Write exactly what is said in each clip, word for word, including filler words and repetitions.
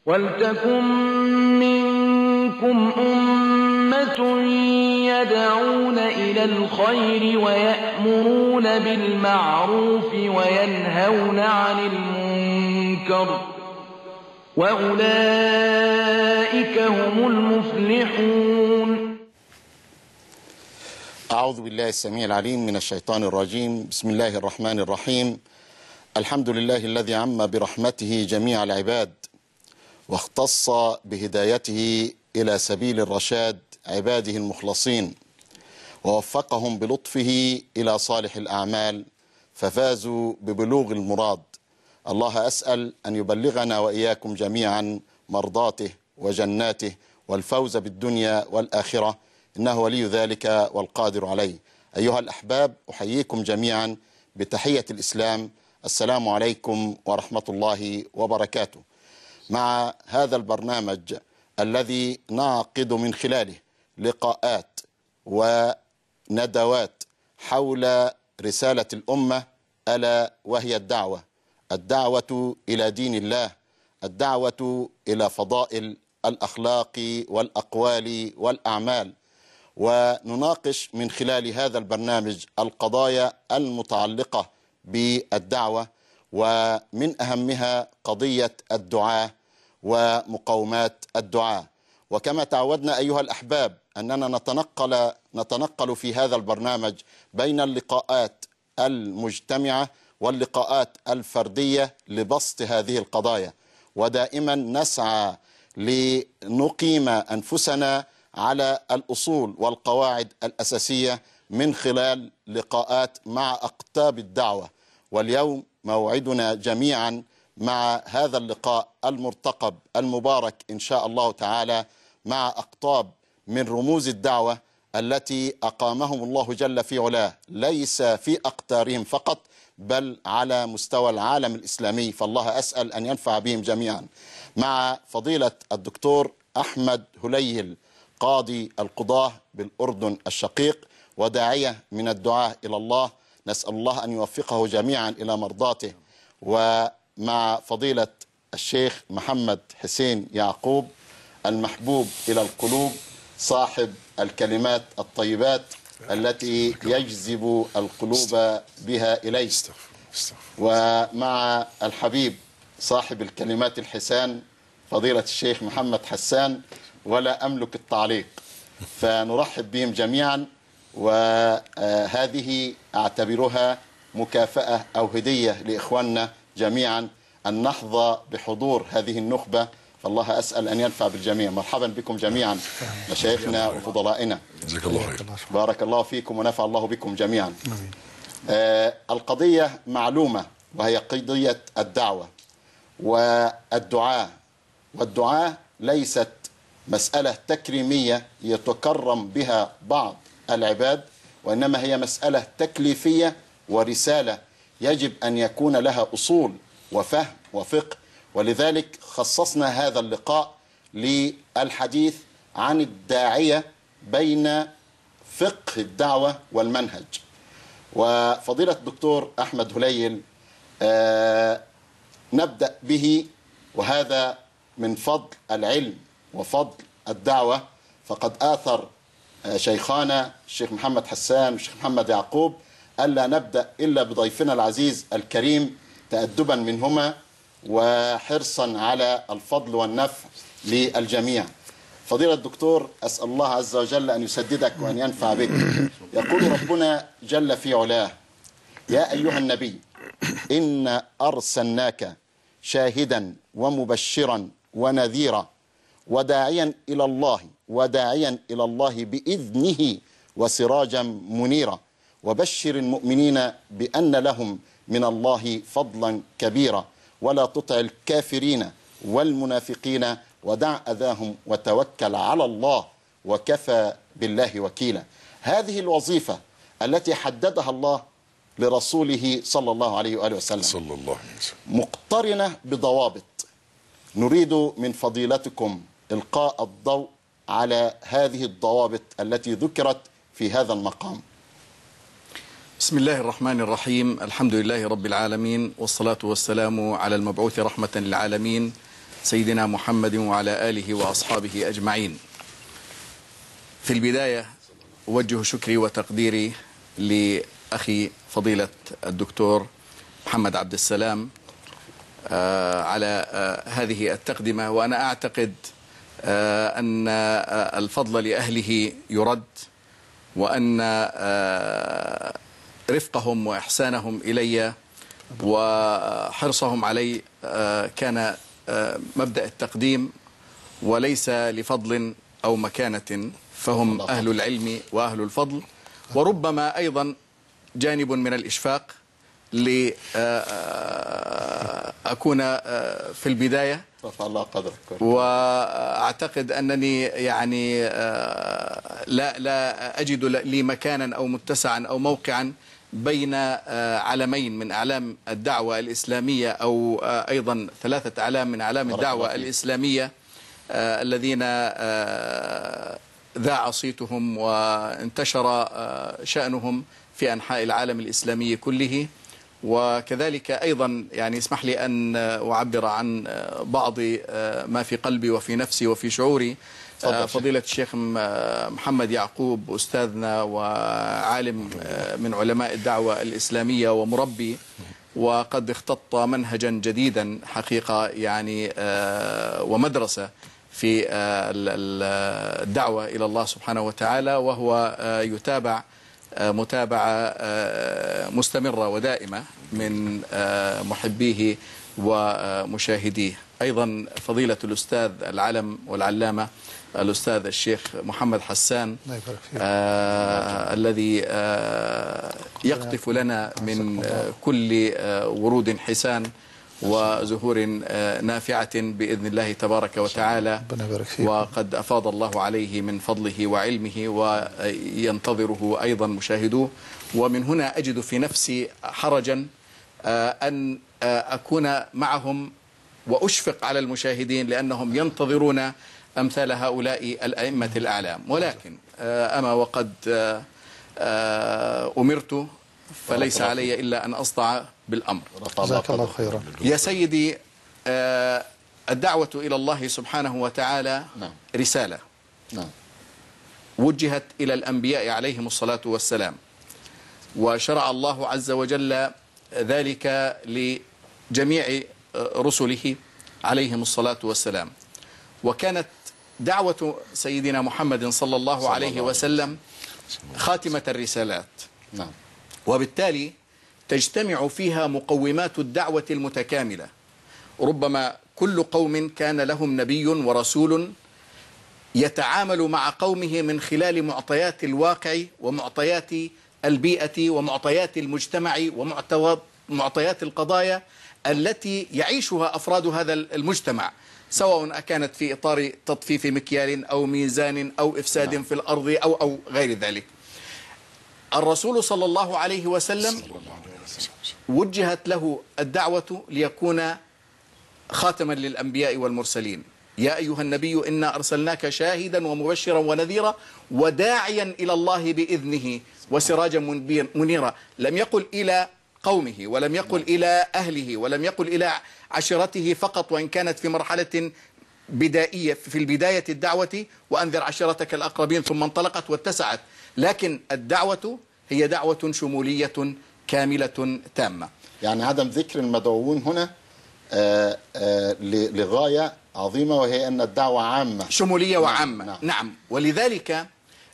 وَلْتَكُن مِّنكُمْ أُمَّةٌ يَدْعُونَ إِلَى الْخَيْرِ وَيَأْمُرُونَ بِالْمَعْرُوفِ وَيَنْهَوْنَ عَنِ الْمُنكَرِ ۚ وَأُولَٰئِكَ هُمُ الْمُفْلِحُونَ. أعوذ بالله السميع العليم من الشيطان الرجيم. بسم الله الرحمن الرحيم. الحمد لله الذي عم برحمته جميع العباد، واختص بهدايته إلى سبيل الرشاد عباده المخلصين، ووفقهم بلطفه إلى صالح الأعمال ففازوا ببلوغ المراد. الله أسأل أن يبلغنا وإياكم جميعا مرضاته وجناته والفوز بالدنيا والآخرة، إنه ولي ذلك والقادر عليه. أيها الأحباب، أحييكم جميعا بتحية الإسلام، السلام عليكم ورحمة الله وبركاته. مع هذا البرنامج الذي نعقد من خلاله لقاءات وندوات حول رسالة الأمة، ألا وهي الدعوة الدعوة إلى دين الله، الدعوة إلى فضائل الأخلاق والأقوال والأعمال، ونناقش من خلال هذا البرنامج القضايا المتعلقة بالدعوة، ومن أهمها قضية الدعاة ومقاومات الدعاة. وكما تعودنا أيها الأحباب أننا نتنقل نتنقل في هذا البرنامج بين اللقاءات المجتمعة واللقاءات الفردية لبسط هذه القضايا، ودائما نسعى لنقيم أنفسنا على الأصول والقواعد الأساسية من خلال لقاءات مع أقطاب الدعوة. واليوم موعدنا جميعا مع هذا اللقاء المرتقب المبارك إن شاء الله تعالى مع أقطاب من رموز الدعوة التي أقامهم الله جل في علاه، ليس في أقطارهم فقط بل على مستوى العالم الإسلامي، فالله أسأل أن ينفع بهم جميعا. مع فضيلة الدكتور أحمد هليل، قاضي القضاة بالأردن الشقيق وداعية من الدعاة إلى الله، نسأل الله أن يوفقه جميعا إلى مرضاته. ومع فضيلة الشيخ محمد حسين يعقوب، المحبوب إلى القلوب، صاحب الكلمات الطيبات التي يجذب القلوب بها إليه، ومع الحبيب صاحب الكلمات الحسان فضيلة الشيخ محمد حسان، ولا أملك التعليق، فنرحب بهم جميعا. وهذه أعتبرها مكافأة أو هدية لإخواننا جميعا أن نحظى بحضور هذه النخبة، فالله أسأل أن ينفع بالجميع. مرحبا بكم جميعا مشايخنا وفضلائنا، جزاك الله خير. بارك الله فيكم ونفع الله بكم جميعا. آه القضية معلومة، وهي قضية الدعوة والدعاء. والدعاء ليست مسألة تكريمية يتكرم بها بعض العباد، وإنما هي مسألة تكليفية ورسالة يجب أن يكون لها أصول وفهم وفقه. ولذلك خصصنا هذا اللقاء للحديث عن الداعية بين فقه الدعوة والمنهج. وفضيلة الدكتور أحمد هليل آه نبدأ به، وهذا من فضل العلم وفضل الدعوة، فقد آثر شيخانا الشيخ محمد حسان والشيخ محمد يعقوب ألا نبدأ إلا بضيفنا العزيز الكريم تأدبا منهما وحرصا على الفضل والنفع للجميع. فضيلة الدكتور، أسأل الله عز وجل أن يسددك وأن ينفع بك. يقول ربنا جل في علاه: يا أيها النبي إن أرسلناك شاهدا ومبشرا ونذيرا وداعيا إلى الله وداعيا إلى الله بإذنه وسراجا منيرا وبشر المؤمنين بأن لهم من الله فضلا كبيرا ولا تطع الكافرين والمنافقين ودع أذاهم وتوكل على الله وكفى بالله وكيلا. هذه الوظيفة التي حددها الله لرسوله صلى الله عليه وآله وسلم صلى الله عليه وسلم مقترنة بضوابط. نريد من فضيلتكم إلقاء الضوء على هذه الضوابط التي ذكرت في هذا المقام. بسم الله الرحمن الرحيم. الحمد لله رب العالمين، والصلاة والسلام على المبعوث رحمة للعالمين سيدنا محمد وعلى آله وأصحابه أجمعين. في البداية أوجه شكري وتقديري لأخي فضيلة الدكتور محمد عبد السلام على هذه التقدمة، وأنا أعتقد أن الفضل لأهله يرد، وأن رفقهم وإحسانهم إلي وحرصهم علي كان مبدأ التقديم وليس لفضل أو مكانة، فهم أهل العلم وأهل الفضل، وربما أيضا جانب من الإشفاق لأكون في البداية، رفع الله قدرك. وأعتقد أنني يعني لا لا أجد لي مكانا أو متسعا أو موقعا بين علمين من أعلام الدعوة الإسلامية، أو أيضا ثلاثة أعلام من أعلام الدعوة الإسلامية الذين ذاع صيتهم وانتشر شأنهم في أنحاء العالم الإسلامي كله. وكذلك أيضا يعني اسمح لي أن أعبر عن بعض ما في قلبي وفي نفسي وفي شعوري. فضيلة الشيخ محمد يعقوب أستاذنا وعالم من علماء الدعوة الإسلامية ومربي، وقد اختط منهجا جديدا حقيقة يعني ومدرسة في الدعوة إلى الله سبحانه وتعالى، وهو يتابع متابعة مستمرة ودائمة من محبيه ومشاهديه. أيضا فضيلة الأستاذ العلم والعلامة الأستاذ الشيخ محمد حسان آه الذي آه يقطف لنا من آه كل آه ورود حسان وزهور آه نافعة بإذن الله تبارك وتعالى، وقد أفاض الله عليه من فضله وعلمه وينتظره أيضا مشاهدوه. ومن هنا أجد في نفسي حرجا آه أن آه أكون معهم وأشفق على المشاهدين، لأنهم ينتظرون أمثال هؤلاء الأئمة الأعلام، ولكن أما وقد أمرت فليس علي إلا أن أصدع بالأمر. جزاك الله خيرا. يا سيدي، الدعوة إلى الله سبحانه وتعالى رسالة وجهت إلى الأنبياء عليهم الصلاة والسلام، وشرع الله عز وجل ذلك لجميع رسله عليهم الصلاة والسلام. وكانت دعوة سيدنا محمد صلى الله عليه وسلم خاتمة الرسالات، وبالتالي تجتمع فيها مقومات الدعوة المتكاملة. ربما كل قوم كان لهم نبي ورسول يتعامل مع قومه من خلال معطيات الواقع ومعطيات البيئة ومعطيات المجتمع ومعطيات القضايا التي يعيشها أفراد هذا المجتمع، سواء كانت في إطار تطفيف مكيال أو ميزان أو إفساد في الأرض أو أو غير ذلك. الرسول صلى الله عليه وسلم وجهت له الدعوة ليكون خاتما للأنبياء والمرسلين. يا أيها النبي إنا أرسلناك شاهدا ومبشرا ونذيرا وداعيا إلى الله بإذنه وسراجا منيرا. لم يقل إلى قومه، ولم يقل إلى أهله، ولم يقل إلى عشيرته فقط، وإن كانت في مرحلة بدائية في البداية الدعوة وأنذر عشيرتك الأقربين، ثم انطلقت واتسعت. لكن الدعوة هي دعوة شمولية كاملة تامة. يعني عدم ذكر المدعوون هنا آآ آآ لغاية عظيمة، وهي أن الدعوة عامة شمولية وعامة. نعم, نعم. ولذلك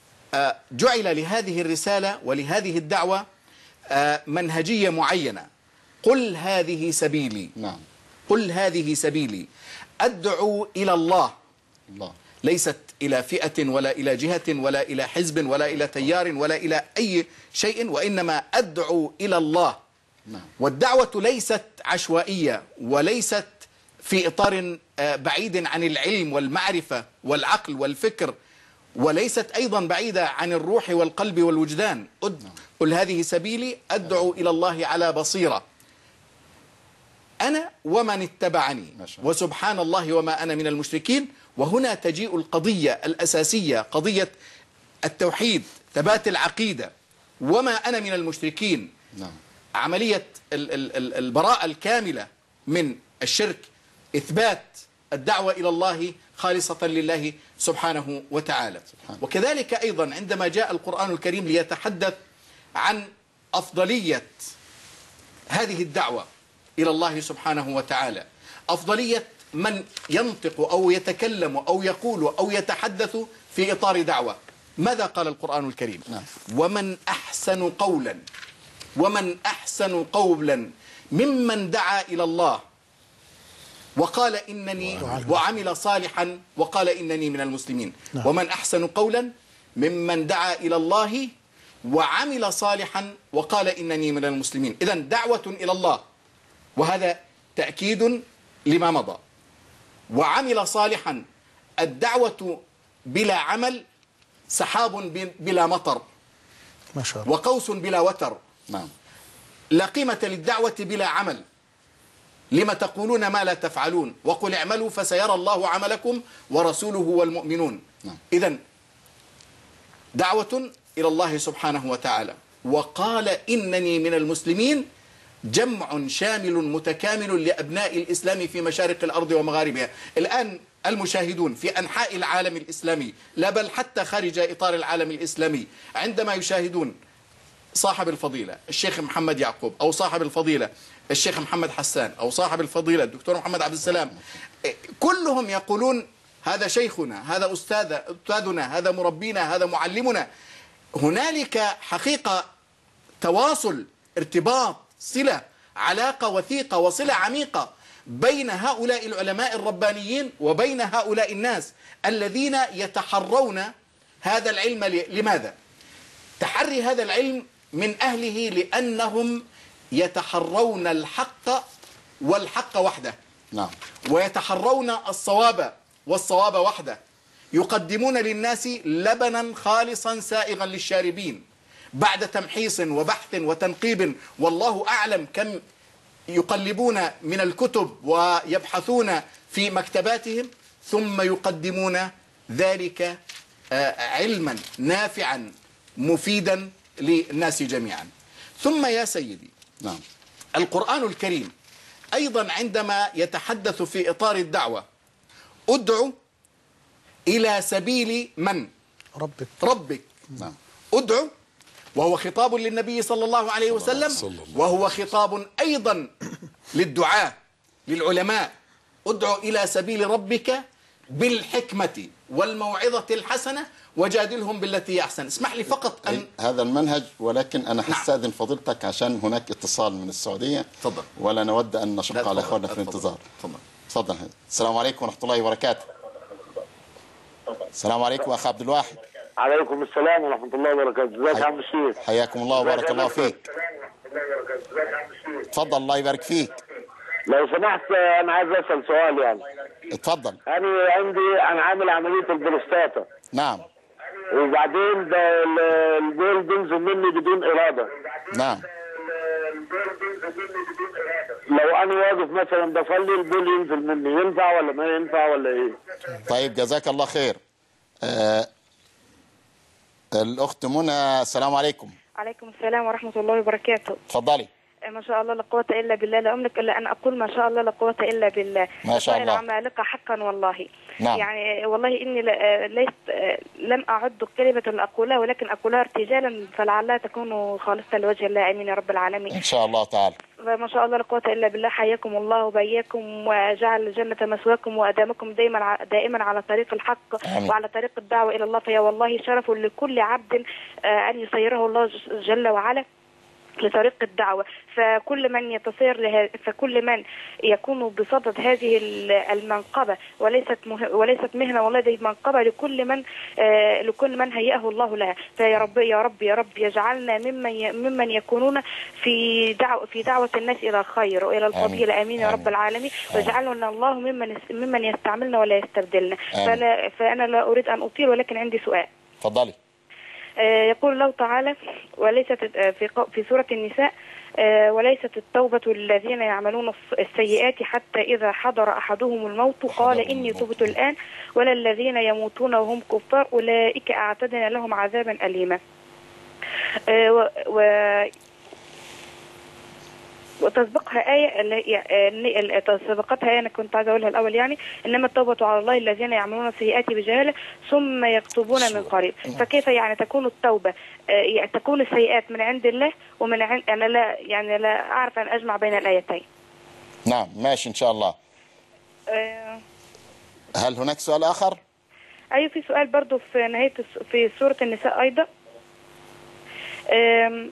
جعل لهذه الرسالة ولهذه الدعوة منهجية معينة. قل هذه سبيلي. نعم. قل هذه سبيلي أدعو إلى الله. الله. ليست إلى فئة ولا إلى جهة ولا إلى حزب ولا إلى تيار ولا إلى أي شيء، وإنما أدعو إلى الله. نعم. والدعوة ليست عشوائية، وليست في إطار بعيد عن العلم والمعرفة والعقل والفكر، وليست أيضا بعيدة عن الروح والقلب والوجدان. قل هذه سبيلي أدعو إلى الله على بصيرة أنا ومن اتبعني وسبحان الله وما أنا من المشركين. وهنا تجيء القضية الأساسية، قضية التوحيد، ثبات العقيدة، وما أنا من المشركين. نعم. عملية البراءة الكاملة من الشرك، إثبات الدعوة إلى الله خالصة لله سبحانه وتعالى. وكذلك أيضا عندما جاء القرآن الكريم ليتحدث عن أفضلية هذه الدعوة إلى الله سبحانه وتعالى، أفضلية من ينطق أو يتكلم أو يقول أو يتحدث في إطار دعوة، ماذا قال القرآن الكريم؟ نعم. ومن أحسن قولا ومن أحسن قولا ممن دعا إلى الله وقال إنني وعمل صالحا وقال إنني من المسلمين. نعم. ومن أحسن قولا ممن دعا إلى الله وعمل صالحا وقال إنني من المسلمين. إذن دعوة إلى الله، وهذا تأكيد لما مضى. وعمل صالحا، الدعوة بلا عمل سحاب بلا مطر، ما شاء الله. وقوس بلا وتر. نعم. لا قيمة للدعوة بلا عمل. لما تقولون ما لا تفعلون وقل اعملوا فسيرى الله عملكم ورسوله والمؤمنون. نعم. إذن دعوة إلى الله سبحانه وتعالى وقال إنني من المسلمين، جمع شامل متكامل لأبناء الإسلام في مشارق الأرض ومغاربها. الآن المشاهدون في أنحاء العالم الإسلامي، لا بل حتى خارج إطار العالم الإسلامي، عندما يشاهدون صاحب الفضيلة الشيخ محمد يعقوب أو صاحب الفضيلة الشيخ محمد حسان أو صاحب الفضيلة الدكتور محمد عبد السلام، كلهم يقولون هذا شيخنا، هذا أستاذ أستاذنا، هذا مربينا، هذا معلمنا. هنالك حقيقة تواصل، ارتباط، صلة، علاقة وثيقة وصلة عميقة بين هؤلاء العلماء الربانيين وبين هؤلاء الناس الذين يتحرون هذا العلم. لماذا؟ تحري هذا العلم من أهله لأنهم يتحرون الحق والحق وحده. نعم. ويتحرون الصواب والصواب وحده. يقدمون للناس لبنا خالصا سائغا للشاربين بعد تمحيص وبحث وتنقيب، والله أعلم كم يقلبون من الكتب ويبحثون في مكتباتهم، ثم يقدمون ذلك علما نافعا مفيدا للناس جميعا. ثم يا سيدي، نعم. القرآن الكريم أيضا عندما يتحدث في إطار الدعوة، ادعو إلى سبيل من؟ ربك. ربك. نعم. ادعو، وهو خطاب للنبي صلى الله عليه وسلم، وهو خطاب أيضا للدعاة للعلماء. ادعو إلى سبيل ربك بالحكمة والموعظة الحسنة وجادلهم بالتي هي أحسن. اسمح لي فقط أن هذا المنهج، ولكن أنا هستأذن فضيلتك عشان هناك اتصال من السعودية. تفضل. ولا نود أن نشق على إخواننا في الانتظار. تفضل. تفضل. السلام عليكم ورحمة الله وبركاته. السلام عليكم أخ عبد الواحد. عليكم السلام ورحمة الله وبركاته. ازيك يا عم الشيخ؟ حياكم الله وبارك الله فيك. تفضل الله يبارك فيك. لو سمحت أنا عايز أسأل سؤال يعني. اتفضل. أنا عندي أنا عامل عملية البروستاتا. نعم. وبعدين ده البول بينزل مني بدون إرادة. نعم. لو أنا واقف مثلا بصلي البول ينزل مني، ينفع ولا ما ينفع ولا إيه؟ طيب جزاك الله خير. آه الأخت منى، السلام عليكم. عليكم السلام ورحمة الله وبركاته. تفضلي. ما شاء الله لا قوة إلا بالله، لا أملك إلا أن أقول ما شاء الله لا قوة إلا بالله. ما شاء الله. عمالقة حقا والله. نعم. يعني والله إني ليست لم أعد كلمة أقولها، ولكن أقولها ارتجالا فلعلها تكون خالصة لوجه الله. آمين يا رب العالمين. إن شاء الله تعالى. ما شاء الله لا قوة إلا بالله. حياكم الله وبياكم وجعل الجنة مسواكم وأدامكم دائما دائما على طريق الحق. آمين. وعلى طريق الدعوة إلى الله. فيا والله شرف لكل عبد أن يسيره الله جل وعلا لطريق الدعوة. فكل من يتصير له، فكل من يكون بصدد هذه المنقبة، وليست مه... وليست مهنة والله، دي منقبة لكل من آه لكل من هيئه الله لها. فيا رب يا رب يا رب يجعلنا ممن ي... ممن يكونون في دعوة في دعوة الناس إلى الخير وإلى الفضيلة. آمين, آمين يا رب العالمين. واجعلنا الله ممن ممن يستعملنا ولا يستبدلنا. فأنا فأنا لا أريد أن أطيل، ولكن عندي سؤال. تفضلي. يقول الله تعالى وليست في في سورة النساء وليست التوبة الذين يعملون السيئات حتى إذا حضر أحدهم الموت قال إني تبت الآن ولا الذين يموتون وهم كفار أولئك أعتدنا لهم عذابا أليما. و وتسبقها آية اللي تسبقتها آية أنا كنت عايزة أقولها الأول، يعني إنما التوبة على الله الذين يعملون السيئات بجهالة ثم يكتبون من قريب. فكيف يعني تكون التوبة يعني تكون السيئات من عند الله ومن عند أنا لا يعني لا أعرف أن أجمع بين الآيتين. نعم ماشي إن شاء الله. أه هل هناك سؤال آخر؟ أيوة في سؤال برضو في نهاية في سورة النساء أيضا. أه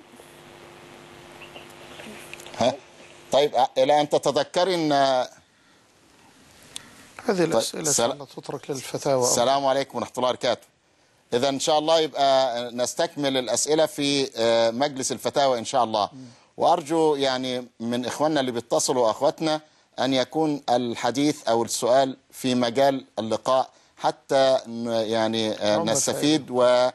ها؟ طيب إلى أن تتذكري أن هذه الأسئلة سل... تترك للفتاوى. السلام عليكم ورحمة الله وبركاته. إذا إن شاء الله يبقى نستكمل الأسئلة في مجلس الفتاوى إن شاء الله. وأرجو يعني من إخواننا اللي بيتصلوا أخواتنا أن يكون الحديث أو السؤال في مجال اللقاء حتى يعني نستفيد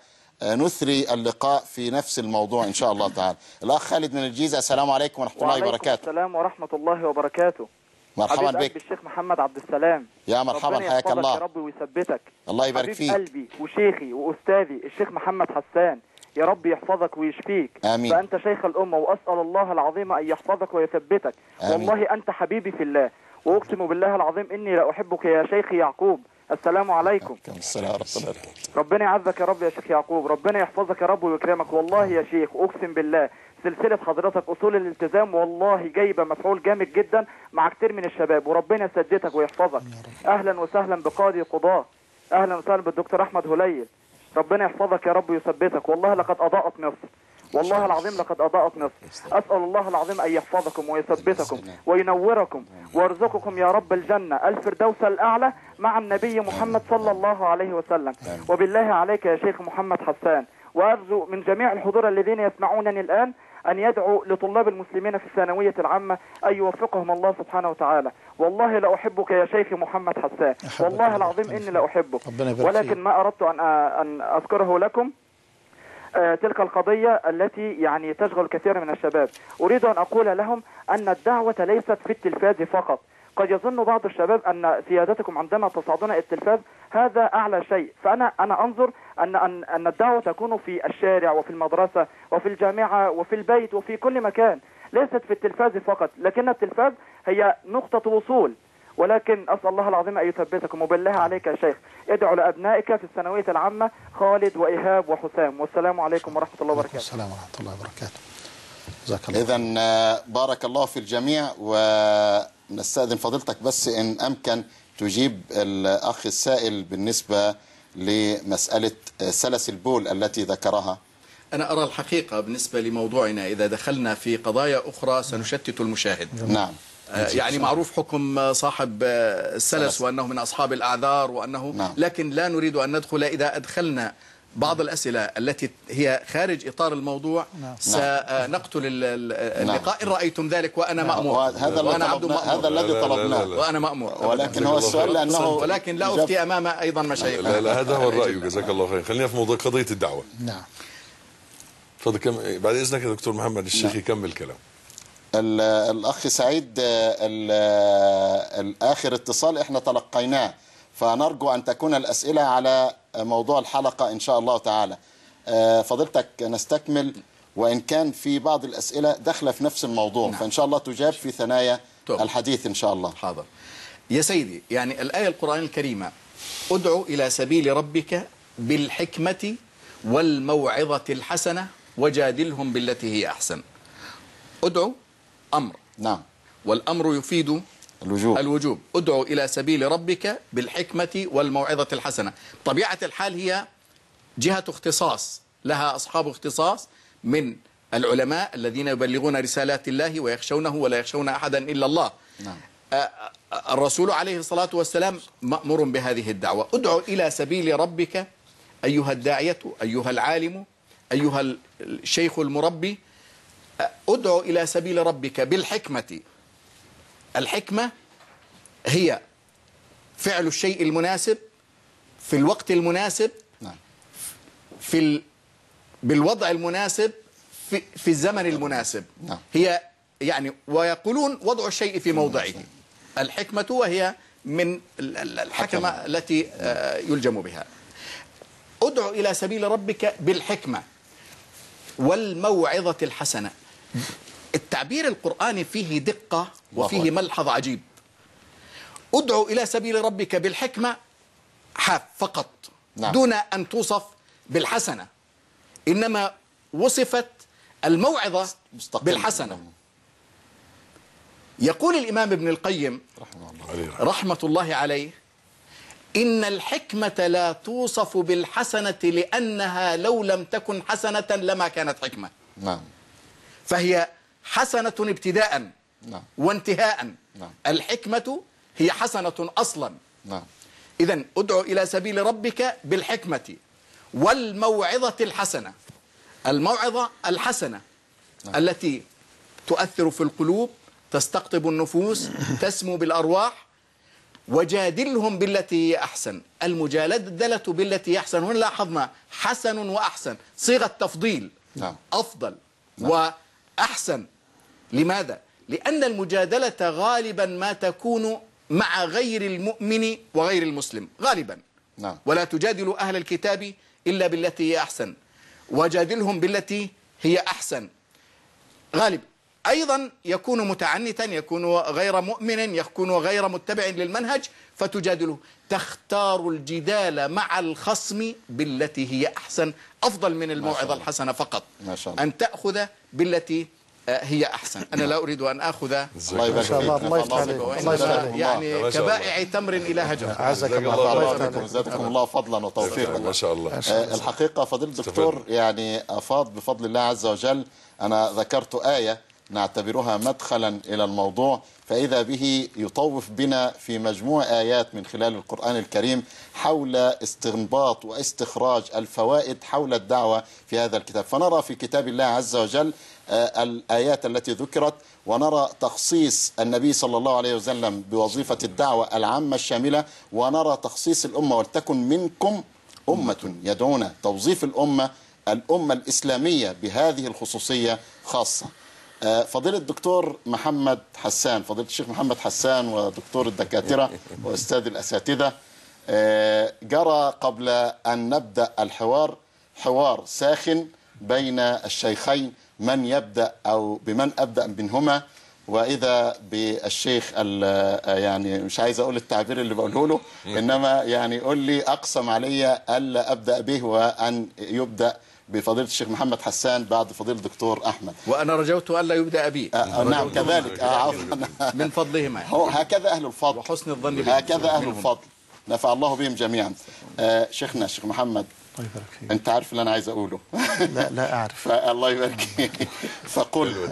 ونثري اللقاء في نفس الموضوع إن شاء الله تعالى. الأخ خالد من الجيزة، السلام عليكم ورحمة الله وبركاته. وعليكم السلام ورحمة الله وبركاته. مرحبا بك الشيخ محمد عبد السلام. يا مرحبا حياك الله. يا رب ويثبتك. الله يبارك فيك. قلبي وشيخي وأستاذي الشيخ محمد حسان، يا رب يحفظك ويشفيك. آمين. فأنت شيخ الأمة وأسأل الله العظيم أن يحفظك ويثبتك. آمين. والله أنت حبيبي في الله، وأقسم بالله العظيم إني لا أحبك يا شيخي يعقوب. السلام عليكم. السلام عليكم. ربنا يعزك يا رب يا شيخ يعقوب، ربنا يحفظك يا رب ويكرمك. والله يا شيخ أقسم بالله سلسلة حضرتك أصول الالتزام والله جايبة مفعول جامد جدا مع كتير من الشباب، وربنا يسددك ويحفظك. أهلا وسهلا بقاضي قضاة، أهلا وسهلا بالدكتور أحمد هليل، ربنا يحفظك يا رب ويثبتك. والله لقد أضاءت مصر، والله العظيم لقد أضاءت مصر. أسأل الله العظيم أن يحفظكم ويثبتكم وينوركم ويرزقكم يا رب الجنة الفردوس الأعلى مع النبي محمد صلى الله عليه وسلم. وبالله عليك يا شيخ محمد حسان، وأرجو من جميع الحضور الذين يسمعونني الآن أن يدعوا لطلاب المسلمين في الثانوية العامة أن يوفقهم الله سبحانه وتعالى. والله لا أحبك يا شيخ محمد حسان، والله العظيم إني لا أحبك، ولكن ما أردت أن أن أذكره لكم آه تلك القضية التي يعني تشغل كثير من الشباب. أريد أن أقول لهم أن الدعوة ليست في التلفاز فقط. قد يظن بعض الشباب أن سيادتكم عندما تصعدون التلفاز هذا أعلى شيء، فأنا أنا أنظر أن أن أن الدعوة تكون في الشارع وفي المدرسة وفي الجامعة وفي البيت وفي كل مكان، ليست في التلفاز فقط. لكن التلفاز هي نقطة وصول، ولكن أسأل الله العظيم أن يثبتكم. وبالله عليك يا شيخ ادعوا لأبنائك في الثانوية العامة خالد وإيهاب وحسام. والسلام عليكم ورحمة الله وبركاته. السلام ورحمة الله وبركاته. إذن بارك الله في الجميع، ونستأذن فضيلتك بس إن أمكن تجيب الأخ السائل بالنسبة لمسألة سلس البول التي ذكرها. أنا أرى الحقيقة بالنسبة لموضوعنا إذا دخلنا في قضايا أخرى سنشتت المشاهد. نعم. يعني معروف حكم صاحب السلس وأنه من أصحاب الأعذار وأنه نعم. لكن لا نريد أن ندخل. إذا أدخلنا بعض الأسئلة التي هي خارج إطار الموضوع نعم. سنقتل اللقاء إن رأيتم ذلك، وأنا مأمور. هذا وأنا عبد مأمور. هذا الذي طلبناه وأنا مأمور، ولكن هو السؤال لأنه ولكن لا أفتي أمام أيضا مشايخ. لا, لا هذا هو الرأي. جزاك الله خير. خلينا في موضوع قضية الدعوة. نعم. تفضل كم بعد إذنك يا دكتور محمد الشيخ نعم. يكمل كلام. الأخ سعيد الآخر اتصال احنا تلقيناه، فنرجو أن تكون الأسئلة على موضوع الحلقة إن شاء الله تعالى. فضلتك نستكمل، وإن كان في بعض الأسئلة داخله في نفس الموضوع نعم. فإن شاء الله تجاب في ثنايا طب. الحديث إن شاء الله. حاضر يا سيدي. يعني الآية القرآن الكريمة ادعو إلى سبيل ربك بالحكمة والموعظة الحسنة وجادلهم بالتي هي أحسن. ادعو أمر نعم، والأمر يفيد الوجوب. الوجوب. ادعو إلى سبيل ربك بالحكمة والموعظة الحسنة. طبيعة الحال هي جهة اختصاص، لها أصحاب اختصاص من العلماء الذين يبلغون رسالات الله ويخشونه ولا يخشون أحدا إلا الله نعم. الرسول عليه الصلاة والسلام مأمور بهذه الدعوة. ادعو إلى سبيل ربك أيها الداعية، أيها العالم، أيها الشيخ المربي، ادعو إلى سبيل ربك بالحكمة. الحكمة هي فعل الشيء المناسب في الوقت المناسب نعم. في ال... بالوضع المناسب في, في الزمن المناسب نعم. هي يعني ويقولون وضع الشيء في موضعه. الحكمة وهي من الحكمة التي يلجم بها. ادعو إلى سبيل ربك بالحكمة والموعظة الحسنة. التعبير القرآني فيه دقة وفيه ملحظ عجيب. ادعو إلى سبيل ربك بالحكمة حاف فقط، نعم. دون أن توصف بالحسنة، إنما وصفت الموعظة بالحسنة. يقول الإمام ابن القيم رحمة الله عليه: إن الحكمة لا توصف بالحسنة لأنها لو لم تكن حسنة لما كانت حكمة. نعم. فهي حسنة ابتداء، نعم. وانتهاء. نعم. الحكمة هي حسنة أصلا. نعم. إذن ادعو إلى سبيل ربك بالحكمة والموعظة الحسنة. الموعظة الحسنة، نعم. التي تؤثر في القلوب، تستقطب النفوس، تسمو بالأرواح. وجادلهم بالتي هي أحسن. المجادلة بالتي هي أحسن، هنا لاحظنا حسن وأحسن، صيغة تفضيل. نعم. أفضل، نعم. وأحسن. لماذا؟ لأن المجادلة غالبا ما تكون مع غير المؤمن وغير المسلم غالبا، نعم. ولا تجادل أهل الكتاب إلا بالتي هي أحسن، وجادلهم بالتي هي أحسن. غالب أيضا يكون متعنتا، يكون غير مؤمن، يكون غير متبع للمنهج، فتجادله. تختار الجدال مع الخصم بالتي هي أحسن، أفضل من الموعظة الحسنة فقط. ما شاء الله. أن تأخذ بالتي هي أحسن. أنا لا أريد أن أخذ الله يبارك فيك. الله يفتح عليك. الله يفتح عليك. يعني كبائع تمر إلى هجر. عزك الله. زادكم الله فضلا وتوفيقا. ما شاء الله. الحقيقة فضيلة الدكتور يعني أفاض بفضل الله عز وجل. أنا ذكرت آية نعتبرها مدخلا إلى الموضوع، فإذا به يطوف بنا في مجموع آيات من خلال القرآن الكريم حول استنباط واستخراج الفوائد حول الدعوة في هذا الكتاب. فنرى في كتاب الله عز وجل الآيات التي ذكرت، ونرى تخصيص النبي صلى الله عليه وسلم بوظيفة الدعوة العامة الشاملة، ونرى تخصيص الأمة ولتكن منكم أمة يدعون، توظيف الأمة الأمة الإسلامية بهذه الخصوصية خاصة. فضيلة الدكتور محمد حسان، فضيلة الشيخ محمد حسان ودكتور الدكاترة وأستاذ الأساتذة، جرى قبل أن نبدأ الحوار حوار ساخن بين الشيخين، من يبدأ أو بمن أبدأ منهما. وإذا بالشيخ يعني مش عايز أقول التعبير اللي بقوله له، إنما يعني قول لي أقسم علي ألا أبدأ به وأن يبدأ بفضيلة الشيخ محمد حسان بعد فضيلة الدكتور أحمد. وأنا رجوت ألا يبدأ بي. آه نعم كذلك. آه من فضلهما. هكذا أهل الفضل وحسن الظن بهم. هكذا أهل الفضل، نفع الله بهم جميعا. آه شيخنا الشيخ محمد، الله يبارك فيك. أنت عارف اللي أنا عايز أقوله. لا لا أعرف. الله يبارك فيك. فقل.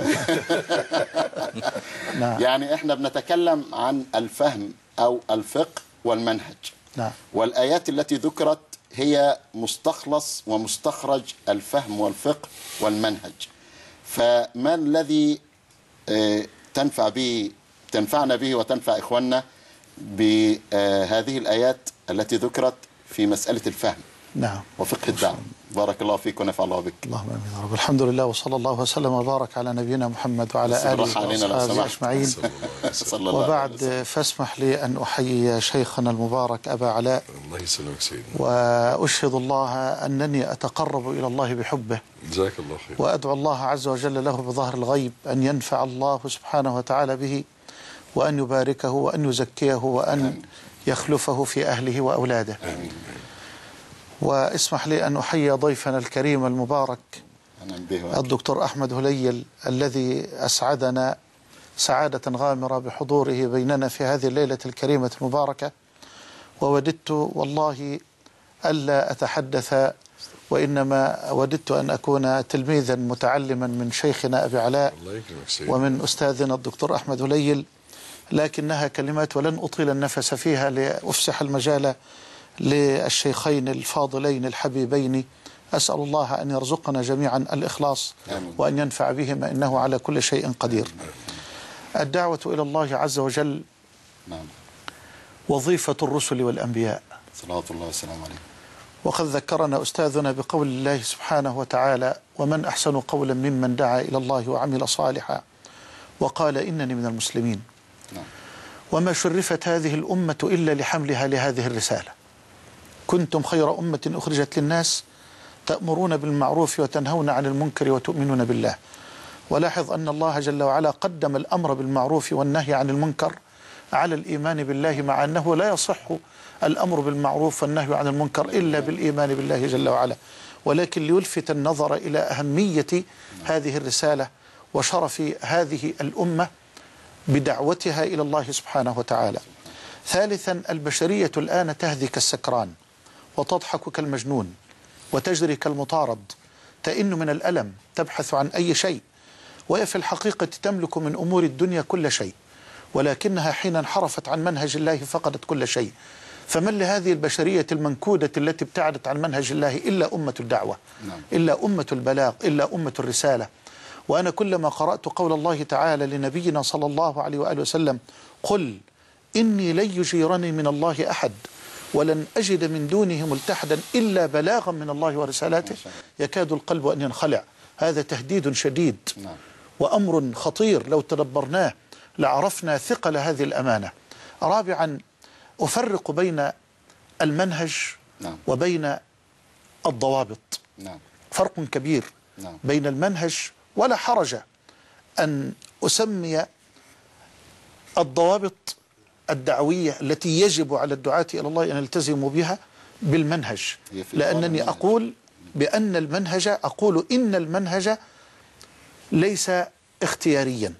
نعم. يعني إحنا بنتكلم عن الفهم أو الفقه والمنهج. نعم. والآيات التي ذكرت هي مستخلص ومستخرج الفهم والفقه والمنهج. فما الذي تنفع به تنفعنا به وتنفع إخواننا بهذه الآيات التي ذكرت في مسألة الفهم نعم وفقه الدعوة؟ بارك الله فيك ونفع الله بك. اللهم امين يا رب. الحمد لله وصلى الله وسلم وبارك على نبينا محمد وعلى اله وصحبه اجمعين. وبعد فاسمح لي ان احيي شيخنا المبارك ابا علاء. الله يسلمك سيدي. واشهد الله انني اتقرب الى الله بحبه. جزاك الله خير. وادعو الله عز وجل له بظهر الغيب ان ينفع الله سبحانه وتعالى به، وان يباركه وان يزكيه وان يخلفه في اهله واولاده. آمين. واسمح لي أن أحيي ضيفنا الكريم المبارك الدكتور أحمد هليل، الذي أسعدنا سعادة غامرة بحضوره بيننا في هذه الليلة الكريمة المباركة. ووددت والله ألا أتحدث، وإنما وددت أن أكون تلميذا متعلما من شيخنا أبي علاء ومن أستاذنا الدكتور أحمد هليل، لكنها كلمات ولن أطيل النفس فيها لأفسح المجال للشيخين الفاضلين الحبيبين. أسأل الله أن يرزقنا جميعا الإخلاص وأن ينفع بهم، إنه على كل شيء قدير. الدعوة إلى الله عز وجل وظيفة الرسل والأنبياء صلوات الله وسلامه عليه. وقد ذكرنا أستاذنا بقول الله سبحانه وتعالى: ومن أحسن قولا ممن دعا إلى الله وعمل صالحا وقال إنني من المسلمين. وما شرفت هذه الأمة إلا لحملها لهذه الرسالة. كنتم خير أمة أخرجت للناس تأمرون بالمعروف وتنهون عن المنكر وتؤمنون بالله. ولاحظ أن الله جل وعلا قدم الأمر بالمعروف والنهي عن المنكر على الإيمان بالله، مع أنه لا يصح الأمر بالمعروف والنهي عن المنكر إلا بالإيمان بالله جل وعلا، ولكن ليلفت النظر إلى أهمية هذه الرسالة وشرف هذه الأمة بدعوتها إلى الله سبحانه وتعالى. ثالثا، البشرية الآن تهذي كالسكران وتضحك كالمجنون وتجري كالمطارد، تئن من الألم، تبحث عن أي شيء، وهي في الحقيقة تملك من أمور الدنيا كل شيء، ولكنها حين انحرفت عن منهج الله فقدت كل شيء. فمن لهذه البشرية المنكودة التي ابتعدت عن منهج الله إلا أمة الدعوة، إلا أمة البلاغ، إلا أمة الرسالة. وأنا كلما قرأت قول الله تعالى لنبينا صلى الله عليه وآله وسلم: قل إني لن يجيرني من الله أحد ولن أجد من دونه ملتحدا إلا بلاغا من الله ورسالاته، يكاد القلب أن ينخلع. هذا تهديد شديد وأمر خطير لو تدبرناه لعرفنا ثقل هذه الأمانة. رابعا، أفرق بين المنهج وبين الضوابط، فرق كبير بين المنهج، ولا حرج أن أسمي الضوابط الدعوية التي يجب على الدعاة إلى الله أن يلتزموا بها بالمنهج، لأنني أقول بأن المنهج أقول إن المنهج ليس اختياريا،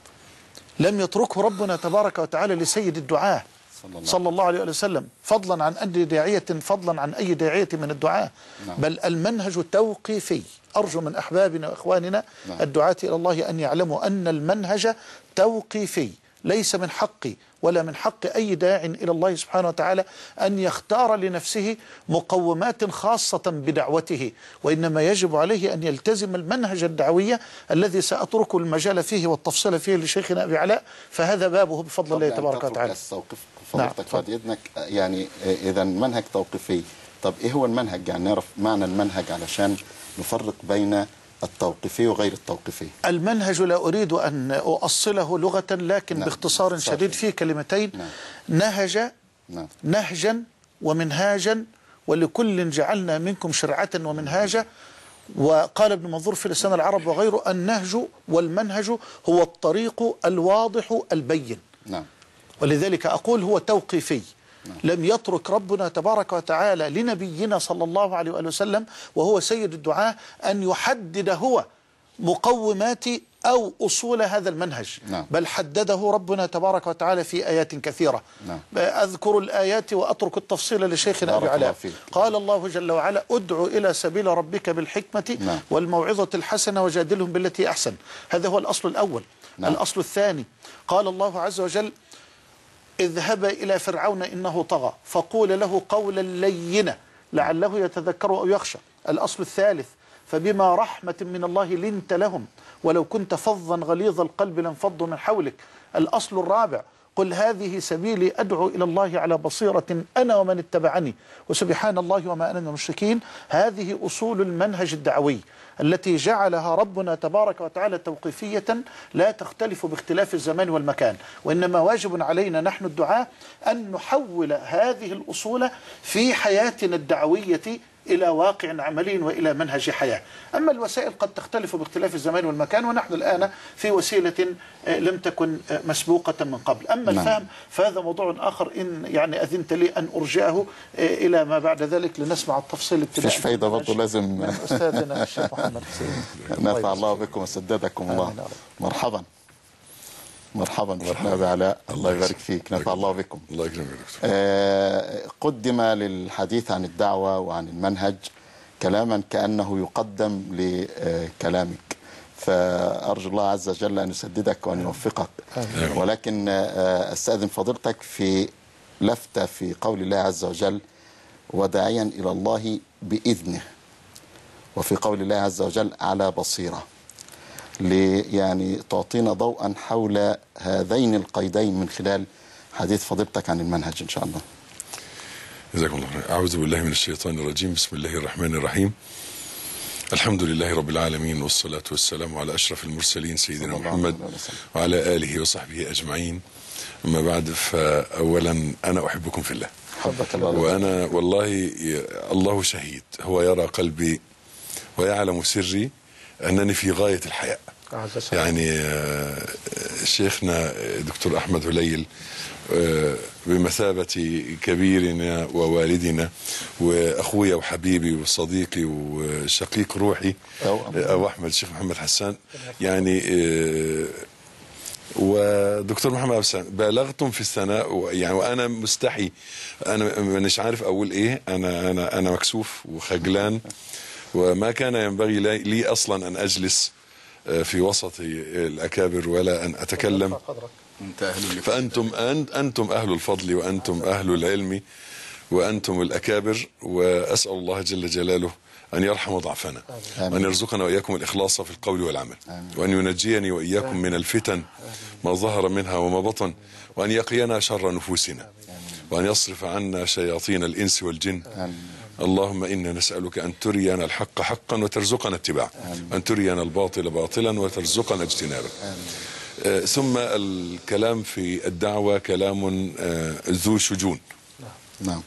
لم يتركه ربنا تبارك وتعالى لسيد الدعاة صلى الله عليه وسلم، فضلا عن أي داعية فضلا عن أي داعية من الدعاة، بل المنهج توقيفي. أرجو من أحبابنا وإخواننا الدعاة إلى الله أن يعلموا أن المنهج توقيفي، ليس من حقي ولا من حق أي داع إلى الله سبحانه وتعالى أن يختار لنفسه مقومات خاصة بدعوته، وإنما يجب عليه أن يلتزم المنهج الدعوية الذي سأترك المجال فيه والتفصيل فيه لشيخنا أبي علاء، فهذا بابه بفضل الله تبارك وتعالى. فضلتك بعد إذنك، يعني إذا منهج توقيفي. طب إيه هو المنهج؟ يعني نعرف معنى المنهج علشان نفرق بين التوقيفي وغير التوقيفي. المنهج لا أريد أن أؤصله لغة، لكن نعم. باختصار نعم. شديد في كلمتين: نعم. نهج نعم. نهجا ومنهاجا، ولكل جعلنا منكم شرعة ومنهاجا. وقال ابن منظور في لسان العرب وغيره: النهج والمنهج هو الطريق الواضح البين. نعم. ولذلك أقول هو توقيفي. لم يترك ربنا تبارك وتعالى لنبينا صلى الله عليه وآله وسلم وهو سيد الدعاة أن يحدد هو مقومات أو أصول هذا المنهج، نعم. بل حدده ربنا تبارك وتعالى في آيات كثيرة. نعم. أذكر الآيات وأترك التفصيل لشيخنا أبي علاء. قال الله جل وعلا: ادع إلى سبيل ربك بالحكمة نعم. والموعظة الحسنة وجادلهم بالتي أحسن. هذا هو الأصل الأول. نعم. الأصل الثاني: قال الله عز وجل: اذهب إلى فرعون إنه طغى فقول له قولا لينا لعله يتذكر أو يخشى. الأصل الثالث: فبما رحمة من الله لنت لهم ولو كنت فظا غليظ القلب لانفضوا من حولك. الأصل الرابع: قل هذه سبيلي أدعو إلى الله على بصيرة أنا ومن اتبعني وسبحان الله وما أنا من المشركين. هذه أصول المنهج الدعوي التي جعلها ربنا تبارك وتعالى توقيفية لا تختلف باختلاف الزمان والمكان، وإنما واجب علينا نحن الدعاة أن نحول هذه الأصول في حياتنا الدعوية إلى واقع عملي وإلى منهج حياة. أما الوسائل قد تختلف باختلاف الزمان والمكان، ونحن الآن في وسيلة لم تكن مسبوقة من قبل. أما نعم. الفهم فهذا موضوع آخر، إن يعني أذنت لي أن أرجعه إلى ما بعد ذلك لنسمع التفصيل الابتدائي. فيش فايدة برضه، لازم أستاذنا الشيخ محمد حسين. نفع الله بكم وسددكم الله. مرحبا مرحبا مرحبا أبي علاء، الله يبارك فيك، نفع الله بكم. الله يكرمك. آه قدم للحديث عن الدعوة وعن المنهج كلاما كأنه يقدم لكلامك، فأرجو الله عز وجل أن يسددك وأن يوفقك. ولكن آه أستأذن فضيلتك في لفتة في قول الله عز وجل: وداعيا إلى الله بإذنه، وفي قول الله عز وجل: على بصيرة، يعني تعطينا ضوءا حول هذين القيدين من خلال حديث فضيلتك عن المنهج إن شاء الله. جزاكم الله خير. أعوذ بالله من الشيطان الرجيم. بسم الله الرحمن الرحيم. الحمد لله رب العالمين، والصلاة والسلام على أشرف المرسلين سيدنا محمد وعلى آله وصحبه أجمعين. أما بعد، فأولا أنا أحبكم في الله، وأنا والله الله شهيد، هو يرى قلبي ويعلم سري، أنني في غاية الحياء. يعني شيخنا دكتور أحمد هليل بمثابة كبيرنا ووالدنا وأخويا وحبيبي وصديقي وشقيق روحي أبو أحمد الشيخ محمد حسان، يعني ودكتور محمد حسان بالغتم في الثناء، يعني وأنا مستحي، أنا مش عارف أقول إيه، أنا أنا أنا مكسوف وخجلان، وما كان ينبغي لي أصلا أن أجلس في وسط الأكابر ولا أن أتكلم. فأنتم أنتم أهل الفضل وأنتم أهل العلم وأنتم الأكابر، وأسأل الله جل جلاله أن يرحم ضعفنا، وأن يرزقنا وإياكم الإخلاص في القول والعمل، وأن ينجيني وإياكم من الفتن ما ظهر منها وما بطن، وأن يقينا شر نفوسنا، وأن يصرف عنا شياطين الإنس والجن. اللهم إنا نسألك أن ترينا الحق حقا وترزقنا اتباعه، أن ترينا الباطل باطلا وترزقنا اجتنابه. آه ثم الكلام في الدعوة كلام آه ذو شجون. نعم.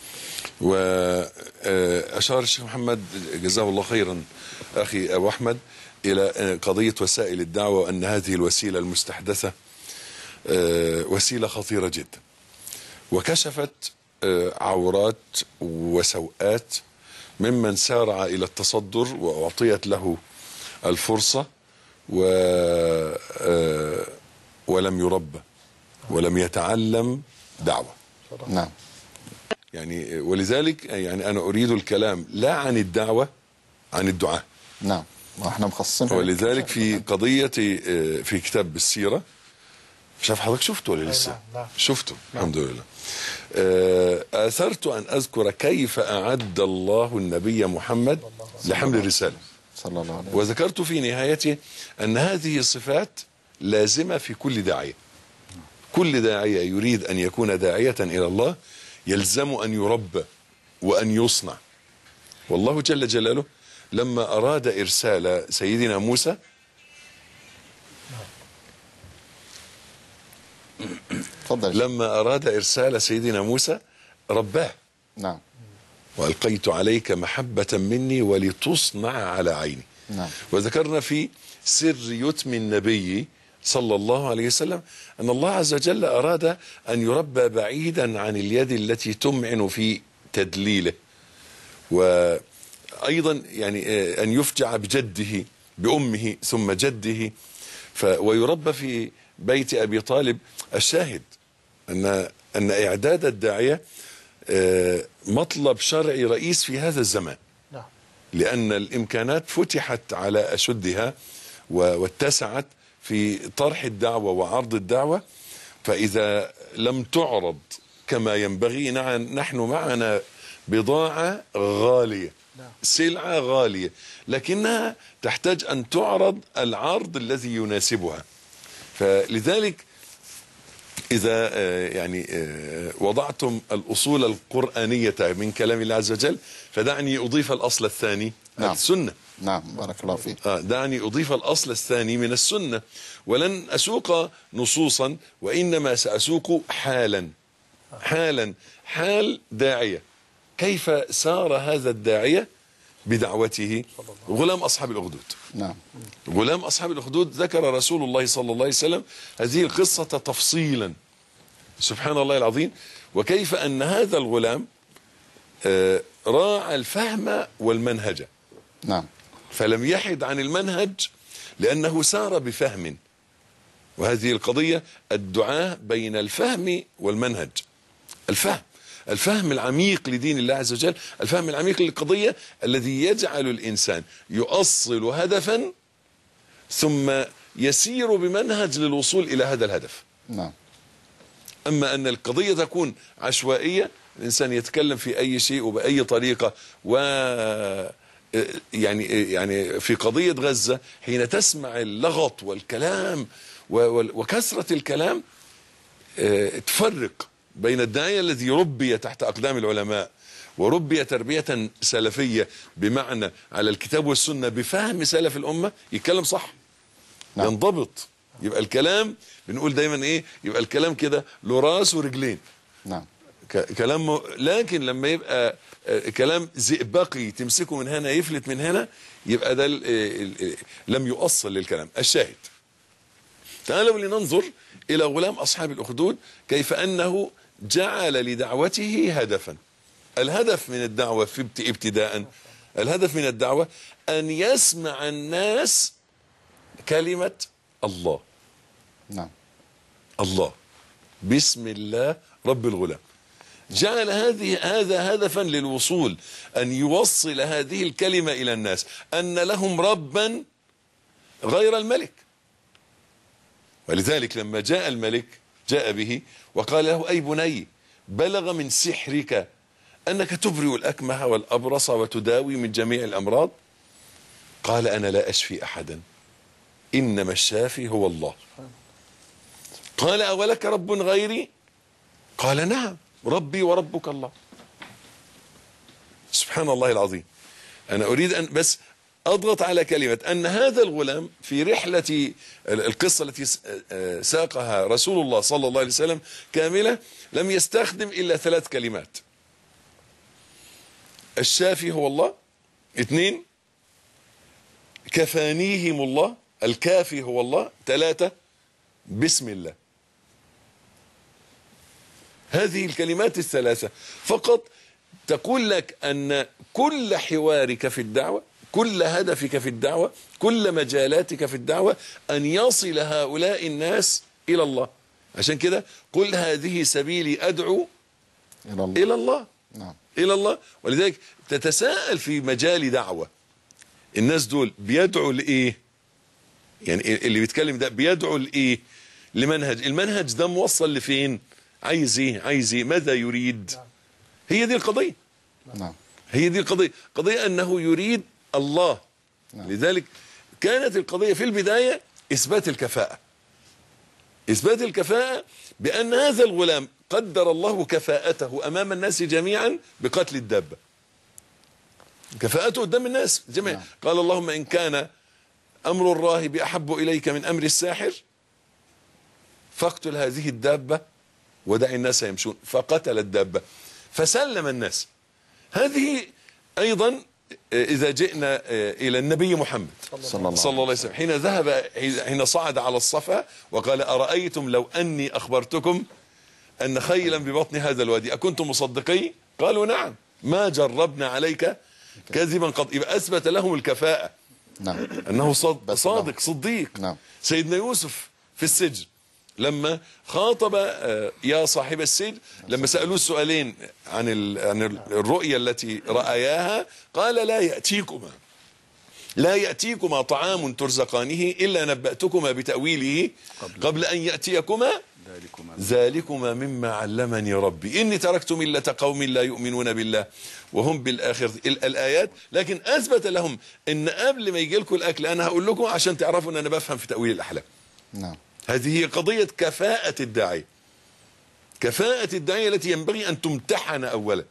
وأشار الشيخ محمد جزاه الله خيرا أخي أبو أحمد إلى قضية وسائل الدعوة، وأن هذه الوسيلة المستحدثة آه وسيلة خطيرة جدا، وكشفت عورات وسوءات ممن سارع إلى التصدر وأعطيت له الفرصة و ولم يربى ولم يتعلم دعوة. نعم. يعني ولذلك يعني أنا أريد الكلام لا عن الدعوة، عن الدعاء. نعم. واحنا مخصصين. ولذلك في قضية في كتاب السيرة، شاف حضرتك شفته ولا لسه؟ شفته الحمد لله. آثرت أن أذكر كيف أعد الله النبي محمد لحمل الرسالة صلى الله عليه وسلم، وذكرت في نهايته أن هذه الصفات لازمة في كل داعية. كل داعية يريد أن يكون داعية إلى الله يلزم أن يربى وأن يصنع. والله جل جلاله لما أراد إرسال سيدنا موسى فضل. لما أراد إرسال سيدنا موسى رباه. نعم. وألقيت عليك محبة مني ولتصنع على عيني. نعم. وذكرنا في سر يتم النبي صلى الله عليه وسلم أن الله عز وجل أراد أن يربى بعيدا عن اليد التي تمعن في تدليله، وأيضا يعني أن يفجع بجده بأمه ثم جده، ف ويربى في بيت أبي طالب. الشاهد أن أن إعداد الداعية مطلب شرعي رئيس في هذا الزمان، لأن الإمكانات فتحت على أشدها واتسعت في طرح الدعوة وعرض الدعوة، فإذا لم تعرض كما ينبغي، نحن معنا بضاعة غالية، سلعة غالية، لكنها تحتاج أن تعرض العرض الذي يناسبها. فلذلك إذا يعني وضعتم الأصول القرآنية من كلام الله عز وجل، فدعني أضيف الأصل الثاني. نعم. السنة. نعم بارك الله فيك. دعني أضيف الأصل الثاني من السنة، ولن أسوق نصوصا وإنما سأسوق حالا حالا حال داعية، كيف سار هذا الداعية بدعوته. غلام أصحاب الأخدود. نعم. غلام أصحاب الأخدود ذكر رسول الله صلى الله عليه وسلم هذه القصة تفصيلا، سبحان الله العظيم، وكيف أن هذا الغلام راعى الفهم والمنهج. نعم. فلم يحد عن المنهج لأنه سار بفهم. وهذه القضية الدعاء بين الفهم والمنهج. الفهم الفهم العميق لدين الله عز وجل، الفهم العميق للقضية الذي يجعل الإنسان يؤصل هدفا ثم يسير بمنهج للوصول إلى هذا الهدف. نعم. أما أن القضية تكون عشوائية، الإنسان يتكلم في أي شيء وبأي طريقة، و يعني يعني في قضية غزة حين تسمع اللغط والكلام وكثرة الكلام تفرق بين الداعية الذي ربي تحت أقدام العلماء وربي تربية سلفية بمعنى على الكتاب والسنة بفهم سلف الأمة، يتكلم صح. نعم. ينضبط، يبقى الكلام بنقول دايما ايه، يبقى الكلام كده له راس ورجلين. نعم. كلام، لكن لما يبقى كلام زئبقي تمسكه من هنا يفلت من هنا، يبقى ده لم يؤصل للكلام. الشاهد، تعالوا لننظر إلى غلام أصحاب الأخدود كيف أنه جعل لدعوته هدفا. الهدف من الدعوة في ابتداء، الهدف من الدعوة أن يسمع الناس كلمة الله. نعم. الله، بسم الله رب الغلام. جعل هذه هذا هدفا للوصول، أن يوصل هذه الكلمة إلى الناس، أن لهم ربا غير الملك. ولذلك لما جاء الملك جاء به وقال له: أي بني، بلغ من سحرك أنك تبرئ الأكمه والأبرص وتداوي من جميع الأمراض. قال: أنا لا أشفي أحدا، إنما الشافي هو الله. قال: أولك رب غيري؟ قال: نعم، ربي وربك الله. سبحان الله العظيم. أنا أريد أن بس أضغط على كلمة أن هذا الغلام في رحلة القصة التي ساقها رسول الله صلى الله عليه وسلم كاملة لم يستخدم إلا ثلاث كلمات: الشافي هو الله، اثنين كفانيهم الله، الكافي هو الله، ثلاثة بسم الله. هذه الكلمات الثلاثة فقط تقول لك أن كل حوارك في الدعوة، كل هدفك في الدعوة، كل مجالاتك في الدعوة أن يصل هؤلاء الناس إلى الله. عشان كده قل هذه سبيلي أدعو إلى الله, إلى الله. نعم. إلى الله. ولذلك تتساءل في مجال دعوة، الناس دول بيدعوا لإيه؟ يعني اللي بيتكلم ده بيدعوا لإيه؟ لمنهج، المنهج ده موصل لفين؟ عايز ايه؟ عايز ايه؟ ماذا يريد؟ هي دي القضية. نعم. هي دي القضية، قضية أنه يريد الله. نعم. لذلك كانت القضية في البداية إثبات الكفاءة. إثبات الكفاءة بأن هذا الغلام قدر الله كفاءته أمام الناس جميعا بقتل الدابة. كفاءته قدام الناس جميعا. نعم. قال: اللهم إن كان أمر الراهب أحب إليك من أمر الساحر فاقتل هذه الدابة ودع الناس يمشون. فقتل الدابة فسلم الناس. هذه أيضا إذا جئنا إلى النبي محمد صلى الله عليه وسلم حين ذهب حين صعد على الصفا وقال: أرأيتم لو أني أخبرتكم أن خيلا ببطن هذا الوادي أكنتم مصدقي؟ قالوا: نعم، ما جربنا عليك كذبا قط. يبقى أثبت لهم الكفاءة. نعم. أنه صادق صديق. نعم. سيدنا يوسف في السجن لما خاطب يا صاحب السجن، لما سألوه السؤالين عن عن الرؤيا التي رأياها، قال: لا يأتيكما لا يأتيكما طعام ترزقانه إلا نبأتكما بتأويله قبل أن يأتيكما ذلكما مما علمني ربي إني تركت ملة قوم لا يؤمنون بالله وهم بالآخرة الآيات. لكن أثبت لهم إن قبل ما يجي لكم الأكل أنا هقول لكم عشان تعرفوا أن أنا بفهم في تأويل الأحلام. نعم. هذه هي قضية كفاءة الداعية. كفاءة الداعية التي ينبغي أن تمتحن أولا.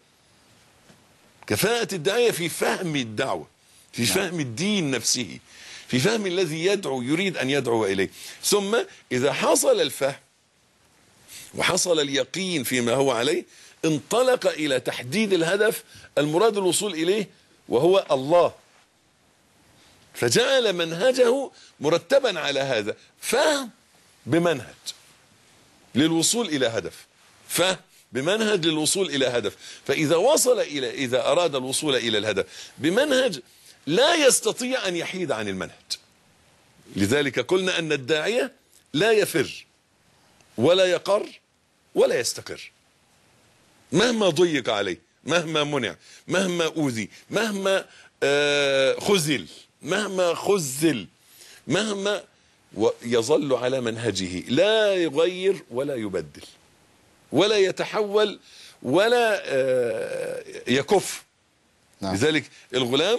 كفاءة الداعية في فهم الدعوة، في فهم الدين نفسه، في فهم الذي يدعو يريد أن يدعو إليه. ثم إذا حصل الفهم وحصل اليقين فيما هو عليه، انطلق إلى تحديد الهدف المراد الوصول إليه وهو الله. فجعل منهجه مرتبا على هذا، فهم بمنهج للوصول إلى هدف، فهم بمنهج للوصول إلى هدف. فإذا وصل إلى إذا أراد الوصول إلى الهدف بمنهج لا يستطيع أن يحيد عن المنهج. لذلك قلنا أن الداعية لا يفر ولا يقر ولا يستقر مهما ضيق عليه، مهما منع، مهما أوذي، مهما آه خذل، مهما خذل، مهما يظل على منهجه، لا يغير ولا يبدل ولا يتحول ولا آه يكف. نعم. لذلك الغلام،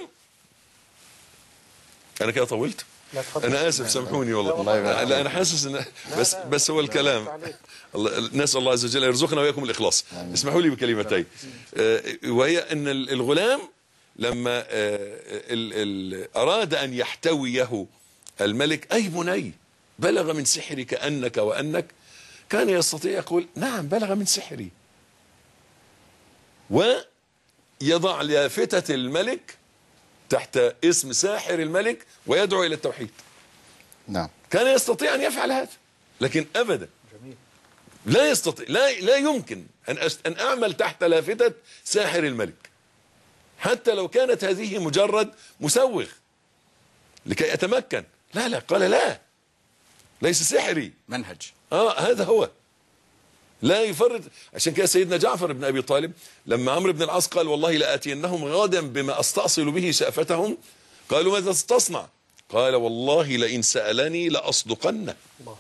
أنا كده طولت، أنا آسف سامحوني والله. لا أنا حاسس إن بس بس هو الكلام. نسأل الله عز وجل يرزقنا وإياكم الإخلاص. اسمحوا لي بكلمتين، وهي أن الغلام لما أراد أن يحتويه الملك: أي بني بلغ من سحرك أنك وأنك، كان يستطيع يقول: نعم بلغ من سحري، ويضع لافتة الملك تحت اسم ساحر الملك ويدعو إلى التوحيد. نعم. كان يستطيع أن يفعل هذا، لكن أبدا لا يستطيع، لا لا يمكن أن أن أعمل تحت لافتة ساحر الملك، حتى لو كانت هذه مجرد مسوغ لكي أتمكن. لا لا، قال لا، ليس سحري، منهج. آه هذا هو، لا يفرط. عشان كده سيدنا جعفر بن أبي طالب لما عمرو بن العاص قال والله لآتينهم غدا بما أستأصل به شأفتهم، قالوا ماذا تصنع؟ قال والله لئن سألني لأصدقنه.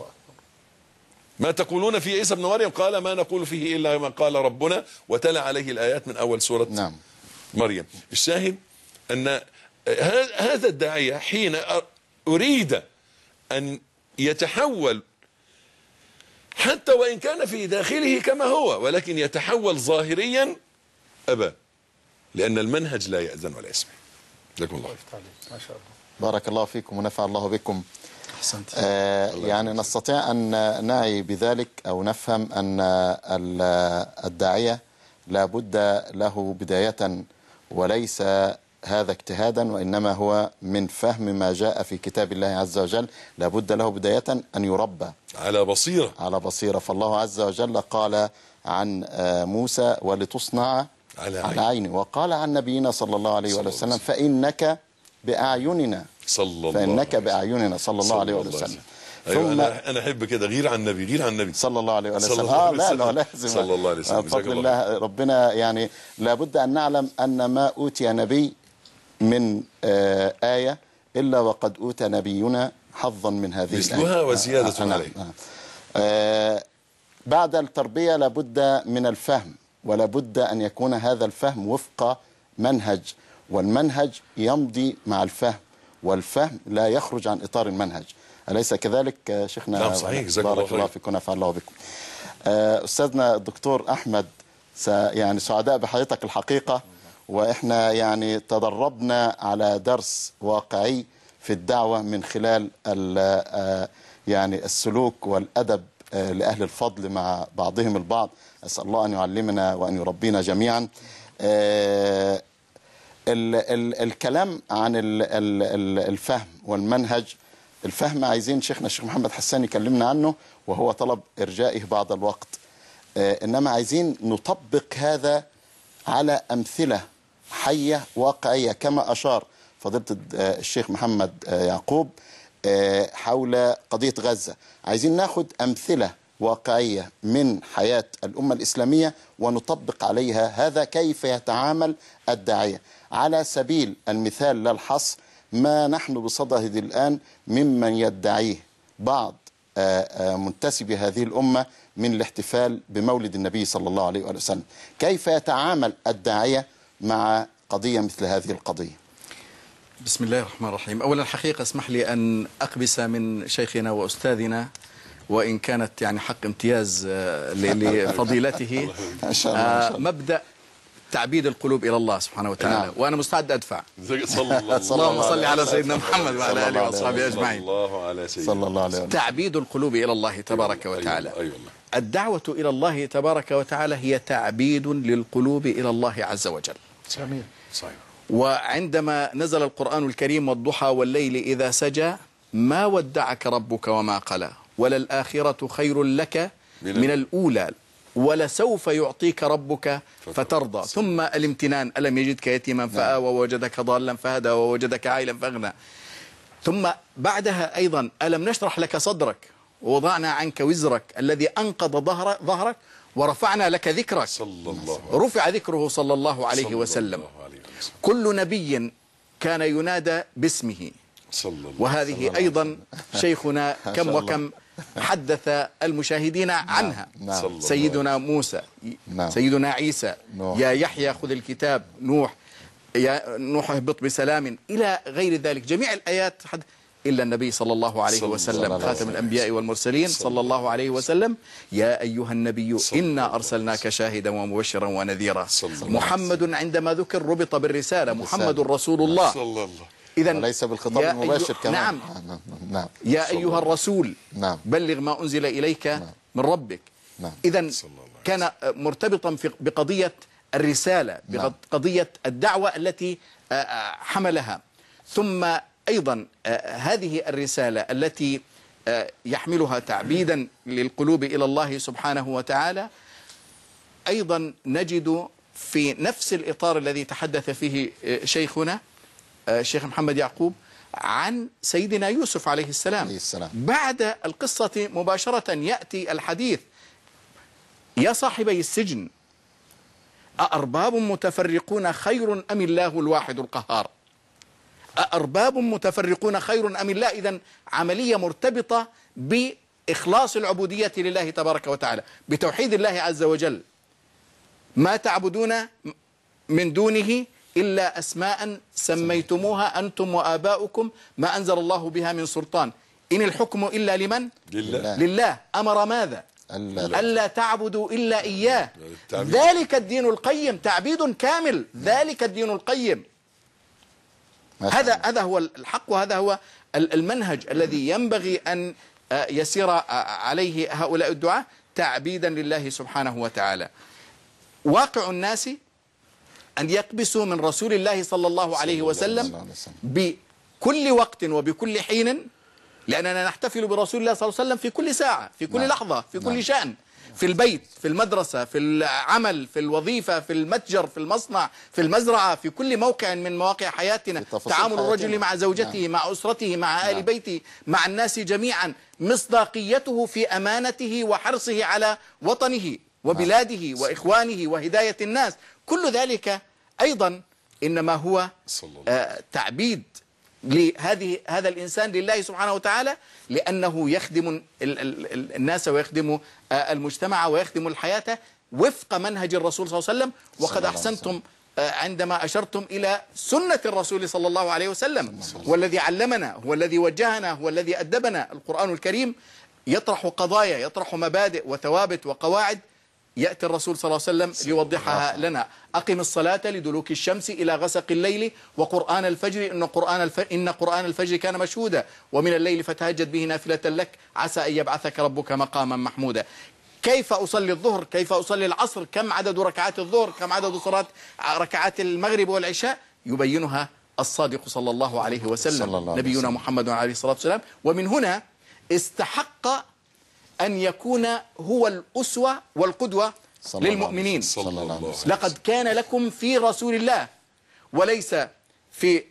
ما تقولون في عيسى ابن مريم؟ قال ما نقول فيه إلا ما قال ربنا، وتلا عليه الآيات من أول سورة نعم. مريم. الشاهد أن هذا الداعية حين أريد أن يتحول حتى وإن كان في داخله كما هو، ولكن يتحول ظاهريا، أبى، لأن المنهج لا يأذن ولا يسمح. جزاكم الله خير. ما شاء الله. بارك الله فيكم ونفع الله بكم. أحسنت. آه يعني نستطيع أن نعي بذلك أو نفهم أن الداعية لا بد له بداية، وليس هذا اجتهادا، وإنما هو من فهم ما جاء في كتاب الله عز وجل. لا بد له بداية أن يربى على بصيرة على بصيرة. فالله عز وجل قال عن موسى ولتصنع على, على عيني، وقال عن نبينا صلى الله عليه وسلم فإنك بأعيننا صلى الله فإنك بأعيننا صلى الله عليه وسلم. أيوة. ثم أنا أنا أحب كده، غير عن النبي، غير عن النبي صلى الله عليه وسلم. آه لا لا لازم صلى الله عليه وسلم. بفضل الله ربنا يعني لابد أن نعلم أن ما أوتي نبي من آه آية إلا وقد أوتى نبينا حظا من هذه مثلها وزيادة آه عليه. آه آه بعد التربية لابد من الفهم، ولابد أن يكون هذا الفهم وفق منهج، والمنهج يمضي مع الفهم، والفهم لا يخرج عن إطار المنهج. أليس كذلك شيخنا؟ نعم صحيح. بارك الله فيكم ونفع الله بكم. أستاذنا الدكتور أحمد، يعني سعداء بحضرتك الحقيقة، وإحنا يعني تدربنا على درس واقعي في الدعوة من خلال يعني السلوك والأدب لأهل الفضل مع بعضهم البعض. أسأل الله أن يعلمنا وأن يربينا جميعا. ال ال الكلام عن ال ال الفهم والمنهج. الفهم عايزين شيخنا الشيخ محمد حسان يكلمنا عنه، وهو طلب إرجائه بعض الوقت. إنما عايزين نطبق هذا على أمثلة حية واقعية، كما أشار فضيلة الشيخ محمد يعقوب حول قضية غزة. عايزين ناخد أمثلة واقعية من حياة الأمة الإسلامية ونطبق عليها هذا كيف يتعامل الداعية. على سبيل المثال لا الحصر، ما نحن بصدده الآن ممن يدعيه بعض منتسبي هذه الأمة من الاحتفال بمولد النبي صلى الله عليه وسلم. كيف يتعامل الداعية مع قضية مثل هذه القضية؟ بسم الله الرحمن الرحيم. أولا الحقيقة اسمح لي أن أقبس من شيخنا وأستاذنا، وإن كانت يعني حق امتياز لفضيلته، مبدأ تعبيد القلوب إلى الله سبحانه وتعالى، وأنا مستعد أدفع. اللهم صل على سيدنا محمد وعلى آله وأصحابه أجمعين. صلى الله عليه وسلم. تعبيد القلوب إلى الله تبارك وتعالى. الدعوة إلى الله تبارك وتعالى هي تعبيد للقلوب إلى الله عز وجل. جميل. صحيح. وعندما نزل القرآن الكريم والضحى والليل إذا سجى ما ودعك ربك وما قلى وللآخرة خير لك من الأولى ولسوف يعطيك ربك فترضى. ثم الامتنان، ألم يجدك يتيما فآوى ووجدك ضالا فهدى ووجدك عائلا فأغنى. ثم بعدها أيضا ألم نشرح لك صدرك ووضعنا عنك وزرك الذي أنقض ظهر ظهرك ورفعنا لك ذكرك. صلى الله رفع ذكره صلى الله عليه صلى وسلم. الله عليه وسلم. كل نبي كان ينادى باسمه، صلى الله وهذه صلى أيضا الله شيخنا كم وكم حدث المشاهدين عنها. نعم. نعم. سيدنا موسى، نعم. سيدنا عيسى، نوح. يا يحيى خذ الكتاب، نوح، يا نوح اهبط بسلام، إلى غير ذلك. جميع الآيات حد إلا النبي صلى الله عليه صلى وسلم الله خاتم الأنبياء والمرسلين صلى, صلى الله عليه وسلم. يا أيها النبي إنا أرسلناك شاهدا ومبشرا ونذيرا. محمد عندما ذكر ربط بالرسالة، محمد رسول الله صلى الله. إذا وليس بالخطاب المباشر كمان. نعم. نعم. يا أيها الرسول نعم. بلغ ما أنزل إليك نعم. من ربك. نعم. إذا كان مرتبطا بقضية الرسالة بقضية الدعوة التي حملها. ثم أيضا هذه الرسالة التي يحملها تعبيدا للقلوب إلى الله سبحانه وتعالى أيضا نجد في نفس الإطار الذي تحدث فيه شيخنا الشيخ محمد يعقوب عن سيدنا يوسف عليه السلام. عليه السلام. بعد القصة مباشرة يأتي الحديث: يا صاحبي السجن أأرباب متفرقون خير أم الله الواحد القهار؟ أأرباب متفرقون خير أم الله؟ إذن عملية مرتبطة بإخلاص العبودية لله تبارك وتعالى، بتوحيد الله عز وجل. ما تعبدون من دونه إلا أسماء سميتموها أنتم وآباؤكم ما أنزل الله بها من سلطان إن الحكم إلا لمن؟ لله. لله. أمر ماذا؟ ألا, ألا تعبدوا إلا إياه. ذلك الدين القيم. تعبيد كامل. ذلك الدين القيم. هذا هذا هو الحق، وهذا هو المنهج الذي ينبغي أن يسير عليه هؤلاء الدعاة، تعبيدا لله سبحانه وتعالى. واقع الناس أن يقبسوا من رسول الله صلى الله عليه وسلم بكل وقت وبكل حين، لأننا نحتفل برسول الله صلى الله عليه وسلم في كل ساعة، في كل لحظة، في كل شأن، في البيت، في المدرسة، في العمل، في الوظيفة، في المتجر، في المصنع، في المزرعة، في كل موقع من مواقع حياتنا. تعامل الرجل مع زوجته، نعم. مع أسرته، مع آل نعم. بيته، مع الناس جميعا، مصداقيته في أمانته وحرصه على وطنه وبلاده نعم. وإخوانه وهداية الناس. كل ذلك أيضا إنما هو آه تعبيد لهذه هذا الإنسان لله سبحانه وتعالى، لأنه يخدم الناس ويخدم المجتمع ويخدم الحياة وفق منهج الرسول صلى الله عليه وسلم. وقد أحسنتم عندما أشرتم إلى سنة الرسول صلى الله عليه وسلم، هو الذي علمنا، هو الذي وجهنا، هو الذي أدبنا. القرآن الكريم يطرح قضايا، يطرح مبادئ وثوابت وقواعد، يأتي الرسول صلى الله عليه وسلم ليوضحها لنا. أقم الصلاة لدلوك الشمس إلى غسق الليل وقرآن الفجر إن قرآن الفجر, إن قرآن الفجر كان مشهودا ومن الليل فتهجد به نافلة لك عسى أن يبعثك ربك مقاما محمودا. كيف أصلي الظهر؟ كيف أصلي العصر؟ كم عدد ركعات الظهر؟ كم عدد صلاة ركعات المغرب والعشاء؟ يبينها الصادق صلى الله عليه وسلم نبينا محمد عليه الصلاة والسلام. ومن هنا استحق أن يكون هو الأسوة والقدوة للمؤمنين. لقد كان لكم في رسول الله، وليس في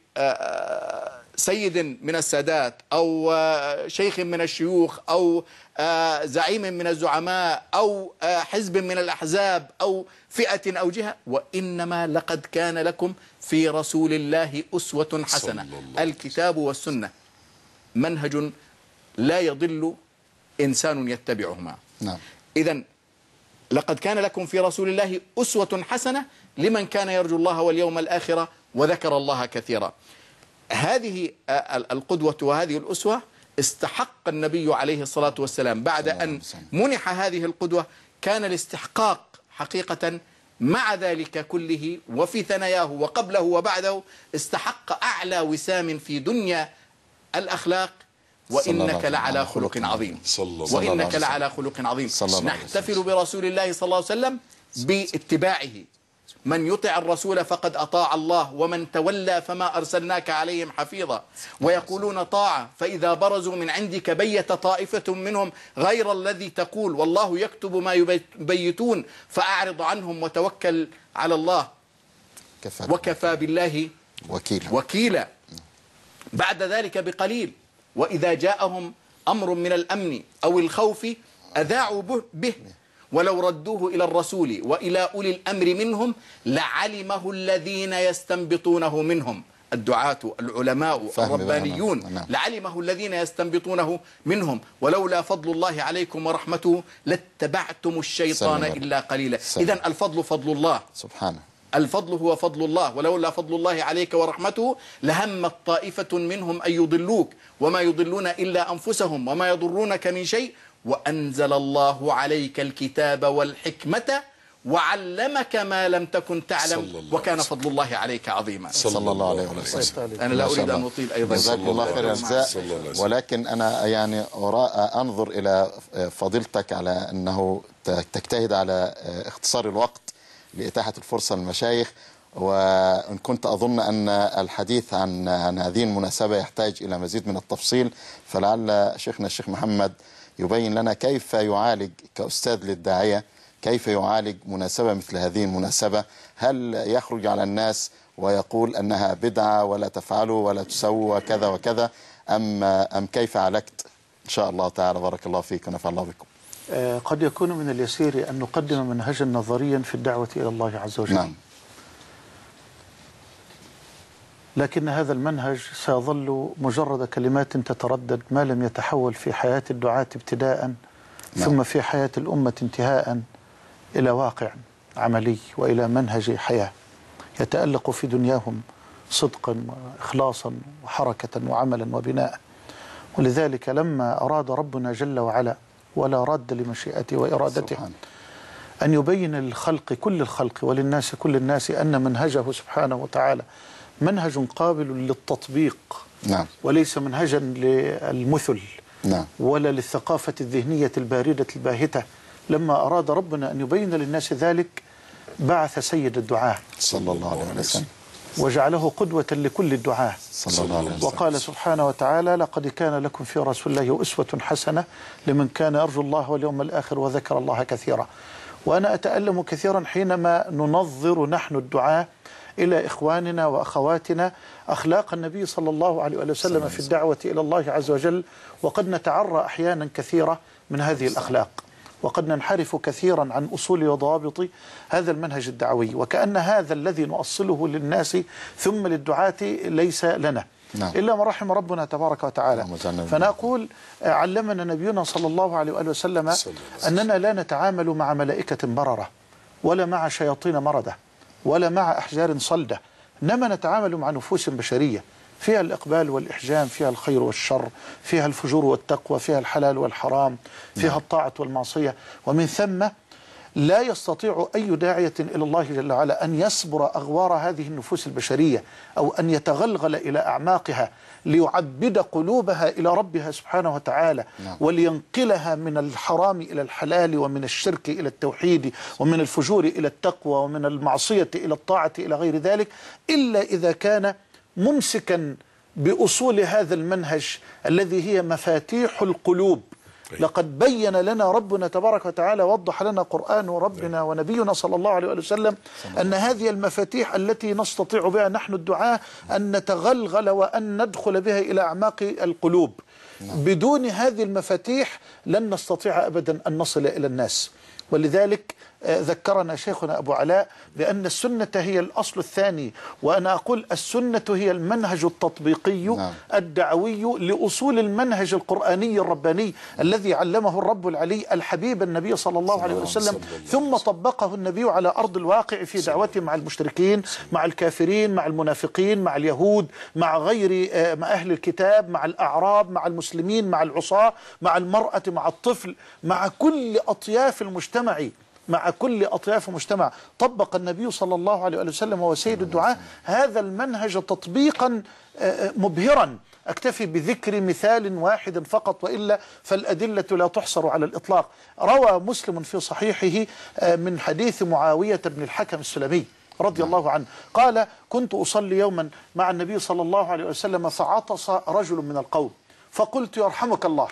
سيد من السادات أو شيخ من الشيوخ أو زعيم من الزعماء أو حزب من الأحزاب أو فئة أو جهة، وإنما لقد كان لكم في رسول الله أسوة حسنة. الكتاب والسنة منهج لا يضل إنسان يتبعهما. نعم. إذن لقد كان لكم في رسول الله أسوة حسنة لمن كان يرجو الله واليوم الآخرة وذكر الله كثيرا. هذه القدوة وهذه الأسوة استحق النبي عليه الصلاة والسلام بعد أن منح هذه القدوة، كان الاستحقاق حقيقة مع ذلك كله وفي ثناياه وقبله وبعده استحق أعلى وسام في دنيا الأخلاق. وإنك لعلى خلق عظيم. وإنك لعلى خلق عظيم. نحتفل برسول الله صلى الله عليه وسلم باتباعه. من يطع الرسول فقد أطاع الله ومن تولى فما أرسلناك عليهم حفيظا. ويقولون طاعة فإذا برزوا من عندك بيت طائفة منهم غير الذي تقول والله يكتب ما يبيتون فأعرض عنهم وتوكل على الله وكفى بالله وكيلا. وكيلا. بعد ذلك بقليل وإذا جاءهم أمر من الأمن أو الخوف أذاعوا به ولو ردوه إلى الرسول وإلى أولي الأمر منهم لعلمه الذين يستنبطونه منهم، الدعاة العلماء الربانيون، لعلمه الذين يستنبطونه منهم ولولا فضل الله عليكم ورحمته لاتبعتم الشيطان إلا قليلا. إذن الفضل فضل الله سبحانه، الفضل هو فضل الله، ولولا فضل الله عليك ورحمته لهمت طائفة منهم أن يضلوك وما يضلون إلا أنفسهم وما يضرونك من شيء وأنزل الله عليك الكتاب والحكمة وعلمك ما لم تكن تعلم وكان فضل الله عليك عظيما. صلى الله عليه وسلم. أنا لا أريد أن أطيل أيضا. جزاك الله خير الجزاء. ولكن أنا يعني أنظر إلى فضيلتك على أنه تجتهد على اختصار الوقت لإتاحة الفرصة للمشايخ. وإن كنت أظن أن الحديث عن عن هذه المناسبة يحتاج إلى مزيد من التفصيل، فلعل شيخنا الشيخ محمد يبين لنا كيف يعالج كأستاذ للداعية، كيف يعالج مناسبة مثل هذه المناسبة. هل يخرج على الناس ويقول أنها بدعة ولا تفعلوا ولا تسووا وكذا وكذا، أم أم كيف عالجت؟ إن شاء الله تعالى. بارك الله فيك ونفع الله بكم. قد يكون من اليسير أن نقدم منهجا نظريا في الدعوة إلى الله عز وجل. نعم. لكن هذا المنهج سيظل مجرد كلمات تتردد ما لم يتحول في حياة الدعاة ابتداء، نعم. ثم في حياة الأمة انتهاء إلى واقع عملي وإلى منهج حياة يتألق في دنياهم صدقا وإخلاصا وحركة وعملا وبناء. ولذلك لما أراد ربنا جل وعلا ولا راد لمشيئته وإرادته سبحانه أن يبين للخلق كل الخلق وللناس كل الناس أن منهجه سبحانه وتعالى منهج قابل للتطبيق، نعم. وليس منهجا للمثل، نعم. ولا للثقافة الذهنية الباردة الباهتة. لما أراد ربنا أن يبين للناس ذلك بعث سيد الدعاة صلى الله عليه وسلم وجعله قدوة لكل الدعاة صلى الله عليه وسلم. وقال سبحانه وتعالى: لقد كان لكم في رسول الله أسوة حسنة لمن كان يرجو الله واليوم الآخر وذكر الله كثيرا. وأنا أتألم كثيرا حينما ننظر نحن الدعاة إلى إخواننا وأخواتنا أخلاق النبي صلى الله عليه وسلم في الدعوة إلى الله عز وجل، وقد نتعرى أحيانا كثيرة من هذه الأخلاق، وقد ننحرف كثيرا عن أصول وضوابط هذا المنهج الدعوي، وكأن هذا الذي نؤصله للناس ثم للدعاة ليس لنا، نعم. إلا من رحم ربنا تبارك وتعالى. فنقول علمنا نبينا صلى الله عليه وسلم أننا لا نتعامل مع ملائكة بررة ولا مع شياطين مردة ولا مع أحجار صلدة، إنما نتعامل مع نفوس بشرية فيها الإقبال والإحجام، فيها الخير والشر، فيها الفجور والتقوى، فيها الحلال والحرام، فيها الطاعة والمعصية. ومن ثم لا يستطيع أي داعية إلى الله جل وعلا أن يصبر أغوار هذه النفوس البشرية أو أن يتغلغل إلى أعماقها ليعبد قلوبها إلى ربها سبحانه وتعالى، ولينقلها من الحرام إلى الحلال ومن الشرك إلى التوحيد ومن الفجور إلى التقوى ومن المعصية إلى الطاعة إلى غير ذلك، إلا إذا كان ممسكا بأصول هذا المنهج الذي هي مفاتيح القلوب. لقد بين لنا ربنا تبارك وتعالى ووضح لنا قرآن ربنا ونبينا صلى الله عليه وسلم أن هذه المفاتيح التي نستطيع بها نحن الدعاة أن نتغلغل وأن ندخل بها إلى أعماق القلوب. بدون هذه المفاتيح لن نستطيع أبدا أن نصل إلى الناس. ولذلك ذكرنا شيخنا أبو علاء بأن السنة هي الأصل الثاني، وأنا أقول السنة هي المنهج التطبيقي نعم. الدعوي لأصول المنهج القرآني الرباني الذي علمه الرب العلي الحبيب النبي صلى الله عليه وسلم، ثم طبقه النبي على أرض الواقع في دعوته مع المشركين، مع الكافرين، مع المنافقين، مع اليهود، مع غير مع أهل الكتاب، مع الأعراب، مع المسلمين، مع العصاة، مع المرأة، مع الطفل، مع كل أطياف المجتمع مع كل أطياف المجتمع. طبق النبي صلى الله عليه وسلم وهو سيد الدعاء هذا المنهج تطبيقا مبهرا. أكتفي بذكر مثال واحد فقط، وإلا فالأدلة لا تحصر على الإطلاق. روى مسلم في صحيحه من حديث معاوية بن الحكم السلمي رضي الله عنه قال: كنت أصلي يوما مع النبي صلى الله عليه وسلم فعطس رجل من القوم فقلت: يرحمك الله.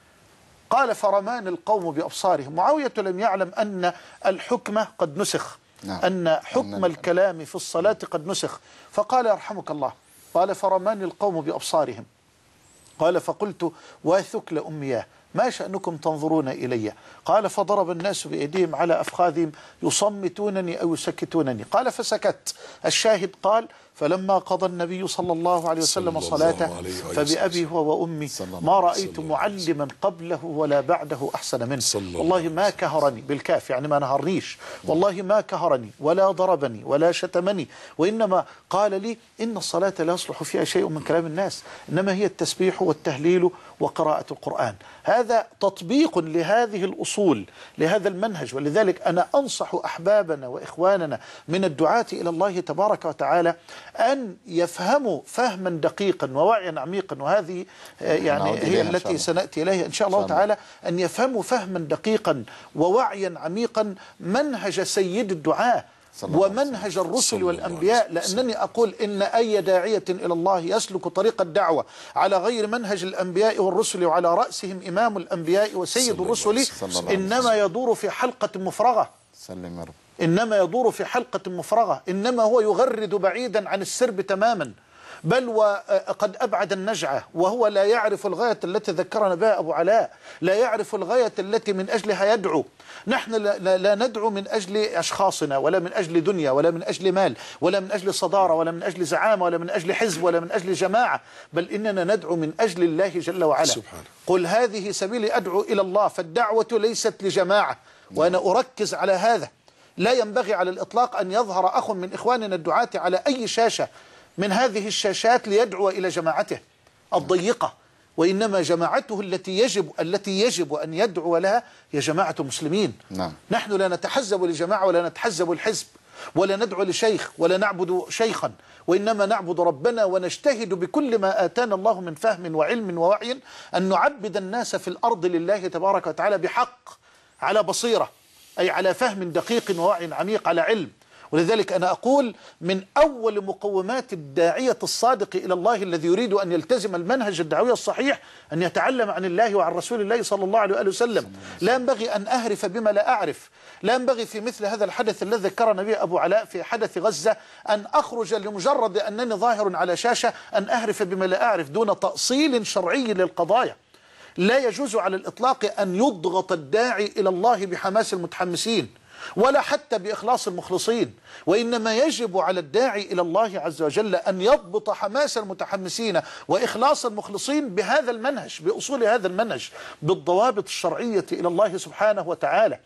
قال: فرمان القوم بأبصارهم. معاوية لم يعلم أن الحكم قد نسخ، نعم. أن حكم الكلام في الصلاة قد نسخ، فقال: يرحمك الله. قال: فرمان القوم بأبصارهم. قال: فقلت: واثكل أمياه، ما شأنكم تنظرون إلي؟ قال: فضرب الناس بأيديهم على أفخاذهم يصمتونني أو يسكتونني. قال: فسكت. الشاهد قال: فلما قضى النبي صلى الله عليه وسلم صلاته فبأبي هو وأمي ما رأيت معلما قبله ولا بعده أحسن منه. والله ما كهرني، بالكاف يعني ما نهرنيش، والله ما كهرني ولا ضربني ولا شتمني، وإنما قال لي: إن الصلاة لا يصلح فيها شيء من كلام الناس، إنما هي التسبيح والتهليل وقراءة القرآن. هذا تطبيق لهذه الأصول لهذا المنهج. ولذلك أنا أنصح أحبابنا وإخواننا من الدعاة إلى الله تبارك وتعالى أن يفهموا فهما دقيقا ووعيا عميقا، وهذه يعني هي التي سنأتي إليها إن شاء الله تعالى، أن يفهموا فهما دقيقا ووعيا عميقا منهج سيد الدعاة ومنهج الرسل والأنبياء، لأنني أقول إن أي داعية إلى الله يسلك طريق الدعوة على غير منهج الأنبياء والرسل وعلى رأسهم إمام الأنبياء وسيد الرسل إنما يدور في حلقة مفرغة، إنما يدور في حلقة مفرغة، إنما هو يغرد بعيدا عن السرب تماما، بل وقد أبعد النجعة، وهو لا يعرف الغاية التي ذكرنا بها أبو علاء، لا يعرف الغاية التي من أجلها يدعو. نحن لا, لا ندعو من أجل أشخاصنا ولا من أجل دنيا ولا من أجل مال ولا من أجل صدارة ولا من أجل زعامة ولا من أجل حزب ولا من أجل جماعة، بل إننا ندعو من أجل الله جل وعلا. سبحانه. قل هذه سبيلي أدعو إلى الله، فالدعوة ليست لجماعة، وأنا أركز على هذا. لا ينبغي على الإطلاق أن يظهر أخ من إخواننا الدعاة على أي شاشة من هذه الشاشات ليدعو إلى جماعته الضيقة، وإنما جماعته التي يجب التي يجب أن يدعو لها هي جماعة المسلمين. نعم. نحن لا نتحزب لجماعة ولا نتحزب الحزب ولا ندعو لشيخ ولا نعبد شيخا، وإنما نعبد ربنا ونجتهد بكل ما آتانا الله من فهم وعلم ووعي أن نعبد الناس في الأرض لله تبارك وتعالى بحق، على بصيرة، أي على فهم دقيق ووعي عميق، على علم. ولذلك أنا أقول من أول مقومات الداعية الصادق إلى الله الذي يريد أن يلتزم المنهج الدعوي الصحيح أن يتعلم عن الله وعن رسول الله صلى الله عليه وآله وسلم. لا ينبغي أن أهرف بما لا أعرف، لا ينبغي في مثل هذا الحدث الذي ذكرنا به أبو علاء في حدث غزة أن أخرج لمجرد أنني ظاهر على شاشة أن أهرف بما لا أعرف دون تأصيل شرعي للقضايا. لا يجوز على الإطلاق أن يضغط الداعي إلى الله بحماس المتحمسين ولا حتى بإخلاص المخلصين، وإنما يجب على الداعي إلى الله عز وجل أن يضبط حماس المتحمسين وإخلاص المخلصين بهذا المنهج، بأصول هذا المنهج، بالضوابط الشرعية إلى الله سبحانه وتعالى.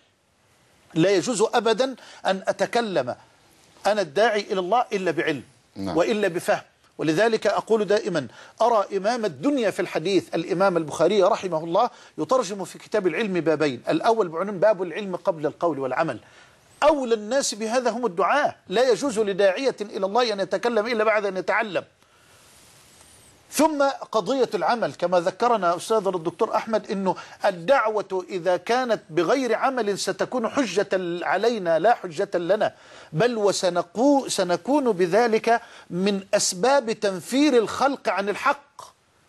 لا يجوز أبدا أن أتكلم أنا الداعي إلى الله إلا بعلم وإلا بفهم. ولذلك أقول دائما أرى إمام الدنيا في الحديث الإمام البخاري رحمه الله يترجم في كتاب العلم بابين، الأول بعنوان باب العلم قبل القول والعمل. أولى الناس بهذا هم الدعاة، لا يجوز لداعية إلى الله أن يتكلم إلا بعد أن يتعلم. ثم قضية العمل كما ذكرنا أستاذنا الدكتور أحمد، أنه الدعوة إذا كانت بغير عمل ستكون حجة علينا لا حجة لنا، بل وسنكون بذلك من أسباب تنفير الخلق عن الحق،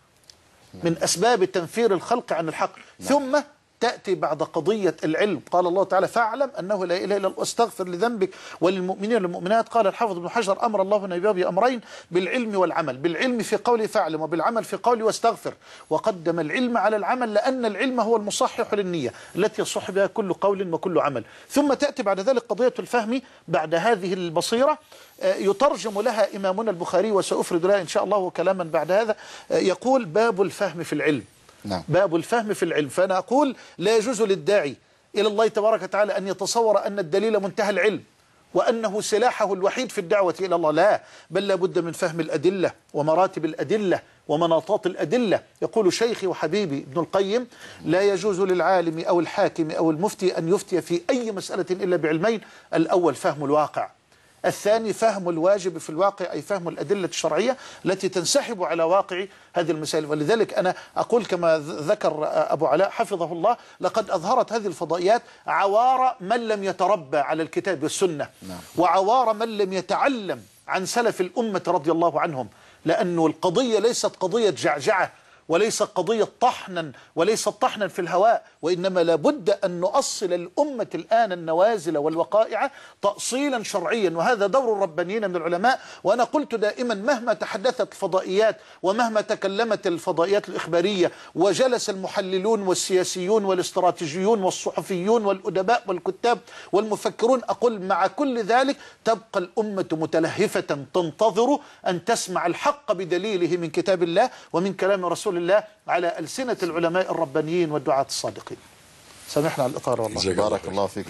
من أسباب تنفير الخلق عن الحق. ثم تأتي بعد قضية العلم، قال الله تعالى فاعلم أنه لا إله إلا الله واستغفر لذنبك وللمؤمنين والمؤمنات. قال الحافظ ابن حجر أمر الله نبيه بأمرين، بالعلم والعمل، بالعلم في قوله فاعلم وبالعمل في قوله واستغفر، وقدم العلم على العمل لأن العلم هو المصحح للنية التي يصح بها كل قول وكل عمل. ثم تأتي بعد ذلك قضية الفهم بعد هذه البصيرة يترجم لها إمامنا البخاري، وسأفرد لها إن شاء الله كلاما بعد هذا، يقول باب الفهم في العلم. نعم. باب الفهم في العلم. فأنا أقول لا يجوز للداعي إلى الله تبارك وتعالى أن يتصور أن الدليل منتهى العلم وأنه سلاحه الوحيد في الدعوة إلى الله، لا، بل لابد من فهم الأدلة ومراتب الأدلة ومناطات الأدلة. يقول شيخي وحبيبي ابن القيم لا يجوز للعالم أو الحاكم أو المفتي أن يفتي في أي مسألة إلا بعلمين، الأول فهم الواقع، الثاني فهم الواجب في الواقع، أي فهم الأدلة الشرعية التي تنسحب على واقع هذه المسائل. ولذلك أنا أقول كما ذكر أبو علاء حفظه الله، لقد أظهرت هذه الفضائيات عوار من لم يتربى على الكتاب والسنة، وعوار من لم يتعلم عن سلف الأمة رضي الله عنهم، لأن القضية ليست قضية جعجعة وليس قضية طحنا وليس طحنا في الهواء، وإنما لابد أن نؤصل الأمة الآن النوازل والوقائع تأصيلا شرعيا، وهذا دور الربانيين من العلماء. وأنا قلت دائما مهما تحدثت الفضائيات ومهما تكلمت الفضائيات الإخبارية وجلس المحللون والسياسيون والاستراتيجيون والصحفيون والأدباء والكتاب والمفكرون، أقول مع كل ذلك تبقى الأمة متلهفة تنتظر أن تسمع الحق بدليله من كتاب الله ومن كلام رسول الله على ألسنة العلماء الربانيين والدعاة الصادقين. سامحنا على الإطارة والله. بارك الله فيك.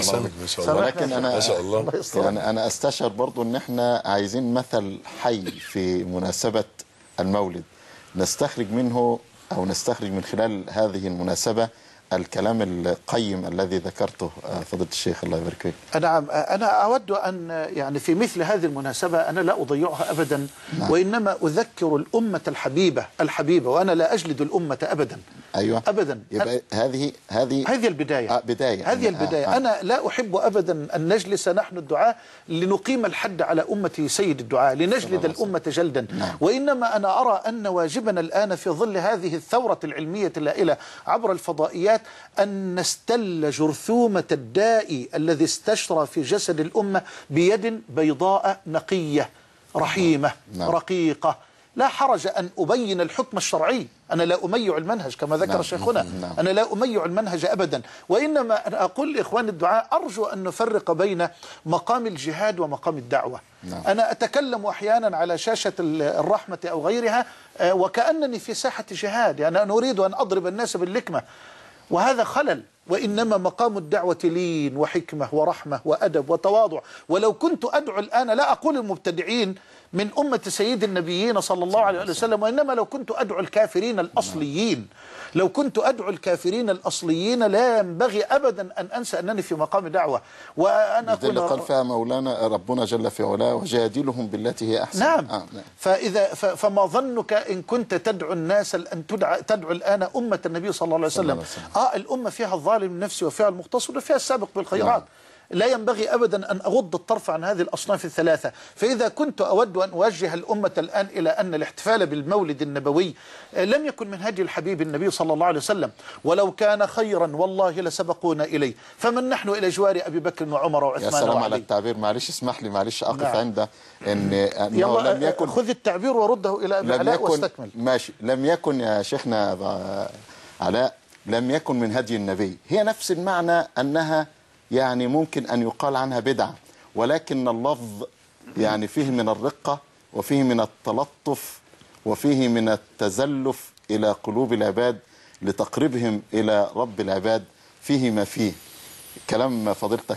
ولكن أنا يعني أنا أستشعر برضو أن احنا عايزين مثل حي في مناسبة المولد نستخرج منه أو نستخرج من خلال هذه المناسبة الكلام القيم الذي ذكرته فضيلة الشيخ الله يبارك فيك. نعم، أنا أود أن يعني في مثل هذه المناسبة أنا لا أضيعها أبدا. نعم. وإنما أذكر الأمة الحبيبة الحبيبة وأنا لا أجلد الأمة أبدا. أيوة أبدا. يبقى هذه هذه هذه البداية. آه بداية هذه البداية. آه آه. أنا لا أحب أبدا أن نجلس نحن الدعاء لنقيم الحد على أمة سيد الدعاء لنجلد الأمة جلدا. نعم. وإنما أنا أرى أن واجبنا الآن في ظل هذه الثورة العلمية الهائلة عبر الفضائيات أن نستل جرثومة الداء الذي استشرى في جسد الأمة بيد بيضاء نقية رحيمة. نعم. رقيقة. لا حرج أن أبين الحكم الشرعي، أنا لا أميع المنهج كما ذكر نعم. شيخنا. نعم. أنا لا أميع المنهج أبدا، وإنما أنا أقول لإخوان الدعاء أرجو أن نفرق بين مقام الجهاد ومقام الدعوة. نعم. أنا أتكلم أحيانا على شاشة الرحمة أو غيرها وكأنني في ساحة جهاد، يعني أنا أريد أن أضرب الناس باللكمة وهذا خلل. وإنما مقام الدعوة لين وحكمة ورحمة وأدب وتواضع. ولو كنت أدعو الآن، لا أقول المبتدعين من أمة سيد النبيين صلى الله عليه وسلم، وإنما لو كنت أدعو الكافرين الأصليين، لو كنت أدعو الكافرين الأصليين لا ينبغي أبدا أن أنسى أنني في مقام دعوة. وأنا أقول قال فيها مولانا ربنا جل في علاه وجادلهم بالتي هي أحسن. نعم. آه نعم. فإذا فما ظنك إن كنت تدعو الناس أن تدعو, تدعو الآن أمة النبي صلى الله عليه وسلم. الله آه الأمة فيها الظالم النفسي وفيها المقتصد وفيها السابق بالخيرات. نعم. لا ينبغي أبدا أن أغض الطرف عن هذه الأصناف الثلاثة. فإذا كنت أود أن أوجه الأمة الآن إلى أن الاحتفال بالمولد النبوي لم يكن من هدي الحبيب النبي صلى الله عليه وسلم، ولو كان خيرا والله لسبقونا إليه، فمن نحن إلى جوار أبي بكر وعمر وعثمان وعلي. يا سلام على التعبير، معلش اسمح لي معلش أقف نعم. عنده إن أنه لم يكن، خذ التعبير ورده إلى أبي علاء واستكمل. ماشي. لم يكن يا شيخنا علاء لم يكن من هدي النبي، هي نفس المعنى أنها يعني ممكن أن يقال عنها بدعة، ولكن اللفظ يعني فيه من الرقة وفيه من التلطف وفيه من التزلف إلى قلوب العباد لتقربهم إلى رب العباد، فيه ما فيه. كلام فضيلتك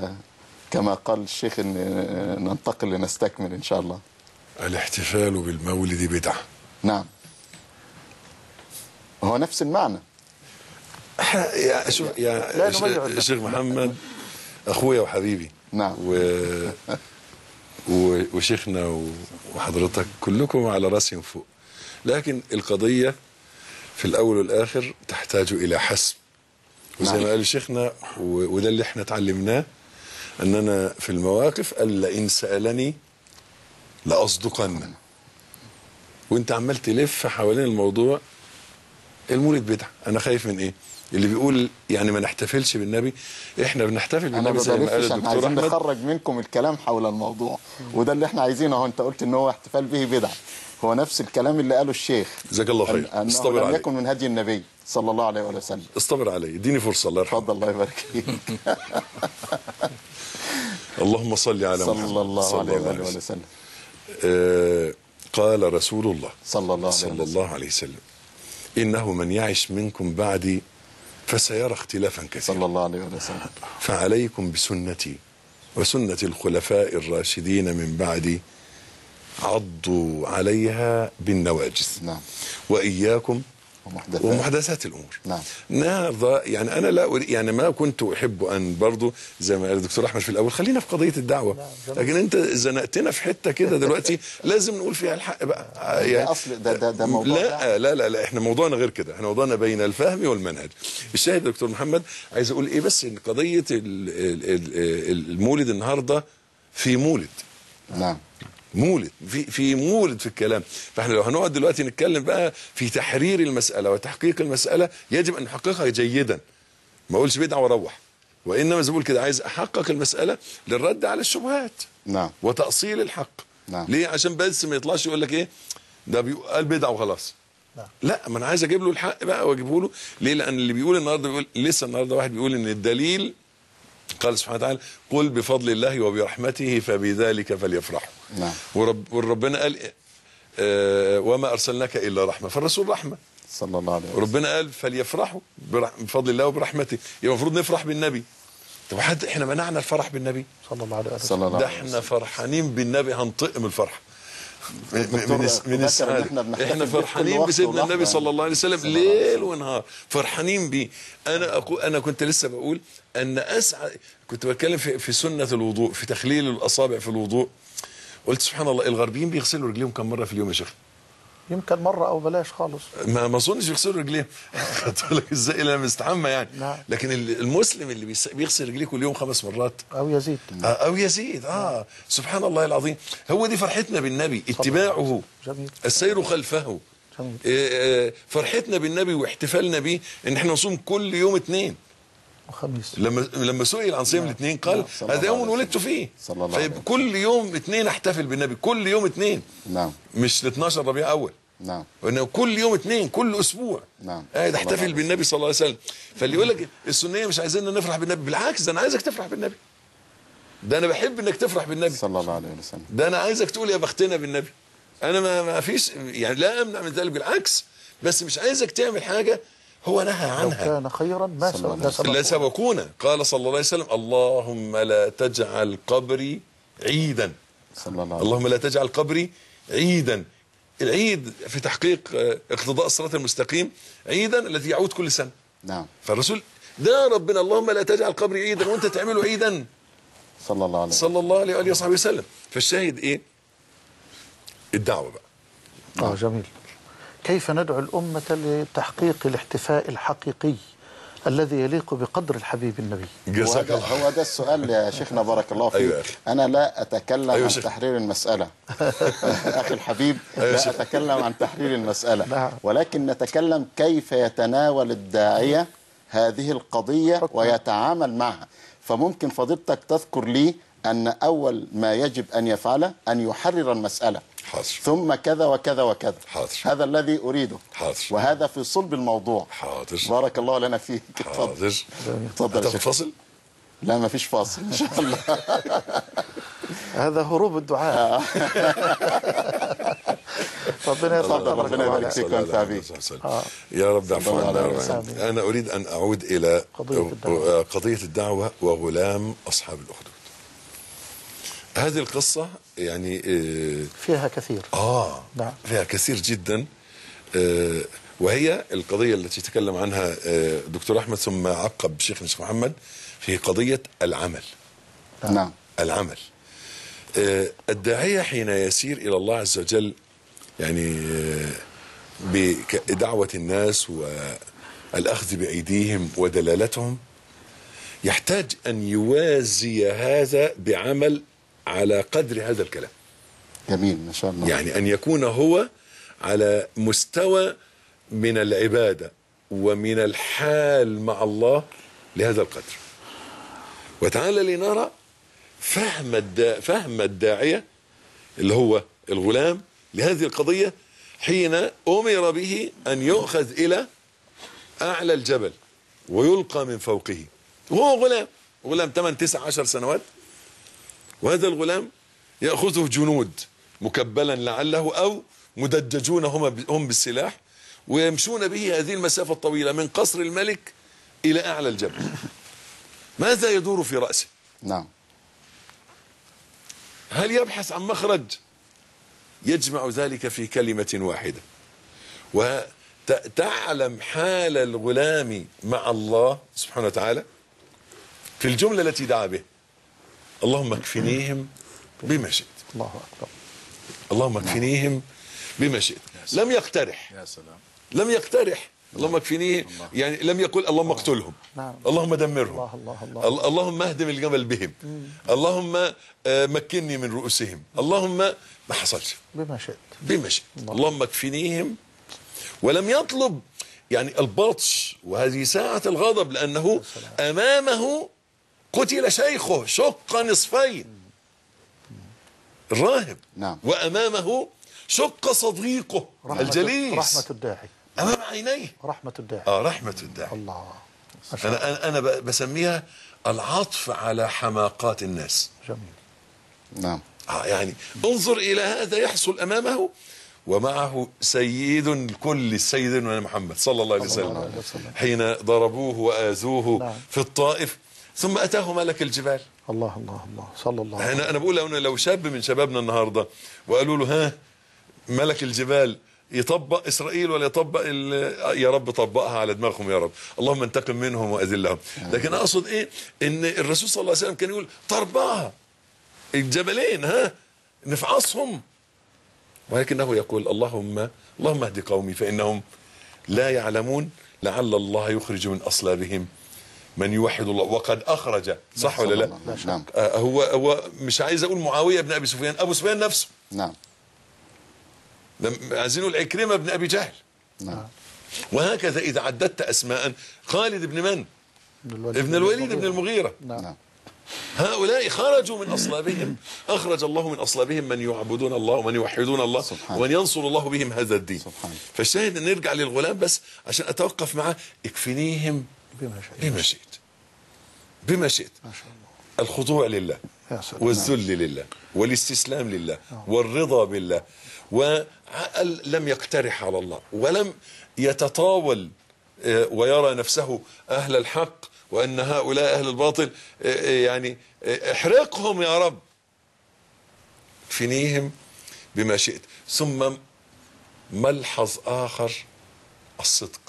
كما قال الشيخ إن ننتقل لنستكمل إن شاء الله. الاحتفال بالمولد بدعة. نعم، هو نفس المعنى. يا شوف يا شيخ محمد اخويا وحبيبي. نعم. و... و... وشيخنا وحضرتك كلكم على راسي من فوق، لكن القضيه في الاول والاخر تحتاج الى حسم، وزي نعم. ما قال شيخنا و... وده اللي احنا اتعلمناه، اننا في المواقف قال لئن سالني لاصدقن، وانت عمال تلف حوالين الموضوع. المولد بدعه، انا خايف من ايه؟ اللي بيقول يعني ما نحتفلش بالنبي، احنا بنحتفل بالنبي زي ما قال الدكتور احمد. عايزين نخرج منكم الكلام حول الموضوع، وده اللي احنا عايزينه اهو. انت قلت ان هو احتفال به بدعه، هو نفس الكلام اللي قاله الشيخ. جزاك الله خير. استبر عليه. لم يكن من هدي النبي صلى الله عليه وسلم. استبر علي، اديني فرصه. الله يرحمه. اتفضل الله يبارك فيك. اللهم صل على محمد صلى الله عليه وآله وسلم. آه قال رسول الله صلى الله عليه صلى وسلم. الله عليه وسلم إنه من يعش منكم بعدي فسيرى اختلافا كثيرا. صلى الله عليه وسلم. فعليكم بسنتي وسنة الخلفاء الراشدين من بعدي عضوا عليها بالنواجذ. نعم. وإياكم ومحدثات, ومحدثات الأمور. نعم. النهارده يعني أنا لا يعني ما كنت أحب أن برضو زي ما قال الدكتور أحمد في الأول خلينا في قضية الدعوة. نعم. لكن أنت زنقتنا في حتة كده دلوقتي لازم نقول فيها الحق بقى. يعني ده أصل ده ده, ده موضوع. لا, لا لا لا إحنا موضوعنا غير كده، إحنا موضوعنا بين الفهم والمنهج. الشاهد دكتور محمد عايز أقول إيه بس، إن قضية المولد النهارده في مولد. نعم. مولد في في مولد في الكلام. فاحنا لو هنقعد دلوقتي نتكلم بقى في تحرير المسألة وتحقيق المسألة، يجب ان نحققها جيدا، ما اقولش بدعة واروح، وانما زي ما بقول كده عايز احقق المسألة للرد على الشبهات. نعم. وتأصيل الحق. نعم. ليه؟ عشان بس ما يطلعش يقول لك ايه ده بيقول بدعة وخلاص. نعم. لا، ما انا عايز اجيب له الحق بقى واجيبه له. ليه؟ لان اللي بيقول النهارده بيقول لسه النهارده واحد بيقول ان الدليل قال سبحانه وتعالى قل بفضل الله وبرحمته فبذلك فليفرحوا. نعم. ورب وربنا قال آه وما ارسلناك الا رحمه، فالرسول رحمه صلى الله عليه وسلم. وربنا قال فليفرحوا بفضل الله وبرحمته، يبقى المفروض نفرح بالنبي. طب حد احنا منعنا الفرح بالنبي صلى الله عليه وسلم؟ ده احنا فرحانين بالنبي هنطق من الفرح. من, من السعادة. احنا, احنا فرحانين بسيدنا النبي صلى الله عليه وسلم ليل ونهار، فرحانين بيه. انا أقول انا كنت لسه بقول ان اسعد، كنت بتكلم في, في سنة الوضوء، في تخليل الاصابع في الوضوء. قلت سبحان الله، الغربيين بيغسلوا رجليهم كم مرة في اليوم يا شيخ؟ يمكن مرة أو بلاش خالص. ما ما اظنش يغسلوا رجليهم. خدت بالك ازاي؟ لما مستحمى يعني. نعم. لكن المسلم اللي بيغسل رجليه كل يوم خمس مرات او يزيد او يزيد اه نعم. سبحان الله العظيم. هو دي فرحتنا بالنبي، اتباعه، جميل. السير خلفه، جميل. فرحتنا بالنبي واحتفالنا به ان احنا نصوم كل يوم اثنين وخميس. لما لما سئل عن صيام الاثنين قال هذا يوم ولدت فيه، فكل يوم اثنين احتفل بالنبي، كل يوم اثنين. نعم. مش اثناشر ربيع اول. نعم. وانه كل يوم اثنين، كل اسبوع نعم قاعد احتفل بالنبي صلى الله عليه وسلم. فاللي يقول لك السنيه مش عايزيننا نفرح بالنبي، بالعكس ده انا عايزك تفرح بالنبي، ده انا بحب انك تفرح بالنبي صلى الله عليه وسلم، ده انا عايزك تقول يا بختنا بالنبي. انا ما, ما فيش يعني لا امنع من ذلك، بالعكس، بس مش عايزك تعمل حاجه هو نهى عنها. لو كان خيرا ما لا سبقونا. قال صلى الله عليه وسلم اللهم لا تجعل قبري عيدا، صلى الله عليه. اللهم لا تجعل قبري عيدا. العيد في تحقيق اقتضاء الصراط المستقيم عيدا الذي يعود كل سنة. نعم. فالرسول ده ربنا اللهم لا تجعل قبري عيدا وانت تعمله عيدا صلى الله عليه صلى الله عليه وآله وصحبه وسلم. فالشاهد ايه؟ الدعوة بقى. اه جميل. كيف ندعو الأمة لتحقيق الاحتفاء الحقيقي الذي يليق بقدر الحبيب النبي؟ جزاك الله. هو ده السؤال يا شيخنا بارك الله فيك. أيوة. أنا لا أتكلم أيوة عن شيخ. تحرير المسألة أخي الحبيب. أيوة لا شيخ. أتكلم عن تحرير المسألة. نعم. ولكن نتكلم كيف يتناول الداعية هذه القضية حكم. ويتعامل معها. فممكن فضيلتك تذكر لي أن أول ما يجب أن يفعله أن يحرر المسألة. حاضر. ثم كذا وكذا وكذا. حاضر. هذا الذي أريده. حاضر. وهذا في صلب الموضوع. حاضر. بارك الله لنا فيك. حاضر. تفضل يا شيخ. فاصل؟ لا ما فيش فاصل إن شاء الله. هذا هروب الدعاء. ربنا يتفضل. ربنا يبارك فيك وانت بيه. يا رب اعفو عنا. أنا أريد أن أعود إلى قضية الدعوة وغلام أصحاب الأخدود. هذه القصة يعني فيها كثير. آه نعم. فيها كثير جدا. آه وهي القضية التي تكلم عنها آه دكتور أحمد ثم عقب شيخنا الشيخ محمد في قضية العمل. نعم. العمل. آه الداعية حين يسير إلى الله عز وجل يعني آه بدعوة الناس والأخذ بأيديهم ودلالتهم يحتاج أن يوازي هذا بعمل على قدر هذا الكلام. جميل ما شاء الله. يعني أن يكون هو على مستوى من العبادة ومن الحال مع الله لهذا القدر. وتعالى لنرى فهم الدا فهم الداعية اللي هو الغلام لهذه القضية حين أمر به أن يؤخذ إلى أعلى الجبل ويلقى من فوقه وهو غلام، غلام ثمانية تسعة عشر سنوات. وهذا الغلام يأخذه جنود مكبلا لعله أو مدججون هم هم بالسلاح ويمشون به هذه المسافة الطويلة من قصر الملك إلى أعلى الجبل. ماذا يدور في رأسه؟ نعم. هل يبحث عن مخرج؟ يجمع ذلك في كلمة واحدة. وتعلم حال الغلام مع الله سبحانه وتعالى في الجملة التي دعا به: اللهم اكفنيهم بما شئت. الله أكبر. اللهم اكفنيهم بما شئت. لم يقترح. يا سلام. لم يقترح اللهم اكفنيهم، يعني لم يقل اللهم اقتلهم. نعم. اللهم دمرهم. الله الله الله. اللهم اهدم الجبل بهم. مم. اللهم مكنني من رؤوسهم. اللهم ما حصلش. بما شئت. بما شئت. اللهم اكفنيهم. ولم يطلب يعني البطش، وهذه ساعة الغضب لأنه أمامه قتل شيخه شق نصفين الراهب. نعم. وأمامه شق صديقه رحمة الجليس. رحمة الداعي أمام عينيه. رحمة الداعي. آه رحمة الداعي. الله. أنا أنا بسميها العطف على حماقات الناس. جميل. نعم. آه يعني انظر إلى هذا يحصل أمامه ومعه سيد الكل سيدنا محمد صلى الله عليه وسلم حين ضربوه وآذوه. نعم. في الطائف ثم أتاه ملك الجبال. الله الله الله صلى الله عليه وسلم. أنا أنا بقول لو لو شاب من شبابنا النهارده وقالوا له ها ملك الجبال يطبق إسرائيل ولا يطبق يا رب طبقها على دماغهم يا رب، اللهم انتقم منهم وأذلهم. لكن أقصد إيه؟ إن الرسول صلى الله عليه وسلم كان يقول طربها الجبلين ها نفعصهم، ولكنه يقول اللهم اللهم اهد قومي فإنهم لا يعلمون لعل الله يخرج من أصلابهم من يوحد الله وقد أخرج. صح ولا لا؟ نعم. آه هو هو مش عايز أقول معاوية بن أبي سفيان، أبو سفيان نفسه. نعم. عايزين نقول عكرمة بن أبي جهل. نعم. وهكذا إذا عددت أسماء، خالد بن من؟ ابن الوليد بن المغيرة. نعم. هؤلاء خرجوا من أصلابهم، أخرج الله من أصلابهم من يعبدون الله ومن يوحدون الله ومن ينصر الله بهم هذا الدين. سبحان. فالشاهد أن نرجع للغلام بس عشان أتوقف معه، اكفنيهم بما شئت بما شئت. الخضوع لله والذل لله والاستسلام لله والرضا بالله، ولم يقترح على الله ولم يتطاول ويرى نفسه أهل الحق وأن هؤلاء أهل الباطل، يعني احرقهم يا رب، فنيهم بما شئت. ثم ملحظ آخر، الصدق.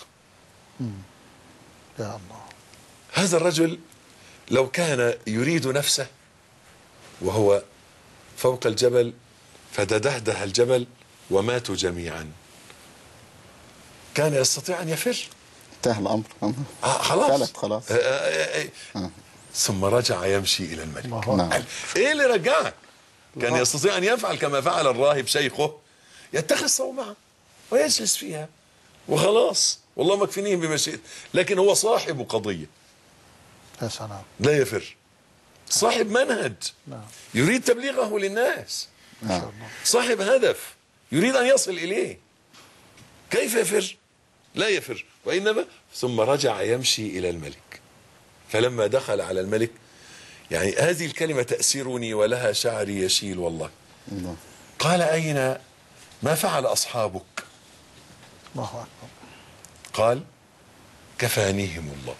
يا الله. هذا الرجل لو كان يريد نفسه وهو فوق الجبل فتدهده الجبل وماتوا جميعا، كان يستطيع أن يفر. انتهى الأمر. آه خلاص خلاص. آه آه آه آه. ثم رجع يمشي إلى الملك. نعم. إيه اللي رجعه؟ كان يستطيع أن يفعل كما فعل الراهب شيخه، يتخذ صومعة ويجلس فيها وخلاص، والله ما كفنيهم بما شئت. لكن هو صاحب قضية. يا سلام. لا يفر، صاحب منهج يريد تبليغه للناس، صاحب هدف يريد أن يصل إليه. كيف يفر؟ لا يفر، وإنما ثم رجع يمشي إلى الملك. فلما دخل على الملك، يعني هذه الكلمة تأسرني ولها شعري يشيل والله. قال أين ما فعل أصحابك؟ الله أكبر. قال كفانيهم الله.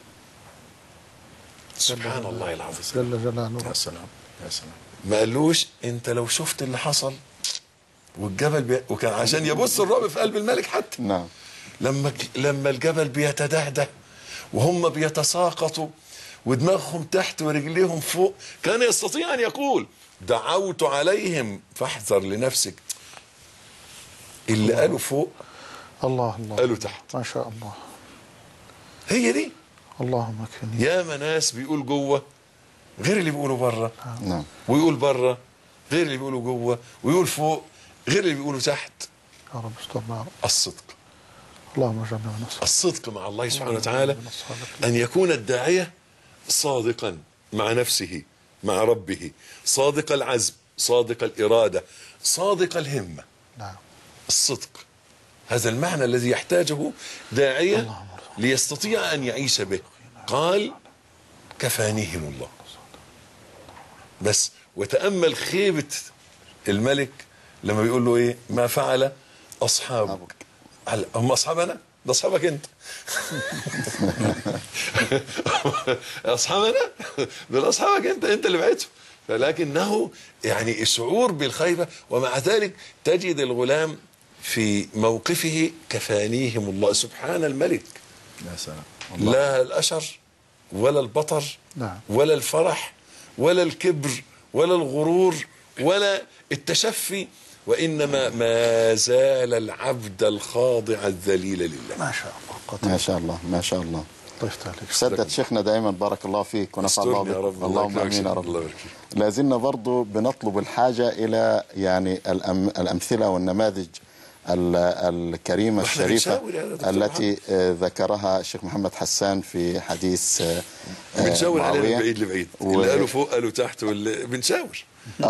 سبحان الله العظيم جل جلاله. يا سلام يا سلام. ما قالوش انت لو شفت اللي حصل والجبل بي... وكان عشان يبص الرعب في قلب الملك حتى. نعم. لما لما الجبل بيتدهده وهم بيتساقطوا ودماغهم تحت ورجليهم فوق، كان يستطيع ان يقول دعوت عليهم فاحذر لنفسك. اللي قالوا فوق الله الله قالوا تحت. ما شاء الله. هي دي. اللهم اكفني. يا ناس بيقول جوه غير اللي بيقولوا بره. نعم. ويقول بره غير اللي بيقولوا جوه، ويقول فوق غير اللي بيقولوا تحت. يا رب استرنا يا رب. الصدق. اللهم اجعلنا من الصادقين. الصدق مع الله سبحانه وتعالى، أن يكون الداعية صادقا مع نفسه مع ربه، صادق العزم، صادق الإرادة، صادق الهمة. نعم. الصدق هذا المعنى الذي يحتاجه داعية ليستطيع أن يعيش به. قال كفانيهم الله. بس وتأمل خيبة الملك لما بيقول له ايه ما فعل أصحابك. هم أصحابنا؟ ده أصحابك أنت. أصحابنا؟ دول أصحابك أنت، أنت اللي بعتهم. فلكنه يعني الشعور بالخيبة، ومع ذلك تجد الغلام في موقفه كفانيهم الله. سبحان الملك. يا سلام. لا الأشر ولا البطر. نعم. ولا الفرح ولا الكبر ولا الغرور ولا التشفي، وإنما ما زال العبد الخاضع الذليل لله. ما شاء الله. ما شاء الله ما شاء الله. طيفت عليك. سدد شيخنا دائما، بارك الله فيك ونفع الله بك. اللهم امين يا رب. لازلنا برضو بنطلب الحاجة إلى يعني الأم الأمثلة والنماذج الكريمة الشريفة التي ذكرها الشيخ محمد حسان في حديث بنشاور علينا بعيد لبعيد، اللي قالوا فوق قالوا تحت، واللي بنشاور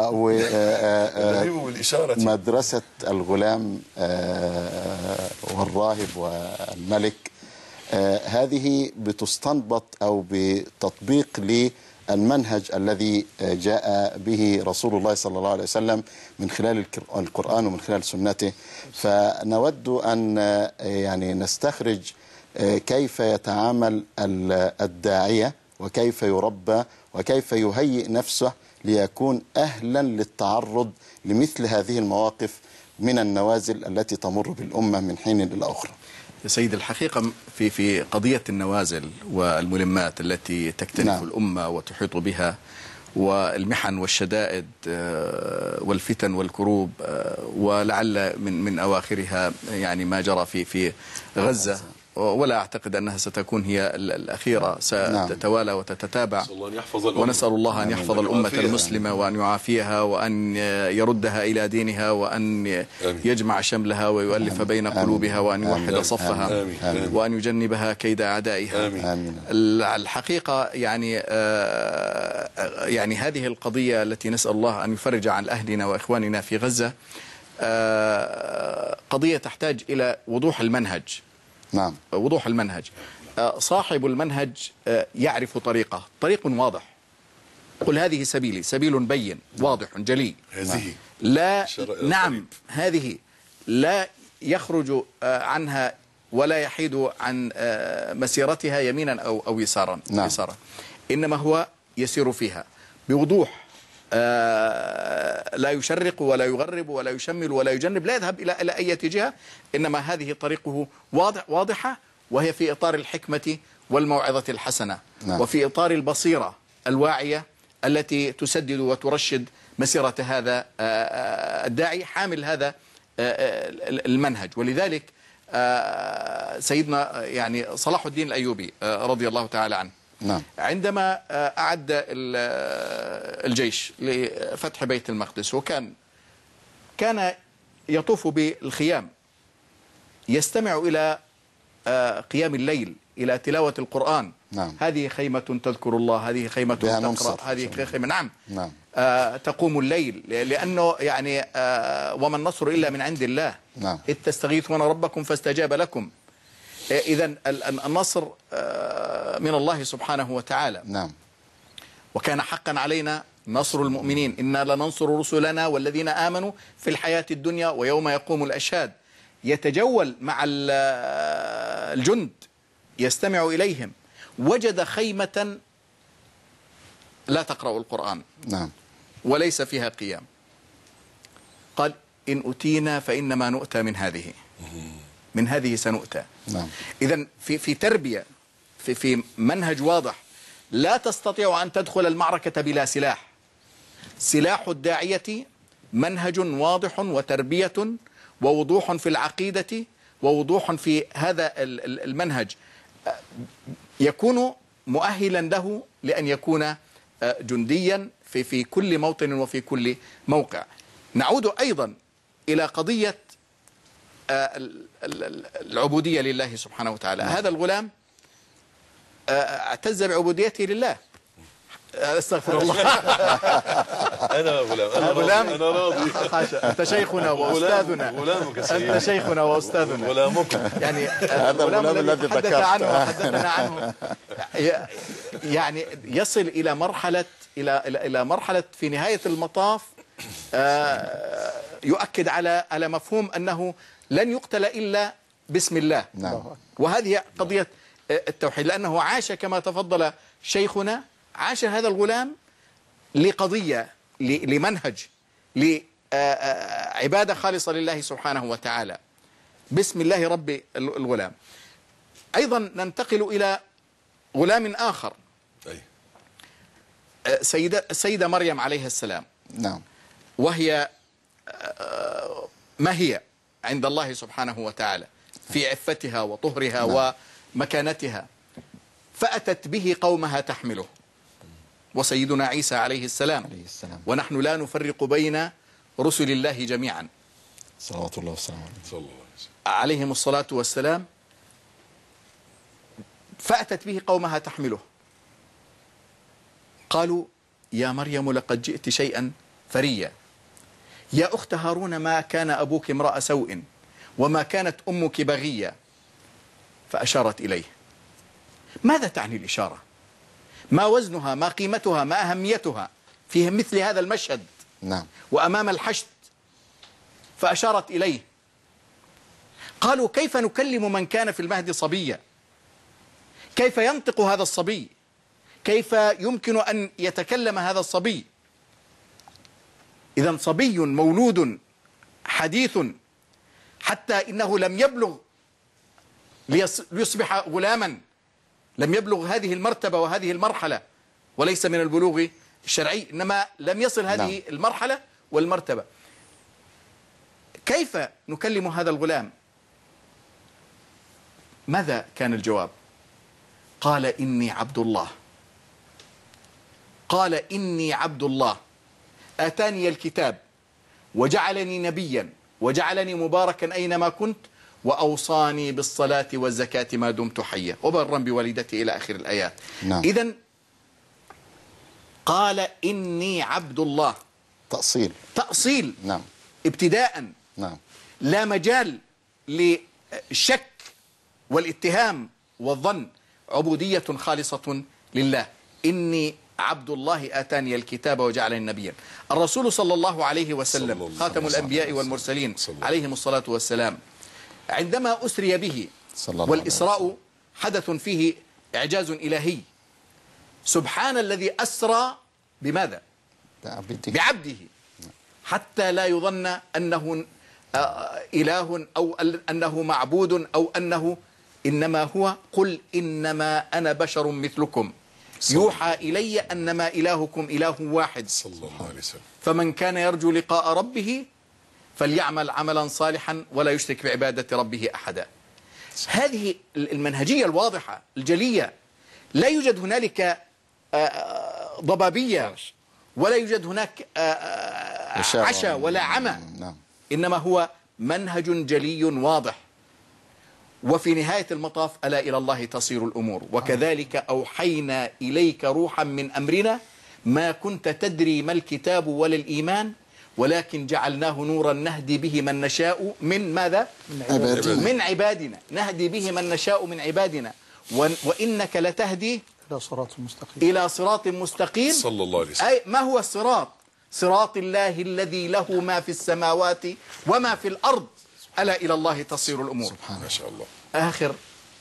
مدرسة الغلام والراهب والملك، هذه بتستنبط أو بتطبيق للمنهج الذي جاء به رسول الله صلى الله عليه وسلم من خلال القرآن ومن خلال سنته. فنود أن يعني نستخرج كيف يتعامل الداعية وكيف يربى وكيف يهيئ نفسه ليكون أهلا للتعرض لمثل هذه المواقف من النوازل التي تمر بالأمة من حين إلى آخر. يا سيد، الحقيقة في في قضية النوازل والملمات التي تكتنف نعم. الأمة وتحيط بها، والمحن والشدائد والفتن والكروب، ولعل من من أواخرها يعني ما جرى في في غزة، ولا أعتقد أنها ستكون هي الأخيرة، ستتوالى وتتتابع، ونسأل الله أن يحفظ الأمة المسلمة وأن يعافيها وأن يردها إلى دينها وأن يجمع شملها ويؤلف بين قلوبها وأن يوحد صفها وأن يجنبها كيد أعدائها. الحقيقة يعني يعني هذه القضية التي نسأل الله أن يفرج عن أهلنا وإخواننا في غزة قضية تحتاج إلى وضوح المنهج. نعم. وضوح المنهج. صاحب المنهج يعرف طريقه، طريق واضح. قل هذه سبيلي، سبيل بين واضح جلي. هذه لا نعم هذه لا يخرج عنها ولا يحيد عن مسيرتها يمينا أو أو يسارا. نعم. يسارا. إنما هو يسير فيها بوضوح، لا يشرق ولا يغرب ولا يشمل ولا يجنب، لا يذهب إلى إلى أي جهة، إنما هذه طريقه واضح واضحة، وهي في إطار الحكمة والموعظة الحسنة. نعم. وفي إطار البصيرة الواعية التي تسدد وترشد مسيرة هذا الداعي حامل هذا المنهج. ولذلك سيدنا يعني صلاح الدين الأيوبي رضي الله تعالى عنه نعم. عندما أعد الجيش لفتح بيت المقدس، وكان كان يطوف بالخيام يستمع إلى قيام الليل، إلى تلاوة القرآن. نعم. هذه خيمة تذكر الله، هذه خيمة تقرأ، هذه خيمة نعم, نعم. آه تقوم الليل، لأنه يعني آه وما النصر إلا من عند الله. نعم. إذ تستغيثون ربكم فاستجاب لكم. إذن النصر من الله سبحانه وتعالى. نعم. وكان حقا علينا نصر المؤمنين، إنا لننصر رسلنا والذين آمنوا في الحياة الدنيا ويوم يقوم الأشهاد. يتجول مع الجند يستمع إليهم، وجد خيمة لا تقرأ القرآن. نعم. وليس فيها قيام. قال إن أتينا فإنما نؤتى من هذه، من هذه سنؤتى. نعم. إذن في في تربية، في في منهج واضح. لا تستطيع أن تدخل المعركة بلا سلاح. سلاح الداعية منهج واضح وتربية ووضوح في العقيدة ووضوح في هذا المنهج، يكون مؤهلا له لأن يكون جنديا في في كل موطن وفي كل موقع. نعود أيضا إلى قضية العبودية لله سبحانه وتعالى. هذا الغلام اعتز بعبوديته لله. استغفر الله. أنا غلام، أنا غلام، أنا راضي. أنت شيخنا وأستاذنا. غلامك أنت شيخنا وأستاذنا. غلامك. يعني هذا الغلام الذي تحدث عنه وحدثنا عنه، يعني يصل إلى مرحلة إلى إلى إلى مرحلة في نهاية المطاف يؤكد على على مفهوم أنه لن يقتل إلا بسم الله. نعم. وهذه قضية التوحيد، لأنه عاش كما تفضل شيخنا، عاش هذا الغلام لقضية، لمنهج، لعبادة خالصة لله سبحانه وتعالى. بسم الله رب الغلام. أيضا ننتقل إلى غلام آخر، سيدة, سيدة مريم عليها السلام. نعم. وهي ما هي عند الله سبحانه وتعالى في عفتها وطهرها. نعم. ومكانتها. فأتت به قومها تحمله. وسيدنا عيسى عليه السلام. عليه السلام. ونحن لا نفرق بين رسل الله جميعا صلوات الله وسلامه عليهم الصلاة والسلام. فأتت به قومها تحمله. قالوا يا مريم لقد جئت شيئا فريا، يا أخت هارون ما كان أبوك امرأ سوء وما كانت أمك بغية. فأشارت إليه. ماذا تعني الإشارة؟ ما وزنها، ما قيمتها، ما أهميتها في مثل هذا المشهد؟ نعم. وأمام الحشد. فأشارت إليه. قالوا كيف نكلم من كان في المهد صبيا؟ كيف ينطق هذا الصبي؟ كيف يمكن أن يتكلم هذا الصبي؟ إذن صبي مولود حديث، حتى إنه لم يبلغ ليصبح غلاما، لم يبلغ هذه المرتبة وهذه المرحلة، وليس من البلوغ الشرعي، إنما لم يصل هذه نعم. المرحلة والمرتبة. كيف نكلم هذا الغلام؟ ماذا كان الجواب؟ قال إني عبد الله، قال إني عبد الله آتاني الكتاب وجعلني نبيا وجعلني مباركا أينما كنت وأوصاني بالصلاة والزكاة ما دمت حيا وبرا بوالدتي إلى آخر الآيات. نعم. إذن قال إني عبد الله، تأصيل تأصيل نعم. ابتداء نعم. لا مجال للشك والاتهام والظن، عبودية خالصة لله. إني عبد الله آتاني الكتاب وجعلني نبيا. الرسول صلى الله عليه وسلم خاتم الأنبياء والمرسلين عليهم الصلاة والسلام، عندما أسري به والإسراء حدث فيه إعجاز إلهي. سبحان الذي أسرى بماذا؟ بعبده، حتى لا يظن أنه إله أو أنه معبود أو أنه، إنما هو قل إنما أنا بشر مثلكم يوحى إلي أنما إلهكم إله واحد صلى الله عليه وسلم فمن كان يرجو لقاء ربه فليعمل عملا صالحا ولا يشرك بعبادة ربه أحدا. هذه المنهجية الواضحة الجلية، لا يوجد هنالك ضبابية ولا يوجد هناك عشاء ولا عمى، إنما هو منهج جلي واضح. وفي نهاية المطاف ألا إلى الله تصير الأمور، وكذلك أوحينا إليك روحا من أمرنا ما كنت تدري ما الكتاب ولا الإيمان ولكن جعلناه نورا نهدي به من نشاء من ماذا؟ من عبادنا, من عبادنا. نهدي به من نشاء من عبادنا وإنك لتهدي إلى صراط مستقيم إلى صراط مستقيم صلى الله عليه وسلم. أي ما هو الصراط؟ صراط الله الذي له ما في السماوات وما في الأرض ألا إلى الله تصير الأمور. سبحان ما شاء الله. آخر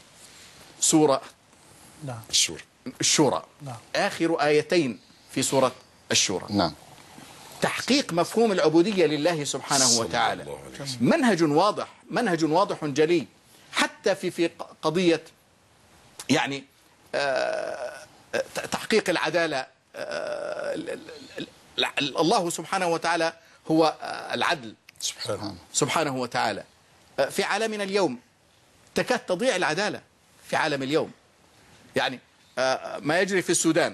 سورة نعم. الشورى الشورى نعم. آخر آيتين في سورة الشورى نعم. تحقيق مفهوم العبودية لله سبحانه وتعالى. منهج واضح، منهج واضح جلي، حتى في في قضية يعني آه تحقيق العدالة. آه الله سبحانه وتعالى هو العدل سبحانه سبحانه وتعالى. في عالمنا اليوم تكاد تضيع العدالة في عالم اليوم. يعني ما يجري في السودان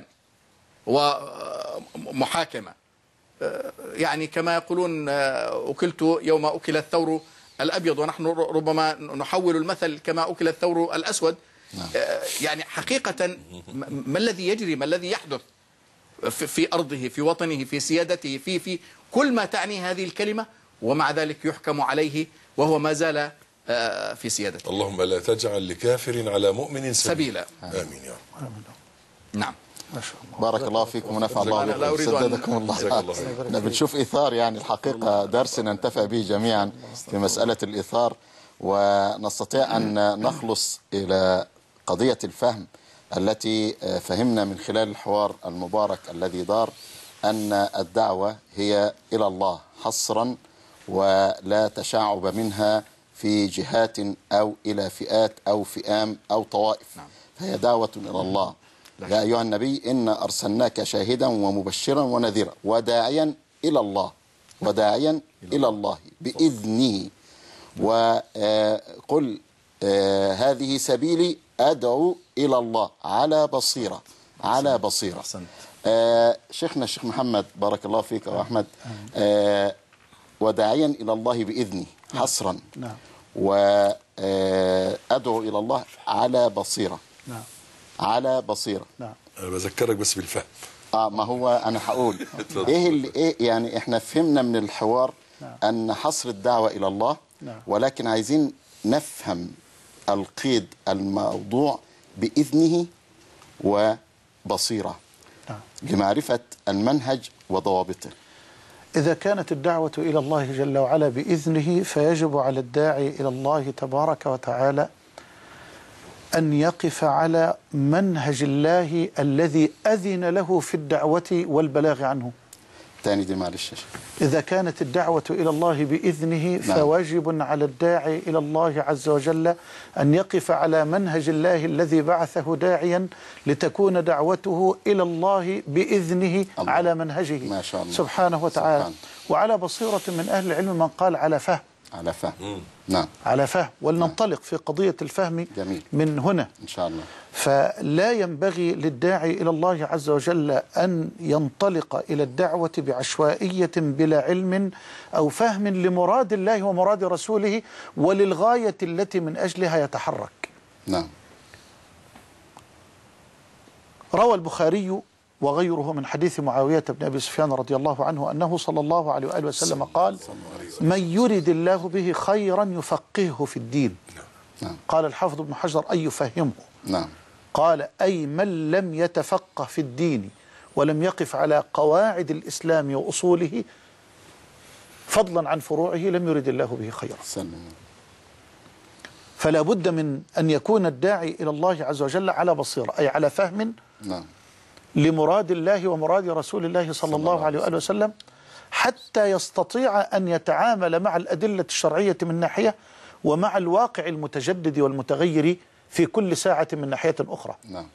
ومحاكمة، يعني كما يقولون أكلت يوم أكل الثور الأبيض، ونحن ربما نحول المثل كما أكل الثور الأسود. يعني حقيقة ما الذي يجري، ما الذي يحدث في أرضه، في وطنه، في سيادته، في في كل ما تعني هذه الكلمة، ومع ذلك يحكم عليه وهو ما زال في سيادته. اللهم لا تجعل لكافر على مؤمن سبيلا. آمين يا رب. نعم. ما شاء الله. بارك الله فيكم ونفع الله بكم سددكم الله. احنا بنشوف إيثار، يعني الحقيقة درس ننتفع به جميعا في مسألة الإيثار، ونستطيع أن نخلص إلى قضية الفهم التي فهمنا من خلال الحوار المبارك الذي دار أن الدعوة هي إلى الله حصرا، ولا تشعب منها في جهات أو إلى فئات أو فئام أو طوائف. فهي دعوة إلى الله. يا أيها النبي إنا أرسلناك شاهدا ومبشرا ونذيرا وداعيا إلى الله وداعيا إلى الله بإذنه، وقل هذه سبيلي أدعو إلى الله على بصيرة على بصيرة. آه شيخنا الشيخ محمد بارك الله فيك يا أحمد، آه وداعيا إلى الله بإذنه حصرا، نعم. وأدعو إلى الله على بصيرة، نعم. على بصيرة. نعم. أنا بذكرك بس بالفهم. آه ما هو أنا هقول إيه اللي إيه يعني إحنا فهمنا من الحوار نعم. أن حصر الدعوة إلى الله، نعم. ولكن عايزين نفهم القيد الموضوع بإذنه وبصيرة، نعم. لمعرفة المنهج وضوابطه. إذا كانت الدعوة إلى الله جل وعلا بإذنه، فيجب على الداعي إلى الله تبارك وتعالى أن يقف على منهج الله الذي أذن له في الدعوة والبلاغ عنه. تاني دي معلش. إذا كانت الدعوة إلى الله بإذنه نعم. فواجب على الداعي إلى الله عز وجل أن يقف على منهج الله الذي بعثه داعيا لتكون دعوته إلى الله بإذنه الله. على منهجه ما شاء الله. سبحانه وتعالى سبحان. وعلى بصيرة من أهل العلم من قال على فهم على فهم نعم على فهم ولننطلق في قضية الفهم جميل. من هنا إن شاء الله. فلا ينبغي للداعي إلى الله عز وجل أن ينطلق إلى الدعوة بعشوائية بلا علم أو فهم لمراد الله ومراد رسوله وللغاية التي من أجلها يتحرك. نعم. روى البخاري وغيره من حديث معاوية بن أبي سفيان رضي الله عنه أنه صلى الله عليه وآله وسلم قال: من يرد الله به خيرا يفقهه في الدين. نعم. قال الحافظ ابن حجر: أي يفهمه. نعم. قال: أي من لم يتفقه في الدين ولم يقف على قواعد الإسلام وأصوله فضلا عن فروعه لم يرد الله به خيرا. سلم. فلا بد من أن يكون الداعي إلى الله عز وجل على بصيرة، أي على فهم نعم. لمراد الله ومراد رسول الله صلى الله عليه وآله وسلم حتى يستطيع أن يتعامل مع الأدلة الشرعية من ناحية ومع الواقع المتجدد والمتغير في كل ساعة من ناحية أخرى. نعم.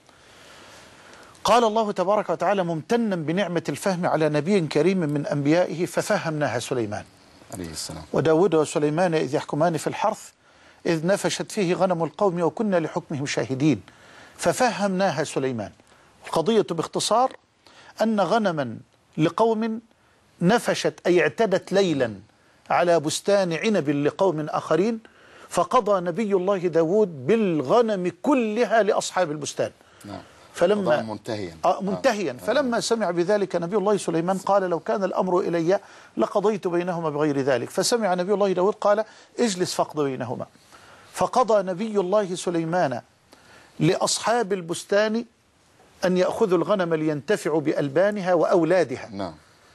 قال الله تبارك وتعالى ممتنا بنعمة الفهم على نبي كريم من أنبيائه: ففهمناها سليمان عليه السلام وداود وسليمان إذ يحكمان في الحرث إذ نفشت فيه غنم القوم وكنا لحكمهم شاهدين ففهمناها سليمان. القضية باختصار أن غنما لقوم نفشت أي اعتدت ليلا على بستان عنب لقوم آخرين، فقضى نبي الله داود بالغنم كلها لأصحاب البستان. نعم. فلما منتهيا آه منتهيا آه. فلما سمع بذلك نبي الله سليمان قال: لو كان الأمر إلي لقضيت بينهما بغير ذلك. فسمع نبي الله داود قال: اجلس فاقض بينهما. فقضى نبي الله سليمان لأصحاب البستان أن يأخذوا الغنم لينتفعوا بألبانها وأولادها. نعم.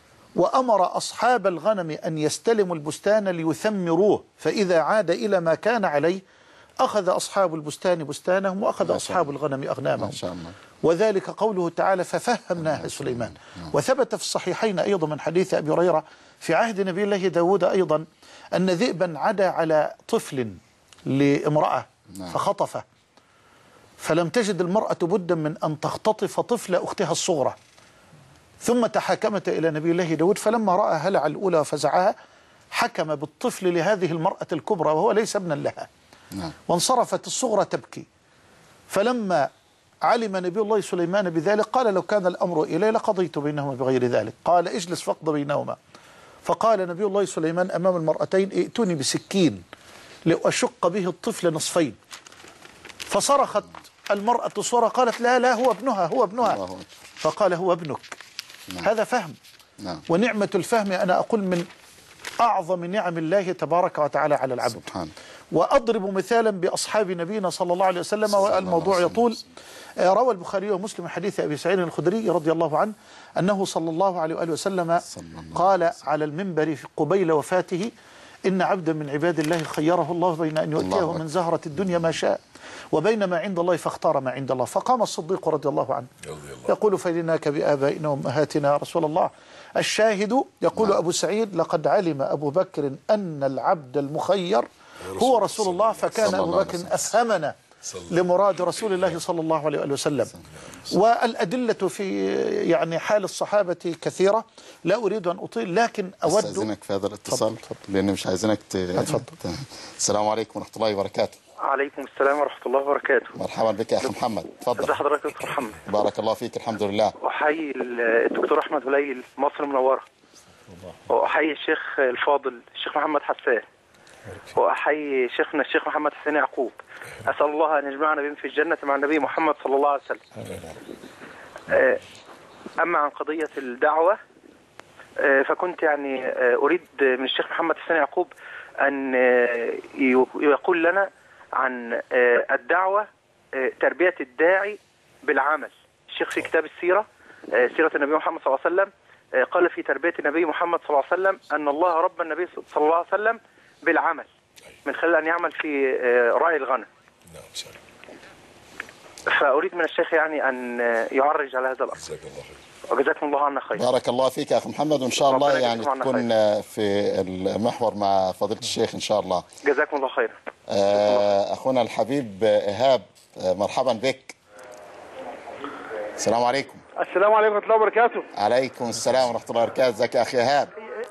وأمر أصحاب الغنم أن يستلموا البستان ليثمروه، فإذا عاد إلى ما كان عليه أخذ أصحاب البستان بستانهم وأخذ أصحاب الغنم أغنامهم. وذلك قوله تعالى: ففهمناها سليمان. وثبت في الصحيحين أيضا من حديث أبي هريرة في عهد نبي الله داود أيضا أن ذئبا عدا على طفل لامرأة فخطفه، فلم تجد المرأة بدا من أن تختطف طفل أختها الصغرى، ثم تحاكمت إلى نبي الله داود، فلما رأى هلع الأولى وفزعها حكم بالطفل لهذه المرأة الكبرى وهو ليس ابنا لها. نعم. وانصرفت الصغرى تبكي، فلما علم نبي الله سليمان بذلك قال: لو كان الأمر إلي لقضيت بينهما بغير ذلك. قال: اجلس فاقض بينهما. فقال نبي الله سليمان أمام المرأتين: ائتوني بسكين لأشق به الطفل نصفين. فصرخت المرأة صورة قالت: لا لا هو ابنها هو ابنها. فقال: هو ابنك. نعم. هذا فهم. نعم. ونعمة الفهم أنا أقول من أعظم نعم الله تبارك وتعالى على العبد. سبحان. وأضرب مثالا بأصحاب نبينا صلى الله عليه وسلم والموضوع يطول. روى البخاري ومسلم حديث أبي سعيد الخدري رضي الله عنه أنه صلى الله عليه وآله وسلم قال على المنبر في قبيل وفاته: إن عبدا من عباد الله خيره الله بين أن يؤتيه من زهرة الدنيا ما شاء وبين ما عند الله فاختار ما عند الله. فقام الصديق رضي الله عنه يقول: فإنك بآبائنا وأمهاتنا يا رسول الله. الشاهد يقول أبو سعيد: لقد علم أبو بكر أن العبد المخير هو رسول الله، فكان أبو بكر أفهمنا لمراد رسول الله صلى الله عليه وسلم. والأدلة في يعني حال الصحابة كثيرة، لا أريد أن أطيل، لكن أود أستأذنك في هذا الاتصال لأن مش عايزينك ت... اتفضل. السلام عليكم ورحمة الله وبركاته. عليكم السلام ورحمة الله وبركاته. مرحبا بك يا أخي محمد، تفضل. ازي حضرتك يا دكتور محمد؟ بارك الله فيك. الحمد لله. أحيي الدكتور أحمد هليل، مصر منورة. وأحيي الشيخ الفاضل الشيخ محمد حسان، وأحيي شيخنا الشيخ محمد حسين يعقوب. أسأل الله أن يجمعنا بهم في الجنة مع النبي محمد صلى الله عليه وسلم. أما عن قضية الدعوة فكنت يعني أريد من الشيخ محمد حسين يعقوب أن يقول لنا عن الدعوة، تربية الداعي بالعمل. الشيخ في كتاب السيرة، سيرة النبي محمد صلى الله عليه وسلم، قال في تربية النبي محمد صلى الله عليه وسلم أن الله رب النبي صلى الله عليه وسلم بالعمل من خلال أن يعمل في رعي الغنم. فأريد من الشيخ يعني أن يعرج على هذا الأمر. جزاك الله خير. وجزاكم الله عنا خير. بارك الله فيك يا أخي محمد، وإن شاء الله يعني تكون في المحور مع فضيلة الشيخ إن شاء الله. جزاكم الله خير. أخونا الحبيب إيهاب، مرحبا بك. السلام عليكم. السلام عليكم ورحمة الله وبركاته. عليكم السلام ورحمة الله وبركاته. ازيك يا أخي إيهاب؟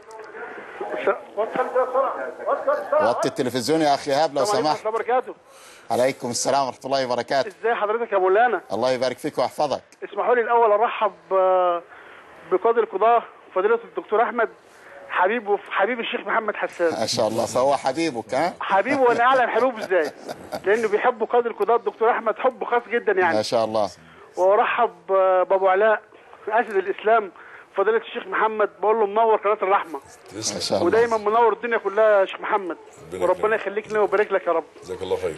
وطي التلفزيون يا أخي إيهاب لو سمحت. السلام عليكم ورحمة الله وبركاته. عليكم السلام ورحمة الله وبركاته. ازي حضرتك يا مولانا؟ الله يبارك فيك ويحفظك. اسمحوا لي الأول أرحب بقاضي القضاة فضيلة الدكتور أحمد، حبيبه حبيب الشيخ محمد حسان. ما شاء الله، فهو حبيبك ها؟ حبيبه، وأنا أعلم حبيبه إزاي؟ لأنه بيحب قاضي القضاة الدكتور أحمد حب خاص جدا يعني. ما شاء الله. وأرحب بأبو علاء أسد الإسلام فضيلة الشيخ محمد، بقول له منور قناة الرحمة. ما شاء الله. ودايما منور الدنيا كلها يا شيخ محمد، وربنا يخليك لنا ويبارك لك يا رب. جزاك الله خير.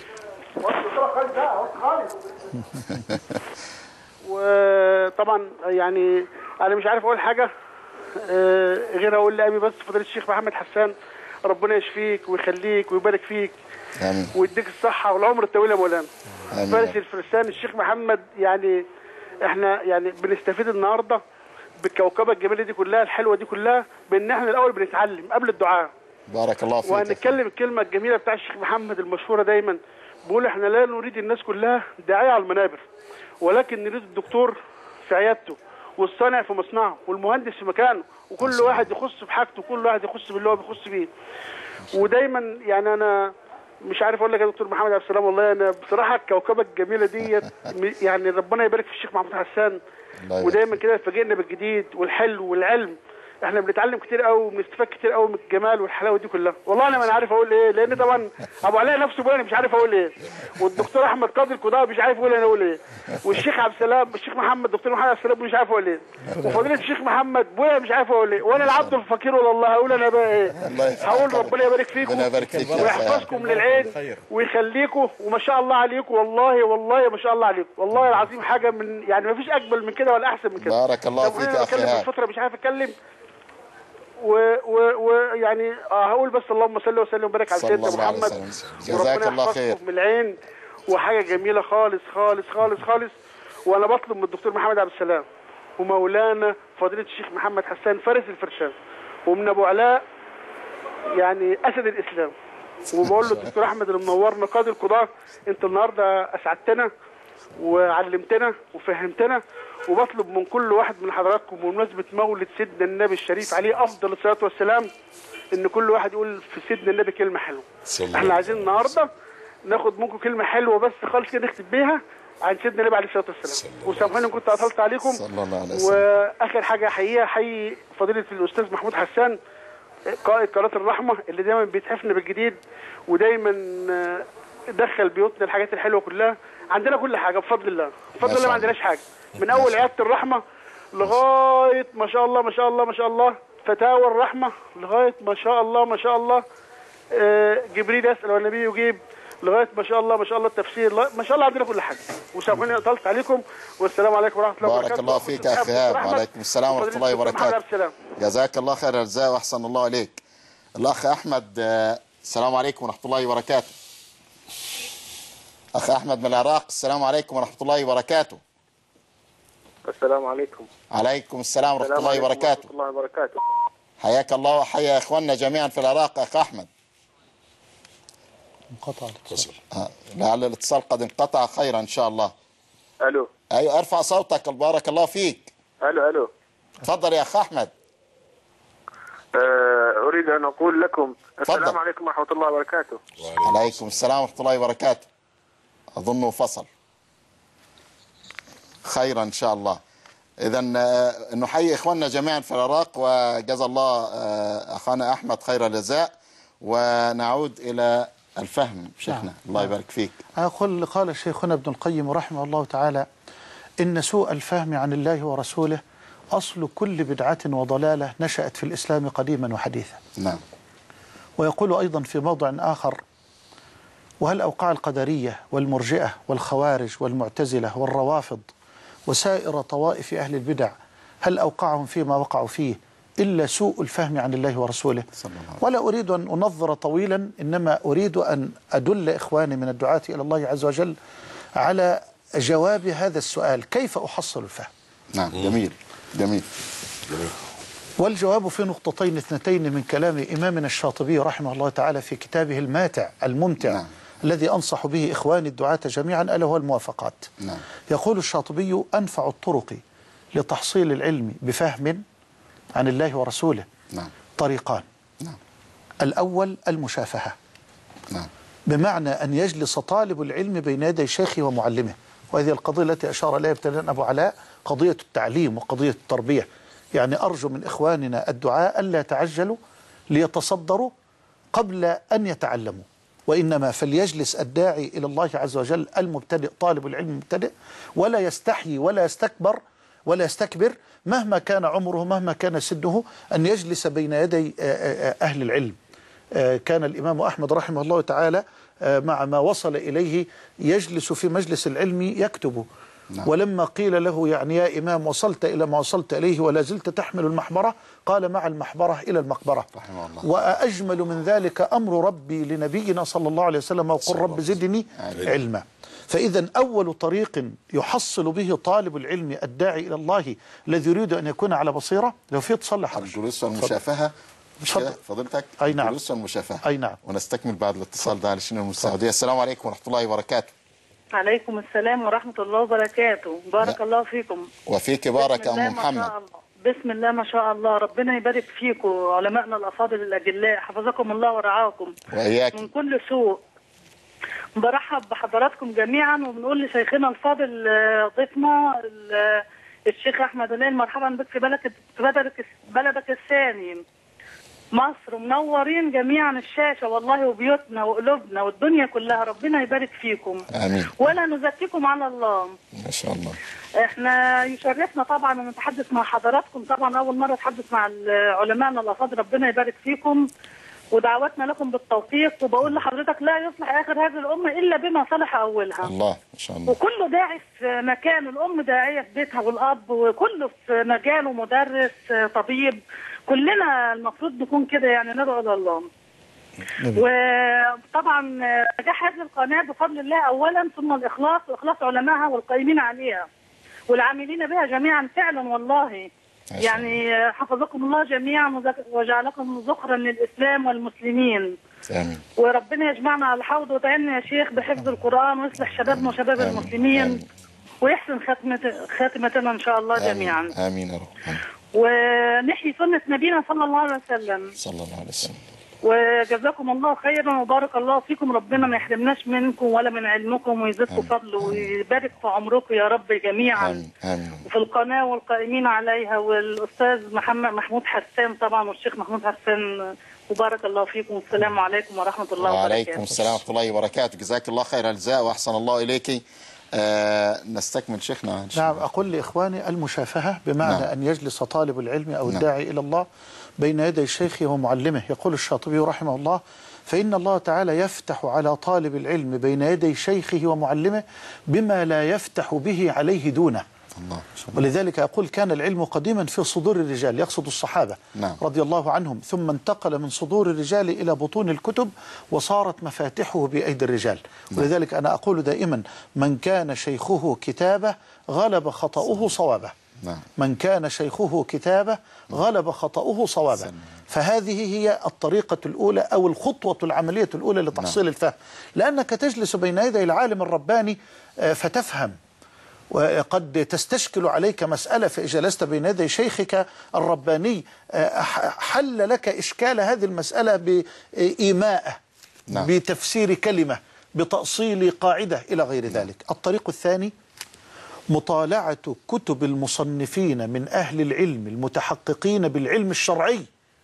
وطبعا يعني انا مش عارف اقول حاجه غير اقول لابي بس فضيله الشيخ محمد حسان ربنا يشفيك ويخليك ويبارك فيك. امين. ويديك الصحه والعمر الطويل يا مولانا. فارس الفرسان الشيخ محمد، يعني احنا يعني بنستفيد النهارده بالكوكبه الجميله دي كلها الحلوه دي كلها، بان احنا الاول بنتعلم قبل الدعاء. بارك الله فيك. وهنتكلم الكلمه الجميله بتاع الشيخ محمد المشهوره دايما، بيقول احنا لا نريد الناس كلها داعيه على المنابر، ولكن نريد الدكتور في عيادته، والصانع في مصنعه، والمهندس في مكانه، وكل واحد يخص بحاجته، وكل واحد يخص باللي هو بيخص بيه. ودايما يعني انا مش عارف اقول لك يا دكتور محمد عبد السلام، والله انا بصراحه الكوكبه الجميله ديت يعني ربنا يبارك في الشيخ محمود حسان، ودايما كده يفاجئنا بالجديد والحلو والعلم. احنا بنتعلم كتير قوي وبنستفاد كتير قوي من الجمال والحلاوه دي كلها. والله انا ما عارف اقول ايه، لان طبعا ابو علاء نفسه بيقول انا مش عارف اقول ايه، والدكتور احمد قاضي القضاء مش عارف يقول انا اقول ايه، والشيخ عبد السلام الشيخ محمد الدكتور محمد عبد السلام مش عارف اقول ايه، وفضيله الشيخ محمد بويا مش عارف اقول ايه، وانا العبد الفقير والله هقول انا بقى ايه؟ هقول ربنا يبارك فيكم ويحفظكم للعين ويخليكم، وما شاء الله عليكم، والله والله ما شاء الله عليكم، والله العظيم حاجه من يعني ما فيش اجمل من كده ولا احسن من كده. بارك الله فيك يا اخي. الفتره مش عارف اتكلم ويعني آه هقول بس اللهم صل وسلم وبارك على سيدنا محمد. جزاك الله خير. من العين، وحاجه جميله خالص خالص خالص خالص. وانا بطلب من الدكتور محمد عبد السلام ومولانا فضيله الشيخ محمد حسان فارس الفرسان، ومن ابو علاء يعني اسد الاسلام، وبقول له الدكتور احمد اللي منورنا قاضي القضاه، انت النهارده اسعدتنا وعلمتنا وفهمتنا. وبطلب من كل واحد من حضراتكم بمناسبه مولد سيدنا النبي الشريف عليه افضل الصلاه والسلام، ان كل واحد يقول في سيدنا النبي كلمه حلوه. احنا عايزين النهارده ناخد منكم كلمه حلوه بس خالص كده نختم بيها عن سيدنا النبي عليه الصلاه والسلام. وسامحوني ان كنت اطلت عليكم. صلى الله عليه وسلم. واخر حاجه احييها حي فضيله الاستاذ محمود حسان قائد قناه الرحمه، اللي دايما بيتحفنا بالجديد، ودايما دخل بيوتنا الحاجات الحلوه كلها. عندنا كل حاجه بفضل الله، بفضل الله ما عندناش حاجه، من اول عياده الرحمه لغايه ما شاء الله ما شاء الله ما شاء الله فتاوى الرحمه، لغايه ما شاء الله ما شاء الله جبريل يسال والنبي يجيب، لغايه ما شاء الله ما شاء الله التفسير، ما شاء الله عندنا كل حاجه. وسامحوني طلت عليكم، والسلام عليكم ورحمه الله وبركاته. بارك الله فيك يا اخي ايهاب. وعليكم السلام ورحمه الله وبركاته. جزاك الله خير الجزاء واحسن الله اليك. الاخ احمد، السلام عليكم ورحمه الله وبركاته. اخ احمد من العراق، السلام عليكم ورحمه الله وبركاته. السلام عليكم. عليكم السلام ورحمه الله وبركاته. ورحمه الله وبركاته. حياك الله وحيا اخواننا جميعا في العراق. اخ احمد انقطع الاتصال. آه. لعل الاتصال قد انقطع. خيرا ان شاء الله. الو. ايوه ارفع صوتك. بارك الله فيك. الو الو. تفضل يا اخ احمد. أه اريد ان اقول لكم السلام فضل. عليكم ورحمه الله وبركاته. وعليكم السلام ورحمه الله وبركاته. اظنه فصل. خيرا ان شاء الله. اذا نحيي اخواننا جميعا في العراق، وجزا الله اخانا احمد خير الجزاء. ونعود الى الفهم شيخنا. نعم. الله يبارك فيك. أقول قال شيخنا ابن القيم رحمه الله تعالى: إن سوء الفهم عن الله ورسوله أصل كل بدعة وضلالة نشأت في الإسلام قديما وحديثا. نعم. ويقول أيضا في موضع آخر: وهل أوقع القدرية والمرجئة والخوارج والمعتزلة والروافض وسائر طوائف أهل البدع هل أوقعهم فيما وقعوا فيه إلا سوء الفهم عن الله ورسوله؟ ولا أريد أن أنظر طويلا، إنما أريد أن أدل إخواني من الدعاة إلى الله عز وجل على جواب هذا السؤال كيف أحصل الفهم؟ نعم جميل جميل والجواب في نقطتين اثنتين من كلام إمامنا الشاطبي رحمه الله تعالى في كتابه الماتع الممتع نعم. الذي أنصح به إخواني الدعاة جميعا ألا هو الموافقات. نعم. يقول الشاطبي: أنفع الطرق لتحصيل العلم بفهم عن الله ورسوله نعم. طريقان. نعم. الأول المشافهة. نعم. بمعنى أن يجلس طالب العلم بين يدي شيخه ومعلمه، وهذه القضية التي أشار إليها ابتداء أبو علاء، قضية التعليم وقضية التربية. يعني أرجو من إخواننا الدعاء ألا يتعجلوا ليتصدروا قبل أن يتعلموا، وإنما فليجلس الداعي إلى الله عز وجل المبتدئ طالب العلم المبتدئ ولا يستحيي ولا يستكبر ولا يستكبر مهما كان عمره مهما كان سنه أن يجلس بين يدي أهل العلم. كان الإمام أحمد رحمه الله تعالى مع ما وصل إليه يجلس في مجلس العلم يكتب. نعم. ولما قيل له يعني يا إمام وصلت إلى ما وصلت إليه ولا زلت تحمل المحبرة، قال مع المحبرة إلى المقبرة. رحمه الله. وأجمل من ذلك أمر ربي لنبينا صلى الله عليه وسلم وقل رب زدني علما. فإذا أول طريق يحصل به طالب العلم الداعي إلى الله الذي يريد أن يكون على بصيرة لو في اتصل حرج الجلوس والمشافهة فضلتك. أي نعم. الجلوس والمشافهة. أي نعم. ونستكمل بعد الاتصال ده على الشنو من السعودية. السلام عليكم ورحمة الله وبركاته. عليكم السلام ورحمة الله وبركاته. بارك الله فيكم. وفيك بارك يا أم محمد. بسم الله ما شاء الله. ربنا يبارك فيكم علمائنا الأفاضل الأجلاء، حفظكم الله ورعاكم وإياك من كل سوء. برحب بحضراتكم جميعا وبنقول لشيخنا الفاضل ضيفنا الشيخ أحمد هلال مرحبا بك في بلدك في بلدك بلدك الثاني مصر. منورين جميعا الشاشة والله وبيوتنا وقلوبنا والدنيا كلها. ربنا يبارك فيكم. آمين. ولا نزكيكم على الله. ما شاء الله. احنا يشرفنا طبعا ان نتحدث مع حضراتكم. طبعا اول مرة اتحدث مع علمائنا الافاضل. ربنا يبارك فيكم ودعوتنا لكم بالتوفيق. وبقول لحضرتك لا يصلح اخر هذه الامة الا بما صلح اولها. الله ما شاء الله. وكل داعي في مكانه، الام داعية في بيتها والاب وكله في مجاله، مدرس طبيب، كلنا المفروض نكون كده يعني ندعو الى الله. وطبعا نجاح هذه القناه بفضل الله اولا، ثم الاخلاص واخلاص علمائها والقائمين عليها والعاملين بها جميعا فعلا والله. يعني حفظكم الله جميعا وجعلكم ذخرا للاسلام والمسلمين. امين. وربنا يجمعنا على الحوض وتعيننا يا شيخ بحفظ القران ويصلح شبابنا وشباب آمين. المسلمين. آمين. ويحسن خاتمه خاتمتنا ان شاء الله جميعا. امين, آمين يا رب. ونحيي سنة نبينا صلى الله عليه وسلم. صلى الله عليه وسلم. وجزاكم الله خيرا وبارك الله فيكم. ربنا ما يحرمناش منكم ولا من علمكم ويزيدكم فضله ويبارك في عمركم يا رب جميعا. آمين. آمين. وفي القناة والقائمين عليها والأستاذ محمد محمود حسان طبعا والشيخ محمود حسان. وبارك الله فيكم والسلام عليكم ورحمة الله وبركاته. وعليكم السلام ورحمة الله وبركاته. جزاك الله خير الجزاء وأحسن الله إليك. آه نستكمل شيخنا. نعم. أقول لإخواني المشافهة بمعنى نعم. أن يجلس طالب العلم أو الداعي نعم. إلى الله بين يدي شيخه ومعلمه. يقول الشاطبي رحمه الله: فإن الله تعالى يفتح على طالب العلم بين يدي شيخه ومعلمه بما لا يفتح به عليه دونه. الله. ولذلك يقول: كان العلم قديما في صدور الرجال، يقصد الصحابة نعم. رضي الله عنهم، ثم انتقل من صدور الرجال إلى بطون الكتب وصارت مفاتحه بأيدي الرجال. نعم. ولذلك أنا أقول دائما: من كان شيخه كتابه غلب خطأه صوابه. نعم. من كان شيخه كتابه غلب خطأه صوابه. فهذه هي الطريقة الأولى أو الخطوة العملية الأولى لتحصيل نعم. الفهم، لأنك تجلس بين يدي العالم الرباني فتفهم، وقد تستشكل عليك مسألة فجلست بين يدي شيخك الرباني حل لك إشكال هذه المسألة بإيماءه نعم. بتفسير كلمة، بتأصيل قاعدة إلى غير ذلك. الطريق الثاني مطالعة كتب المصنفين من أهل العلم المتحققين بالعلم الشرعي،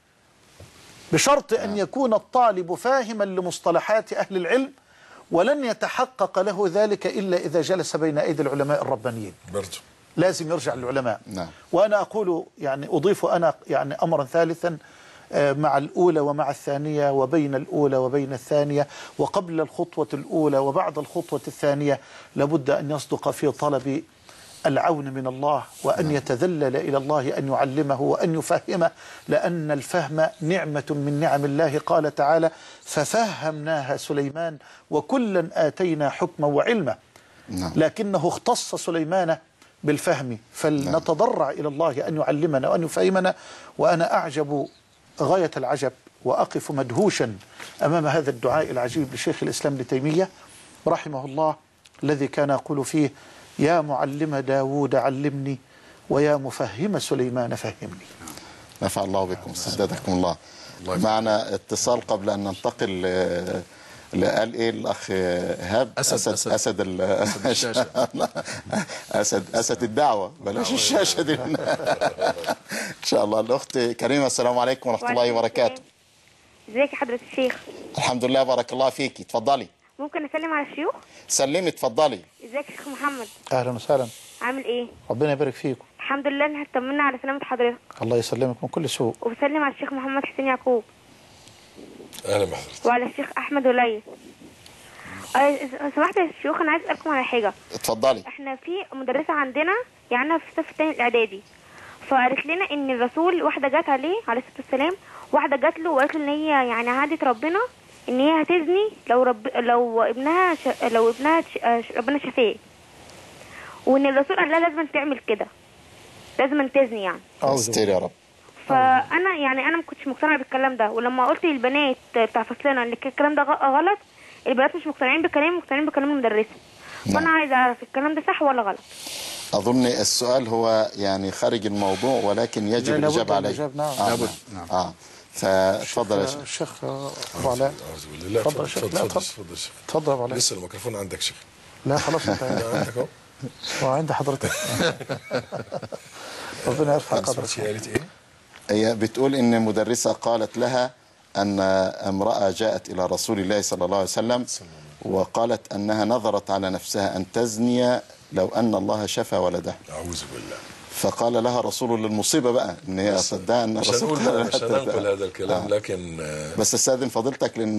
بشرط أن يكون الطالب فاهما لمصطلحات أهل العلم، ولن يتحقق له ذلك إلا إذا جلس بين أيدي العلماء الربانيين. برضو لازم يرجع للعلماء. نعم. وأنا أقول يعني أضيف أنا يعني أمرا ثالثا مع الأولى ومع الثانية وبين الأولى وبين الثانية وقبل الخطوة الأولى وبعد الخطوة الثانية، لابد أن يصدق في طلب العون من الله، وأن يتذلل إلى الله أن يعلمه وأن يفهمه، لأن الفهم نعمة من نعم الله. قال تعالى: ففهمناها سليمان وكلا آتينا حكما وعلما. لكنه اختص سليمان بالفهم، فلنتضرع إلى الله أن يعلمنا وأن يفهمنا. وأنا أعجب غاية العجب وأقف مدهوشا أمام هذا الدعاء العجيب لشيخ الإسلام ابن تيمية رحمه الله، الذي كان يقول فيه: يا معلم داود علمني ويا مفهم سليمان فهمني. نفع الله بكم، سددكم الله. معنا اتصال قبل أن ننتقل قال ايه الاخ هاب اسد اسد اسد, أسد, ال... أسد الشاشه اسد اسد الدعوه، بلاش الشاشه دي. ان شاء الله. الاخت كريمه، السلام عليكم ورحمه الله وبركاته. ازيك يا حضره الشيخ؟ الحمد لله، بارك الله فيكي، اتفضلي. ممكن اسلم على الشيوخ؟ سلمي، اتفضلي. ازيك يا شيخ محمد؟ اهلا وسهلا. عامل ايه؟ ربنا يبارك فيكم. الحمد لله. انا هطمنا على سلامه حضرتك. الله يسلمك من كل سوء. وبسلم على الشيخ محمد حسين يعقوب. اهلا بحضرتك. وعلى الشيخ احمد ولي. أه سمحت يا شيوخ، انا عايز اسالكم على حاجه. اتفضلي. احنا في مدرسه عندنا يعني في الصف الثاني الاعدادي، فقالت لنا ان الرسول واحده جت عليه عليه الصلاه والسلام، واحده جت له وقالت له ان هي يعني عهدت ربنا ان هي هتزني لو رب لو ابنها ش... لو ابنها ش... ربنا شفاه، وان الرسول قال لها لازم تعمل كده، لازم تزني يعني. استر يا رب. فانا يعني انا ما كنتش مقتنعه بالكلام ده، ولما قلت للبنات بتاع فصلنا ان الكلام ده غلط، البنات مش مقتنعين بكلامي، مقتنعين بكلام المدرسه. فانا عايزه اعرف الكلام ده صح ولا غلط. اظن السؤال هو يعني خارج الموضوع، ولكن يجب الاجابه عليه. نعم. آه لابد. نعم. اه فتفضل يا شيخ. الشيخ ابو علاء. اعوذ بالله. تفضل يا شيخ. تفضل تفضل شيخ. تفضل يا ابو علاء. لسه الميكروفون عندك شيخ. لا خلاص انت عندك اهو. وعند حضرتك. ربنا يرفع قدرك. هي قالت ايه؟ هي بتقول ان مدرسه قالت لها ان امراه جاءت الى رسول الله صلى الله عليه وسلم وقالت انها نظرت على نفسها ان تزني لو ان الله شفى ولدها. اعوذ بالله. فقال لها رسول للمصيبه بقى ان هي صدقها ان الرسول مش هننقل هذا الكلام. آه. لكن آه بس استاذن فضيلتك لان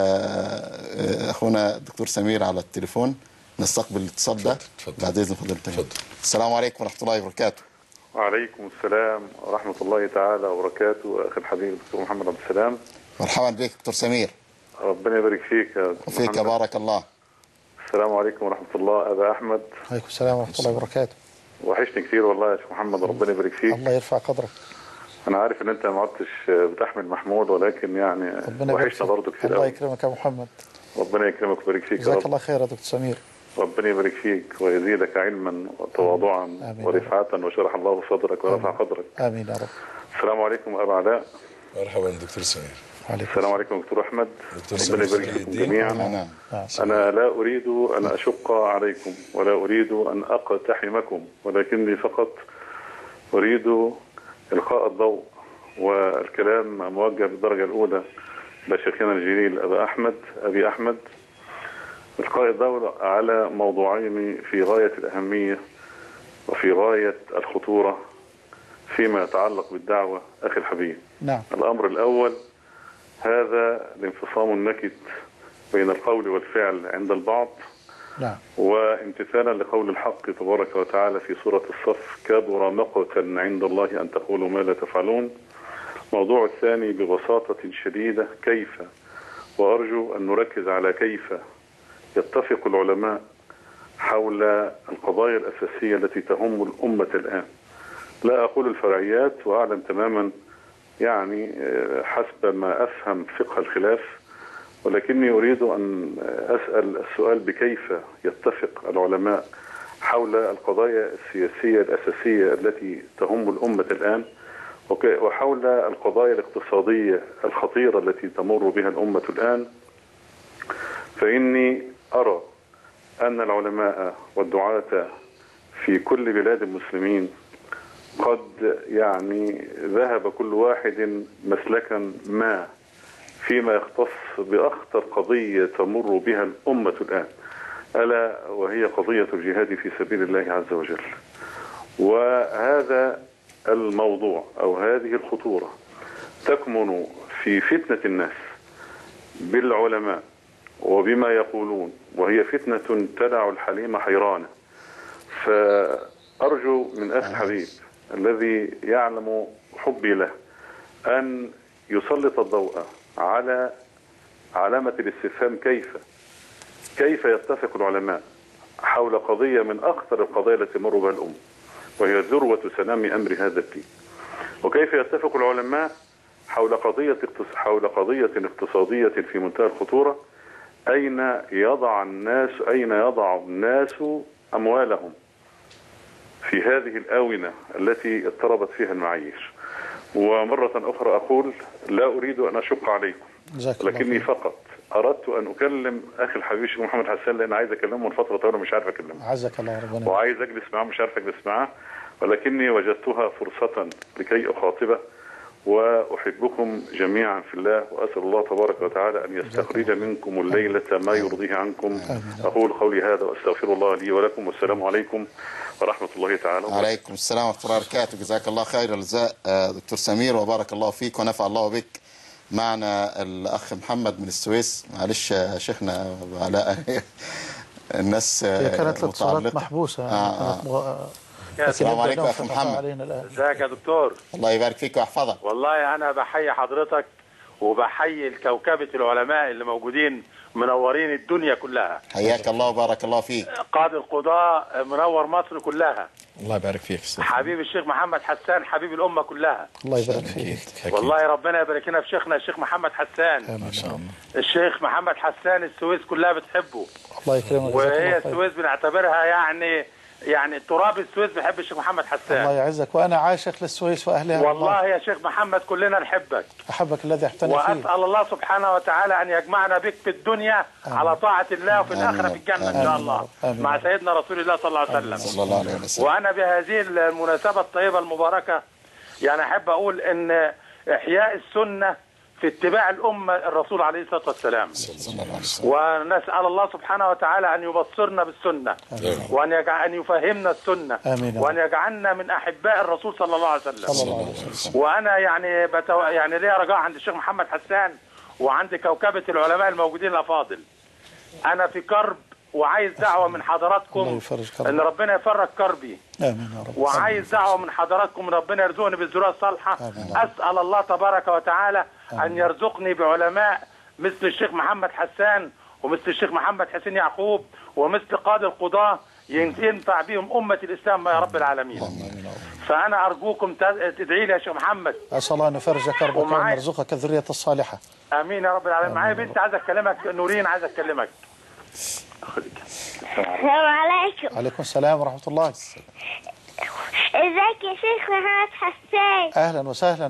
آه اخونا الدكتور سمير على التليفون، نستقبل الاتصال ده بعد اذن فضيلتك. اتفضل. السلام عليكم ورحمه الله وبركاته. وعليكم السلام ورحمه الله تعالى وبركاته. اخي الحبيب الدكتور محمد عبد السلام. مرحبا بك دكتور سمير. ربنا يبارك فيك يا وفيك بارك الله. السلام عليكم ورحمه الله. ابا احمد. وعليكم السلام ورحمه الله وبركاته. وحشني كتير والله يا شيخ محمد، ربنا يبارك فيك. الله يرفع قدرك. انا عارف ان انت ما عدتش بتحمل محمود، ولكن يعني وحشنا برضه كتير. الله يكرمك يا محمد. ربنا يكرمك ويبارك فيك. جزاك الله خير يا دكتور سمير. ربنا يبارك فيك ويزيدك علما وتواضعا ورفعة وشرح الله صدرك ورفع قدرك. امين يا رب. السلام عليكم ابا علاء. مرحبا دكتور سمير. السلام عليكم دكتور احمد. ربنا يبارك فيكم جميعا. انا لا اريد ان اشق عليكم ولا اريد ان اقتحمكم، ولكني فقط اريد القاء الضوء والكلام موجه بالدرجه الاولى لشيخنا الجليل ابا احمد ابي احمد، القاء الضوء على موضوعين في غايه الاهميه وفي غايه الخطوره فيما يتعلق بالدعوه اخي الحبيب. نعم. الامر الاول هذا الانفصام النكد بين القول والفعل عند البعض. نعم. وامتثالا لقول الحق تبارك وتعالى في سورة الصف: كبر مقتا عند الله أن تقولوا ما لا تفعلون. الموضوع الثاني ببساطة شديدة كيف، وأرجو أن نركز على كيف يتفق العلماء حول القضايا الأساسية التي تهم الأمة الآن. لا أقول الفرعيات، وأعلم تماما يعني حسب ما أفهم فقه الخلاف، ولكني أريد أن أسأل السؤال بكيف يتفق العلماء حول القضايا السياسية الأساسية التي تهم الأمة الآن، وحول القضايا الاقتصادية الخطيرة التي تمر بها الأمة الآن. فإني أرى أن العلماء والدعاة في كل بلاد المسلمين قد يعني ذهب كل واحد مسلكا ما فيما يختص بأخطر قضية تمر بها الأمة الآن، ألا وهي قضية الجهاد في سبيل الله عز وجل. وهذا الموضوع أو هذه الخطورة تكمن في فتنة الناس بالعلماء وبما يقولون، وهي فتنة تدع الحليم حيرانة. فأرجو من أخي الحبيب الذي يعلم حبي له أن يسلط الضوء على علامة الاستفهام كيف كيف يتفق العلماء حول قضية من أخطر القضايا التي تمر بها الأمة، وهي ذروة سنام أمر هذا الدين. وكيف يتفق العلماء حول قضية حول قضية اقتصادية في منتهى الخطورة، أين يضع الناس أين يضع الناس أموالهم في هذه الآونة التي اضطربت فيها المعايير. ومرة أخرى أقول لا أريد أن أشق عليكم، لكني فقط أردت أن أكلم أخي الحبيب الشيخ محمد حسان، لأن عايز أكلمه من فترة طويلة مش عارف أكلمه. عزك الله ربنا. وعايز أجلس معاه مش عارف أجلس معاه، ولكني وجدتها فرصة لكي أخاطبه. وأحبكم جميعا في الله، وأسأل الله تبارك وتعالى أن يستخرج منكم الليلة ما يرضيه عنكم. أقول قولي هذا وأستغفر الله لي ولكم، والسلام عليكم ورحمة الله تعالى وبركاته. عليكم السلام ورحمة الله وبركاته. جزاك الله خير الجزاء دكتور سمير، وبارك الله فيك ونفع الله بك. معنا الأخ محمد من السويس. معلش يا شيخنا علاء الناس هي كانت الاتصالات محبوسة. آه آه. السلام عليكم يا أخي محمد. ازيك يا دكتور؟ الله يبارك فيك ويحفظك. والله أنا بحيي حضرتك وبحيي الكوكبة العلماء اللي موجودين منورين الدنيا كلها. حياك الله وبارك الله فيك. قاضي القضاء منور مصر كلها. الله يبارك فيك. حبيب الشيخ محمد حسان حبيب الأمة كلها. الله يبارك فيك. والله ربنا يبارك لنا في شيخنا الشيخ محمد حسان. ما شاء الله. الشيخ محمد حسان السويس كلها بتحبه. الله يكرمك. وهي السويس بنعتبرها يعني يعني تراب السويس بيحب الشيخ محمد حسان. الله يعزك، وانا عاشق للسويس واهلها. والله يا شيخ محمد كلنا نحبك. احبك الذي احتني فيه. واسال الله سبحانه وتعالى ان يجمعنا بك في الدنيا آمين. على طاعه الله، وفي الاخره في الجنه ان شاء الله آمين. مع سيدنا رسول الله صلى الله عليه وسلم. صلى الله عليه وسلم. وانا بهذه المناسبه الطيبه المباركه يعني احب اقول ان احياء السنه في اتباع الأمة الرسول عليه الصلاة والسلام، ونسأل الله سبحانه وتعالى أن يبصرنا بالسنة، وأن يجعل أن يفهمنا السنة، وأن يجعلنا من أحباء الرسول صلى الله عليه وسلم. وأنا يعني بتو... يعني ليا رجاء عند الشيخ محمد حسان وعند كوكبة العلماء الموجودين الأفاضل. أنا في كرب وعايز دعوة من حضراتكم ان ربنا يفرج كربي. امين يا رب. وعايز دعوة من حضراتكم ان ربنا يرزقني بالذرية الصالحة. اسأل الله تبارك وتعالى ان يرزقني بعلماء مثل الشيخ محمد حسان ومثل الشيخ محمد حسين يعقوب ومثل قاضي القضاة ينفع بهم أمة الإسلام يا رب العالمين. فأنا أرجوكم تدعي لي يا شيخ محمد. أسأل الله أن يفرج كربك وأن يرزقك الذرية الصالحة. آمين يا رب العالمين. معايا بنت عايز أكلمك، نورين عايز أكلمك. السلام عليكم. عليكم السلام ورحمة الله. ازيك يا شيخ محمد حسان؟ أهلا وسهلا.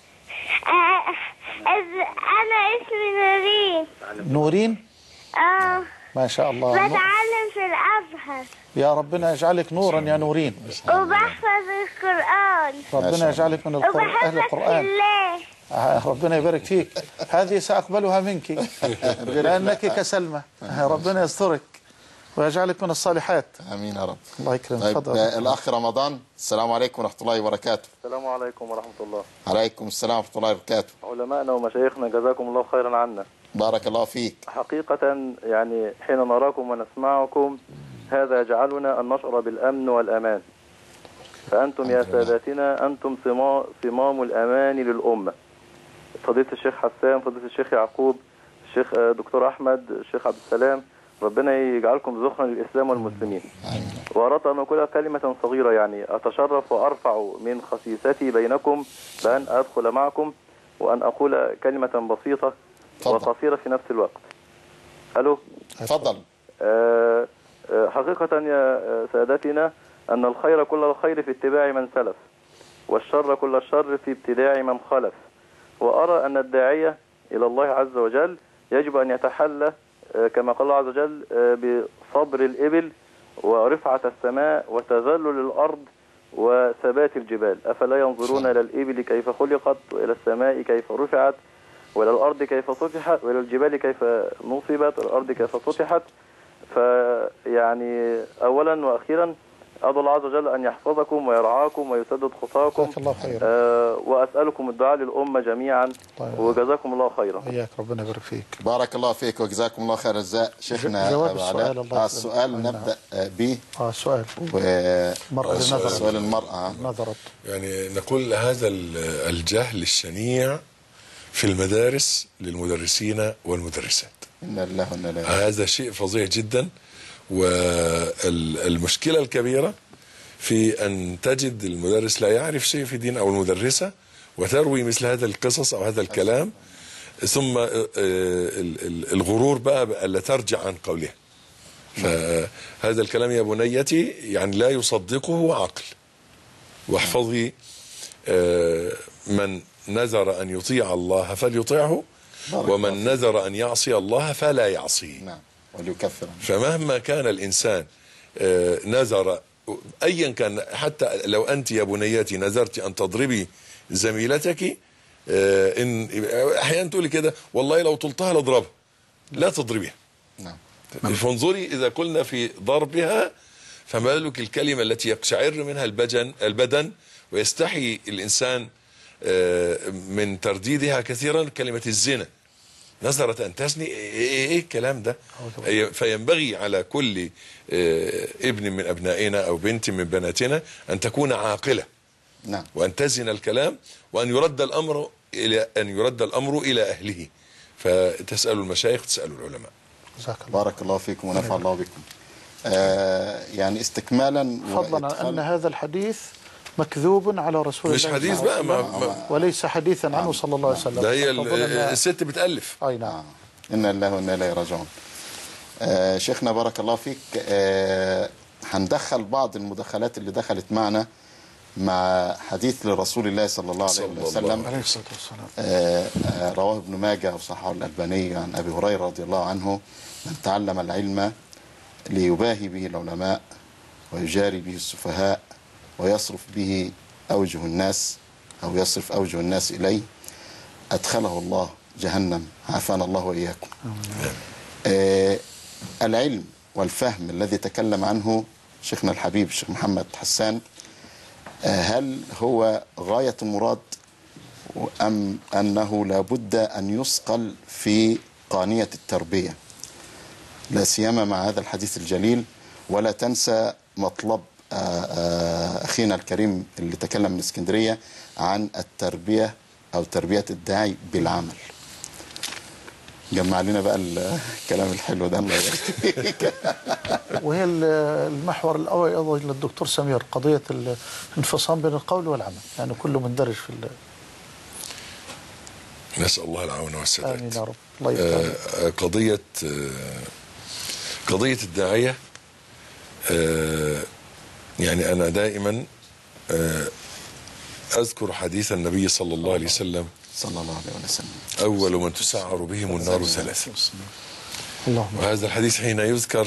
أنا اسمي نورين. نورين؟ اه ما شاء الله. بتعلم في الأزهر. يا ربنا يجعلك نورا يا نورين. وبحفظ القرآن. ربنا يجعلك من القرآن أهل القرآن. الله. ربنا يبارك فيك. هذه سأقبلها منك لأنك كسلمى. ربنا يسترك ويجعلك من الصالحات. امين يا رب. الله يكرمك. طيب تفضل. الاخ رمضان. السلام عليكم ورحمه الله وبركاته. السلام عليكم ورحمه الله. عليكم السلام ورحمه الله وبركاته. علماءنا ومشايخنا جزاكم الله خيرا عنا. بارك الله فيك. حقيقه يعني حين نراكم ونسمعكم هذا يجعلنا ان نشعر بالامن والامان. فانتم يا ساداتنا انتم صمام الامان للامه. فضيله الشيخ حسان، فضيله الشيخ يعقوب، الشيخ دكتور احمد، الشيخ عبد السلام، ربنا يجعلكم ذخرا للإسلام والمسلمين. وأردت أن أقول كلمة صغيرة، يعني أتشرف وأرفع من خسيستي بينكم بأن أدخل معكم وأن أقول كلمة بسيطة وقصيرة في نفس الوقت. ألو. تفضل. أه حقيقة يا سادتنا أن الخير كل الخير في اتباع من سلف، والشر كل الشر في ابتداع من خلف. وأرى أن الداعية إلى الله عز وجل يجب أن يتحلى كما قال الله عز وجل بصبر الإبل ورفعة السماء وتذلل الأرض وثبات الجبال. أفلا ينظرون إلى الإبل كيف خلقت وإلى السماء كيف رفعت وإلى الأرض كيف سطحت وإلى الجبال كيف نصبت والأرض كيف سطحت. فيعني أولا وأخيرا أدعو الله عز وجل أن يحفظكم ويرعاكم ويسدد خطاكم. آه وأسألكم الدعاء للأمة جميعا. طيب. وجزاكم الله خيرا. إياك ربنا يبارك فيك. بارك الله فيك وجزاكم الله خير الجزاء. شيخنا جواب السؤال. الله السؤال نبدأ به. اه سؤال مرأة سؤال المرأة نظرت. يعني نقول هذا الجهل الشنيع في المدارس للمدرسين والمدرسات. إن الله إن الله. هذا شيء فظيع جدا، والمشكلة الكبيرة في أن تجد المدرس لا يعرف شيء في دين أو المدرسة وتروي مثل هذا القصص أو هذا الكلام، ثم الغرور بقى ألا ترجع عن قولها. فهذا الكلام يا بنيتي يعني لا يصدقه عقل. واحفظي من نذر أن يطيع الله فليطيعه، ومن نذر أن يعصي الله فلا يعصيه. نعم وليكفر. فمهما كان الإنسان نذر أيا كان، حتى لو أنت يا بنيتي نذرت أن تضربي زميلتك، إن أحيانا تقولي كده والله لو طلتها لأضربها، لا تضربيها. نعم. فانظري إذا قلنا في ضربها فما بالك الكلمة التي يقشعر منها البدن البدن ويستحي الإنسان من ترديدها كثيرا، كلمة الزنا، نظرت أن تزني، إيه, إيه الكلام ده؟ فينبغي على كل ابن من أبنائنا أو بنت من بناتنا أن تكون عاقلة. نعم. وأن تزن الكلام، وأن يرد الأمر إلى أن يرد الأمر إلى أهله. فتسألوا المشايخ، تسألوا العلماء. بارك الله فيكم ونفع الله بكم. آه يعني استكمالا فضلا أن هذا الحديث مكذوب على رسول الله، مش حديث بقى ما ما وليس حديثا عنه صلى الله عليه وسلم. ده هي الست بتألف. أي نعم. آه. إن الله وإنا إليه راجعون. آه شيخنا بارك الله فيك، آه هندخل بعض المداخلات اللي دخلت معنا مع حديث لرسول الله صلى الله عليه وسلم. عليه الصلاة والسلام. آه آه رواه ابن ماجه وصححه الألباني عن أبي هريرة رضي الله عنه: من تعلم العلم ليباهي به العلماء ويجاري به السفهاء ويصرف به أوجه الناس أو يصرف أوجه الناس إليه أدخله الله جهنم، عافانا الله وإياكم. آه العلم والفهم الذي تكلم عنه شيخنا الحبيب الشيخ محمد حسان، آه هل هو غاية المراد أم أنه لابد أن يصقل في قانية التربية، لا سيما مع هذا الحديث الجليل؟ ولا تنسى مطلب أخينا الكريم اللي تكلم من اسكندرية عن التربية أو تربية الداعي بالعمل. جمع لنا بقى الكلام الحلو ده الله يبارك فيك. وهي المحور الأول أيضا للدكتور سمير، قضية الانفصام بين القول والعمل، يعني كله مندرج في ال... نسأل الله العون والسداد. آمين يا رب. الله يفتح. آه قضية آه قضية الداعية، آه يعني أنا دائما آه أذكر حديث النبي صلى الله عليه وسلم صلى الله عليه وسلم: أول من تسعر بهم النار ثلاثة. وهذا الحديث حين يذكر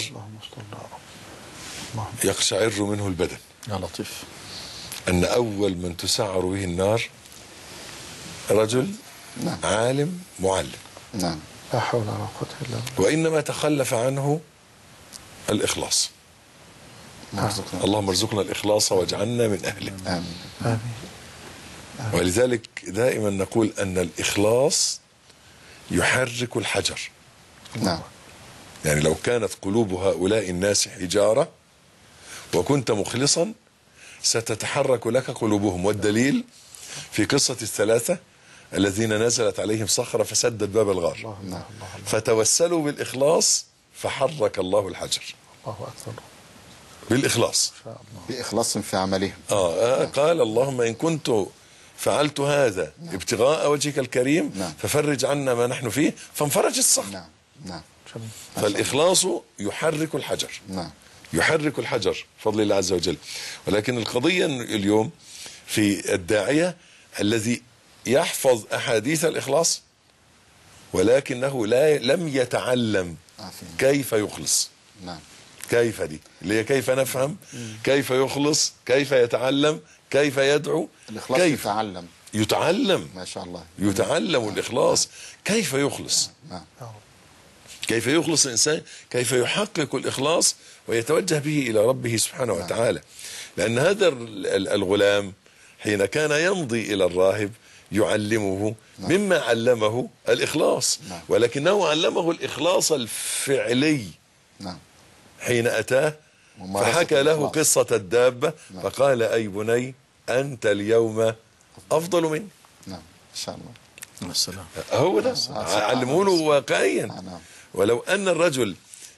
يقشعر منه البدن. يا لطيف. أن أول من تسعر به النار رجل نعم. عالم معلم. نعم. لا حول ولا قوة إلا بالله. وإنما تخلف عنه الإخلاص. مرزقنا. اللهم ارزقنا الإخلاص واجعلنا من أهله. آمين. آمين. ولذلك دائما نقول أن الإخلاص يحرك الحجر. نعم. يعني لو كانت قلوب هؤلاء الناس حجارة وكنت مخلصا ستتحرك لك قلوبهم. والدليل في قصة الثلاثة الذين نزلت عليهم صخرة فسدت باب الغار، نعم. فتوسلوا بالإخلاص فحرك الله الحجر. الله أكبر. بالإخلاص، بإخلاص في عملهم. آه, آه قال اللهم إن كنت فعلت هذا نعم. ابتغاء وجهك الكريم نعم. ففرج عنا ما نحن فيه، فانفرج الصخر. نعم. نعم. فالإخلاص يحرك الحجر. نعم. يحرك الحجر بفضل الله عز وجل. ولكن القضية اليوم في الداعية الذي يحفظ أحاديث الإخلاص ولكنه لا لم يتعلم كيف يخلص. نعم. كيف دي اللي هي كيف نفهم، كيف يخلص، كيف يتعلم، كيف يدعو. الإخلاص كيف يتعلم. يتعلم ما شاء الله. يتعلم نعم. الإخلاص نعم. كيف يخلص. نعم. كيف يخلص الإنسان، كيف يحقق الإخلاص ويتوجه به إلى ربه سبحانه نعم. وتعالى. لأن هذا الغلام حين كان يمضي إلى الراهب يعلمه نعم. مما علمه الإخلاص نعم. ولكنه علمه الإخلاص الفعلي نعم. حين أتاه فحكى له قصة الدابة نعم. فقال أي بني أنت اليوم أفضل مني. نعم. إن شاء الله. السلام. هو ده علمه له واقعيا. ولو أن الرجل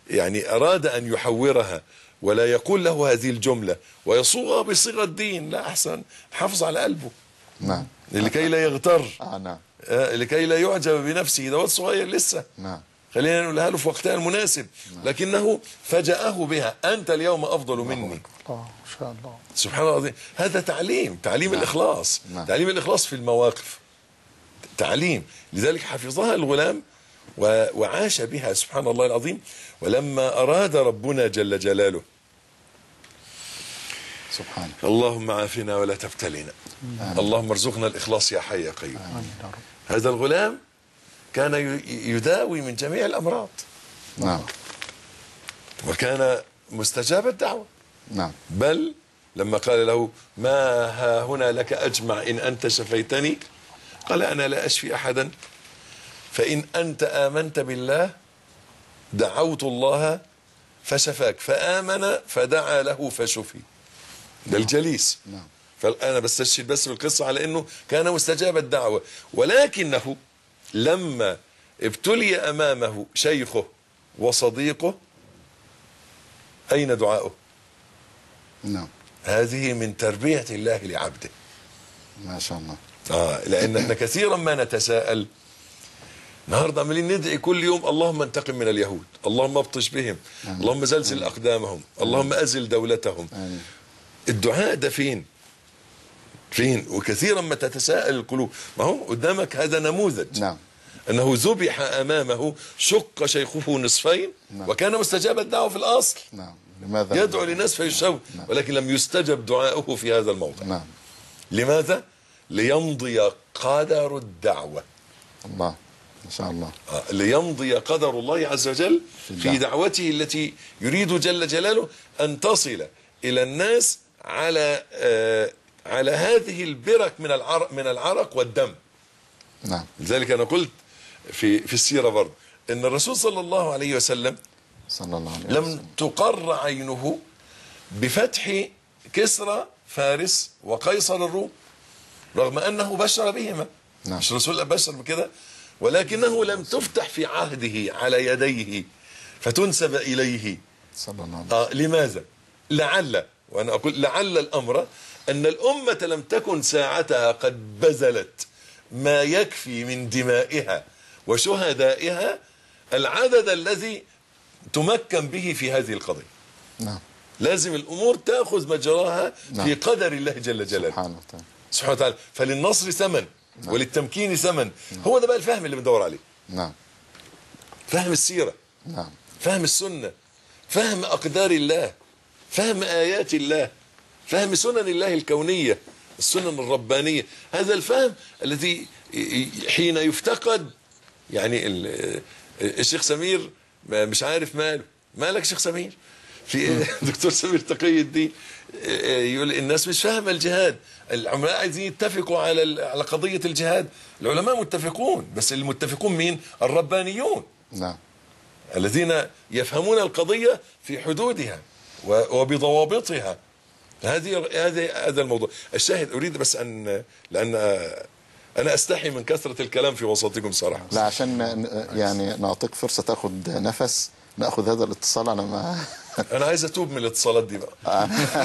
يعني أراد أن يحورها ولا يقول له هذه الجملة ويصوغها بصيغة الدين، لا أحسن حافظ على قلبه. نعم. لكي لا يغتر. آه نعم. آه لكي لا يعجب بنفسه، ده واد صغير لسه. نعم. خلينا نقولها له في وقتها المناسب. نعم. لكنه فجأه بها: أنت اليوم أفضل مني. الله إن شاء الله. سبحان الله العظيم. هذا تعليم، تعليم نعم. الإخلاص. نعم. تعليم الإخلاص في المواقف، تعليم. لذلك حفظها الغلام وعاش بها سبحان الله العظيم. ولما أراد ربنا جل جلاله سبحانه اللهم عافنا ولا تبتلنا، اللهم ارزقنا الإخلاص يا حي يا قيوم. هذا الغلام كان يداوي من جميع الأمراض. نعم. وكان مستجاب الدعوة. نعم. بل لما قال له: ما ها هنا لك أجمع إن أنت شفيتني، قال: أنا لا أشفي أحدا، فإن أنت آمنت بالله دعوت الله فشفاك، فآمن فدعا له فشفي. ده الجليس. نعم. فأنا بستشهد بس بالقصة على أنه كان مستجاب الدعوة، ولكنه لما ابتلي أمامه شيخه وصديقه أين دعاؤه؟ نعم. هذه من تربية الله لعبده. ما شاء الله. آه لأن احنا كثيرا ما نتساءل. النهارده عمالين ندعي كل يوم: اللهم انتقم من اليهود، اللهم ابطش بهم، آمين. اللهم زلزل آمين. أقدامهم، اللهم أزل دولتهم. آمين. الدعاء ده فين؟ فين؟ وكثيرا ما تتساءل القلوب. ما هو قدامك هذا نموذج. نعم. أنه ذبح أمامه، شق شيخه نصفين. نعم. وكان مستجاب الدعوة في الأصل. نعم. لماذا؟ يدعو للناس فيشوا. نعم. ولكن لم يستجب دعاؤه في هذا الموضع. نعم. لماذا؟ ليمضي قدر الدعوة. الله ما شاء الله. آه. ليمضي قدر الله عز وجل في دعوته التي يريد جل جلاله أن تصل إلى الناس على آه على هذه البرك من العرق من العرق والدم. نعم. لذلك أنا قلت في في السيرة برضه إن الرسول صلى الله عليه وسلم صلى الله عليه وسلم لم تقر عينه بفتح كسرى فارس وقيصر الروم، رغم أنه بشر بهما. نعم. مش الرسول بشر بكده، ولكنه لم تفتح في عهده على يديه فتنسب إليه صلى الله عليه وسلم. آه لماذا؟ لعل، وأنا أقول لعل الأمر أن الأمة لم تكن ساعتها قد بذلت ما يكفي من دمائها وشهدائها العدد الذي تمكن به في هذه القضية. نعم. لازم الأمور تأخذ مجراها. نعم. في قدر الله جل جلاله سبحانه وتعالى. سبحانه وتعالى. فللنصر ثمن. نعم. وللتمكين ثمن. نعم. هو ده بقى الفهم اللي بندور عليه. نعم. فهم السيرة. نعم. فهم السنة، فهم أقدار الله، فهم آيات الله، فهم سنن الله الكونية، السنن الربانية. هذا الفهم الذي حين يفتقد، يعني الشيخ سمير مش عارف ماله. مالك شيخ سمير؟ في دكتور سمير تقي الدين يقول الناس مش فاهمه الجهاد، العلماء عايزين يتفقوا على على قضيه الجهاد. العلماء متفقون، بس المتفقون مين؟ الربانيون. نعم. الذين يفهمون القضيه في حدودها وبضوابطها. هذه هذه هذا الموضوع. الشاهد اريد بس ان لان انا استحي من كثره الكلام في وسطكم صراحه. لا عشان يعني نعطيك فرصه تاخذ نفس، ناخذ هذا الاتصال. انا ما انا عايز اتوب من الاتصالات دي بقى.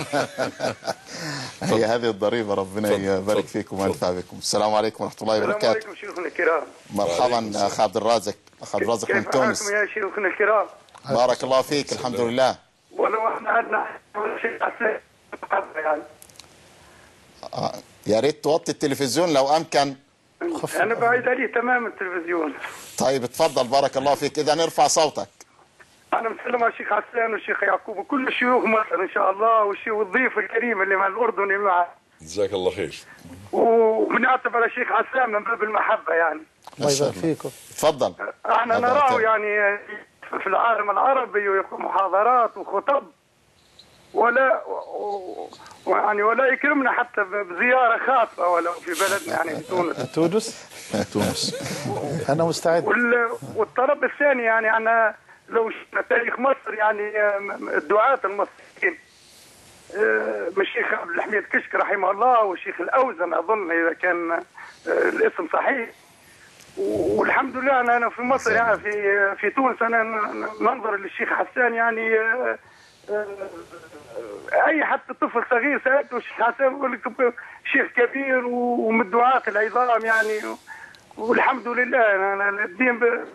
هي هذه الضريبه. ربنا يبارك فيكم وينفع بكم. السلام عليكم ورحمه الله وبركاته. السلام عليكم شيوخنا الكرام. مرحبا اخ عبد الرازق. اخ عبد الرازق من تونس. كيف حالكم يا شيوخنا الكرام؟ بارك الله فيك. الحمد لله. ولو احنا عندنا شيء يعني آه. يا ريت توطي التلفزيون لو امكن. انا بعيد عليه تماما التلفزيون. طيب اتفضل. بارك الله فيك. اذا ارفع صوتك. انا مسلم على الشيخ حسان والشيخ يعقوب وكل شيوخ مصر ان شاء الله، والضيف الكريم اللي مع الاردن اللي معه. جزاك الله خير. وبنعتبر على الشيخ حسان من باب المحبه يعني. الله يبارك فيكم. تفضل. احنا نراه يعني في العالم العربي ويقوم محاضرات وخطب، ولا يعني ولا يكرمنا حتى بزياره خاصه ولو في بلدنا يعني في تونس. تونس؟ تونس. انا مستعد. والطرف الثاني يعني انا لو شفنا تاريخ مصر يعني الدعاة المصريين، الشيخ عبد الحميد كشك رحمه الله والشيخ الأوزن أظن إذا كان الاسم صحيح، والحمد لله انا انا في مصر يعني في في تونس انا ننظر للشيخ حسان يعني آه، آه، اي حتى طفل صغير سالته الشيخ حسان يقول لك شيخ كبير ومن الدعاة العظام يعني، والحمد لله انا الدين ب...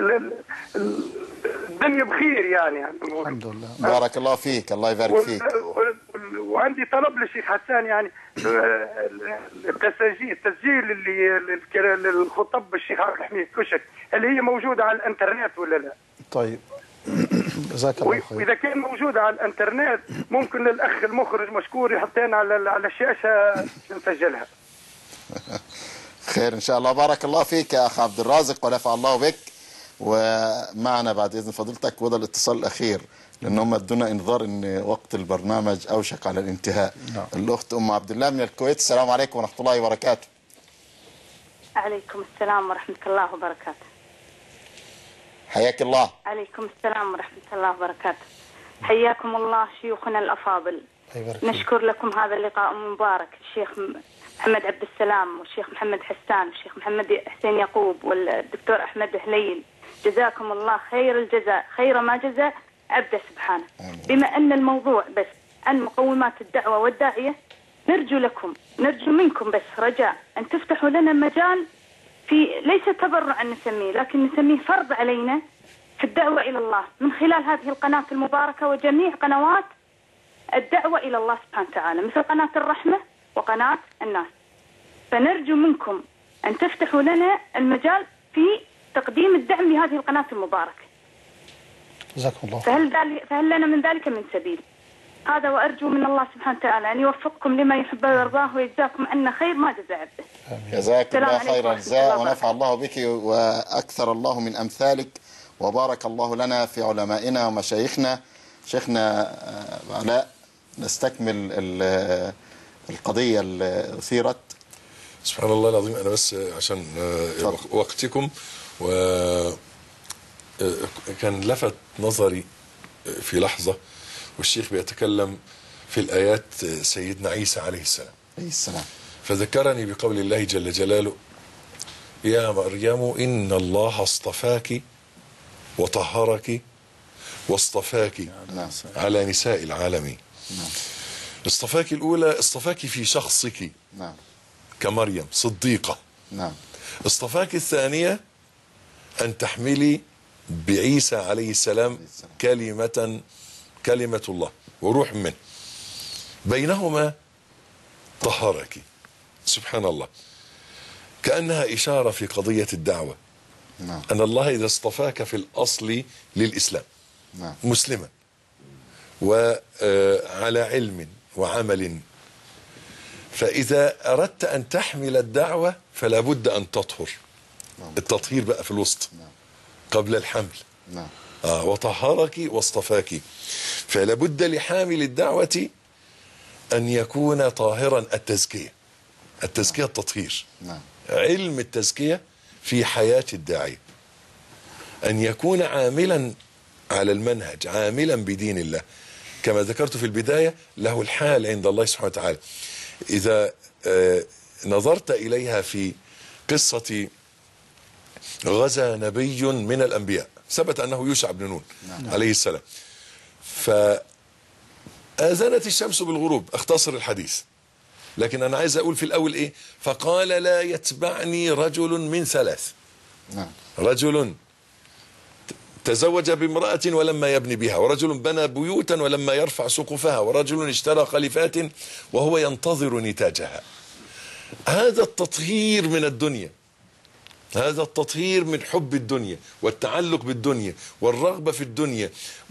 الدنيا بخير يعني, يعني الحمد لله. بارك الله فيك، الله يبارك فيك. وعندي طلب للشيخ حسان يعني التسجيل التسجيل اللي للخطب الشيخ عبد الحميد كشك، هل هي موجوده على الانترنت ولا لا؟ طيب جزاك الله خير. واذا كان موجوده على الانترنت ممكن الاخ المخرج مشكور يحطينا على على الشاشه نسجلها. خير ان شاء الله. بارك الله فيك يا اخ عبد الرازق ونفع الله بك. ومعنا بعد اذن فضيلتك وده الاتصال الاخير لان هم ادونا انذار ان وقت البرنامج اوشك على الانتهاء. نعم. الاخت ام عبد الله من الكويت. السلام عليكم ورحمه الله وبركاته. عليكم السلام ورحمه الله وبركاته. حياك الله. عليكم السلام ورحمه الله وبركاته. حياكم الله شيوخنا الافاضل. نشكر لكم هذا اللقاء المبارك، الشيخ محمد عبد السلام والشيخ محمد حسان والشيخ محمد حسين يعقوب والدكتور احمد هليل، جزاكم الله خير الجزاء، خير ما جزاء عبده سبحانه. بما ان الموضوع بس عن مقومات الدعوه والداعيه، نرجو لكم نرجو منكم بس رجاء ان تفتحوا لنا مجال في ليس تبرعا نسميه، لكن نسميه فرض علينا في الدعوه الى الله من خلال هذه القناه المباركه وجميع قنوات الدعوه الى الله سبحانه وتعالى، مثل قناه الرحمه وقناه الناس. فنرجو منكم ان تفتحوا لنا المجال في تقديم الدعم لهذه القناه المباركه. جزاكم الله. فهل, فهل لنا من ذلك من سبيل؟ هذا وارجو من الله سبحانه وتعالى ان يوفقكم لما يحب ويرضاه ويجزاكم عنا خير ما جزى عبده. جزاك الله خير الجزاء ونفع الله بك واكثر الله من امثالك، وبارك الله لنا في علمائنا ومشايخنا. شيخنا علاء نستكمل القضيه اللي اثيرت. سبحان الله العظيم. انا بس عشان وقتكم، و كان لفت نظري في لحظة والشيخ بيتكلم في الآيات سيدنا عيسى عليه السلام عليه السلام فذكرني بقول الله جل جلاله: يا مريم إن الله اصطفاك وطهرك واصطفاك على نساء العالمين. اصطفاك الأولى اصطفاك في شخصك كمريم صديقة. اصطفاك الثانية أن تحملي بعيسى عليه السلام كلمة كلمة الله وروح منه، بينهما طهرك. سبحان الله، كأنها إشارة في قضية الدعوة أن الله إذا اصطفاك في الأصل للإسلام مسلما وعلى علم وعمل، فإذا أردت أن تحمل الدعوة فلا بد أن تطهر. التطهير بقى في الوسط قبل الحمل. نعم. آه وطهرك واصطفاك، فلا بد لحامل الدعوة أن يكون طاهرا. التزكية التزكية التطهير. نعم. علم التزكية في حياة الداعية، أن يكون عاملا على المنهج، عاملا بدين الله، كما ذكرت في البداية له الحال عند الله سبحانه وتعالى. إذا آه نظرت إليها في قصة غزا نبي من الأنبياء، ثبت أنه يوشع بن نون نعم. عليه السلام، فآذنت الشمس بالغروب. اختصر الحديث، لكن أنا عايز أقول في الأول إيه؟ فقال لا يتبعني رجل من ثلاث. نعم. رجل تزوج بامرأة ولما يبني بها، ورجل بنى بيوتا ولما يرفع سقفها، ورجل اشترى خليفات وهو ينتظر نتاجها. هذا التطهير من الدنيا، هذا التطهير من حب الدنيا والتعلق بالدنيا والرغبة في الدنيا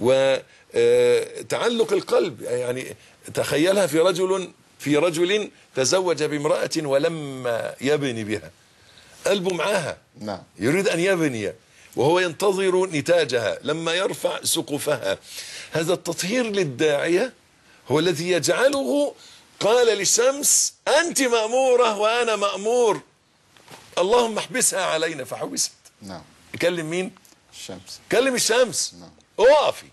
وتعلق القلب. يعني تخيلها في رجل في رجل تزوج بامرأة ولما يبني بها، قلبه معاها، نعم. يريد أن يبني وهو ينتظر نتاجها لما يرفع سقفها. هذا التطهير للداعية هو الذي يجعله قال للشمس أنت مأمورة وأنا مأمور، اللهم احبسها علينا، فحبست. نعم. يكلم مين؟ الشمس. كلم الشمس. نعم. اقفي.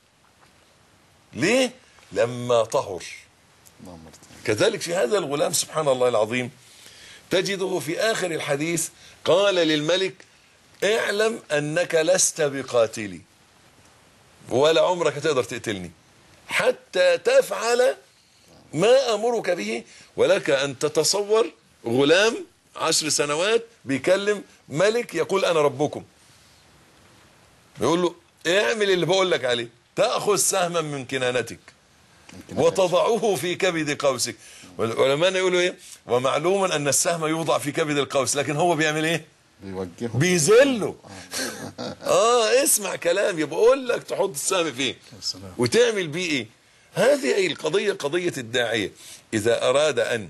ليه؟ لما طهر. نعم. كذلك في هذا الغلام سبحان الله العظيم تجده في آخر الحديث قال للملك اعلم أنك لست بقاتلي ولا عمرك تقدر تقتلني حتى تفعل ما أمرك به. ولك أن تتصور غلام عشر سنوات بيكلم ملك يقول أنا ربكم، يقول له اعمل اللي بقول لك عليه، تأخذ سهما من كنانتك وتضعه في كبد قوسك. والعلماء يقولوا ايه؟ ومعلوم أن السهم يوضع في كبد القوس، لكن هو بيعمل ايه؟ بيوجهه، بيذله. اه اسمع كلام يبقى اقول لك تحط السهم فين وتعمل بيه ايه. هذه القضية قضية الداعية إذا أراد أن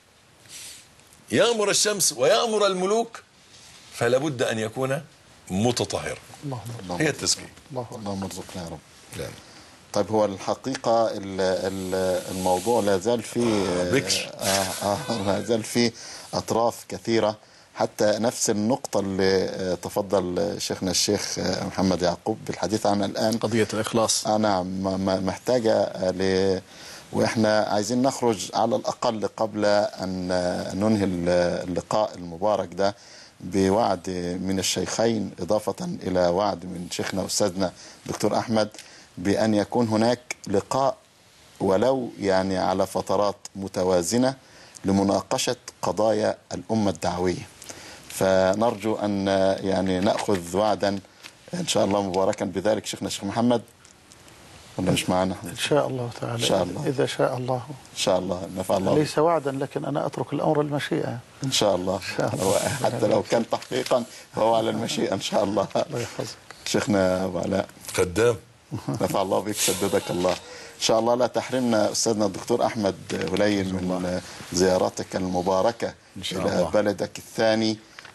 يأمر الشمس ويأمر الملوك فلا بد أن يكون متطهرا. هي التزكية. اللهم ارزقنا يا رب. لا. طيب هو الحقيقة الموضوع لا زال فيه بكر آه آه لا زال فيه أطراف كثيرة، حتى نفس النقطة اللي تفضل شيخنا الشيخ محمد يعقوب بالحديث عنها الآن، قضية الإخلاص. أنا محتاجة ل وإحنا عايزين نخرج على الأقل قبل أن ننهي اللقاء المبارك ده بوعد من الشيخين، إضافة إلى وعد من شيخنا أستاذنا دكتور أحمد، بأن يكون هناك لقاء ولو يعني على فترات متوازنة لمناقشة قضايا الأمة الدعوية. فنرجو أن يعني نأخذ وعدا إن شاء الله مباركا بذلك. شيخنا الشيخ محمد ولا مش معنا؟ إن شاء الله تعالى، إن شاء الله، إذا شاء الله إن شاء الله نفع الله. ليس وعدا لكن أنا أترك الأمر المشيئة إن شاء الله, إن شاء الله. حتى لو كان تحقيقا فهو على المشيئة إن شاء الله. الله يحفظك شيخنا أبو علاء قدام، نفع الله بك، سددك الله. إن شاء الله لا تحرمنا أستاذنا الدكتور أحمد هليل من زيارتك المباركة إلى بلدك الثاني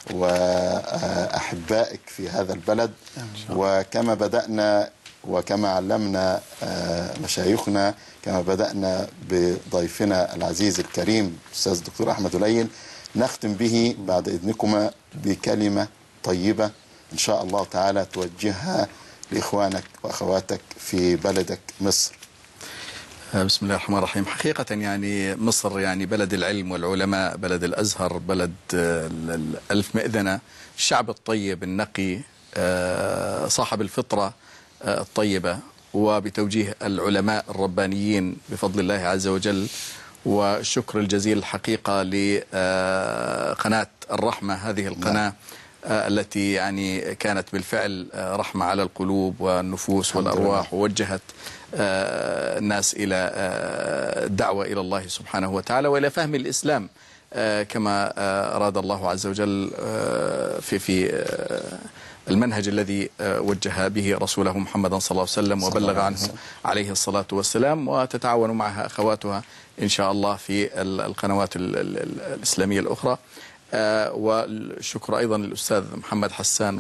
وأحبائك في هذا البلد. وكما بدأنا وكما علمنا مشايخنا، كما بدأنا بضيفنا العزيز الكريم الأستاذ الدكتور أحمد هليل، نختم به بعد إذنكما بكلمة طيبة إن شاء الله تعالى توجهها لإخوانك وأخواتك في بلدك مصر. بسم الله الرحمن الرحيم. حقيقة يعني مصر يعني بلد العلم والعلماء، بلد الأزهر، بلد الألف مئذنة، الشعب الطيب النقي صاحب الفطرة الطيبة، وبتوجيه العلماء الربانيين بفضل الله عز وجل. والشكر الجزيل الحقيقة لقناة الرحمة، هذه القناة التي يعني كانت بالفعل رحمة على القلوب والنفوس والأرواح، ووجهت الناس إلى الدعوة إلى الله سبحانه وتعالى وإلى فهم الإسلام كما أراد الله عز وجل في في المنهج الذي وجه به رسوله محمد صلى الله عليه وسلم وبلغ عنه عليه الصلاة والسلام. وتتعاون معها أخواتها إن شاء الله في القنوات الإسلامية الأخرى. والشكر أيضا للأستاذ محمد حسان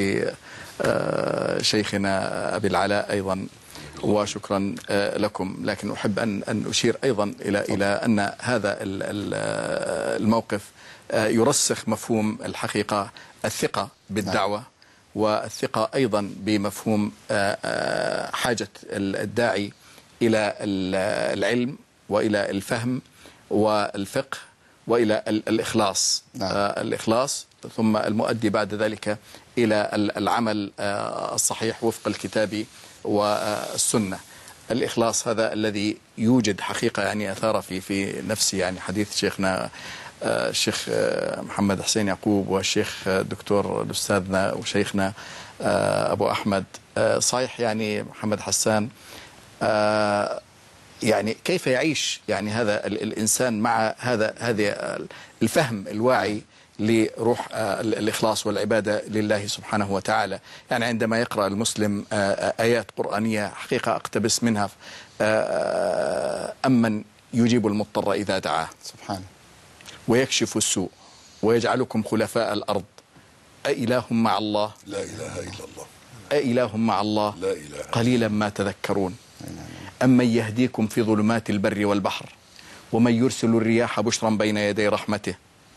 ولشيخنا أبي العلاء أيضا، وشكرا لكم. لكن أحب أن أن أشير أيضا إلى إلى أن هذا الموقف يرسخ مفهوم الحقيقة الثقة بالدعوة، والثقة أيضا بمفهوم حاجة الداعي إلى العلم وإلى الفهم والفقه وإلى الإخلاص. نعم. الإخلاص ثم المؤدي بعد ذلك إلى العمل الصحيح وفق الكتاب والسنة. الإخلاص هذا الذي يوجد حقيقة يعني أثار في في نفسي يعني حديث شيخنا الشيخ محمد حسين يعقوب والشيخ الدكتور الأستاذنا وشيخنا أبو أحمد. صحيح يعني محمد حسان يعني كيف يعيش يعني هذا الإنسان مع هذا هذا الفهم الواعي لروح الإخلاص والعبادة لله سبحانه وتعالى. يعني عندما يقرأ المسلم آيات قرآنية حقيقة أقتبس منها أمن يجيب المضطر إذا دعاه سبحانه ويكشف السوء ويجعلكم خلفاء الأرض أإله مع الله لا إله إلا الله أإله مع الله لا إله قليلا ما تذكرون أمن يهديكم في ظلمات البر والبحر ومن يرسل الرياح بشرا بين يدي رحمته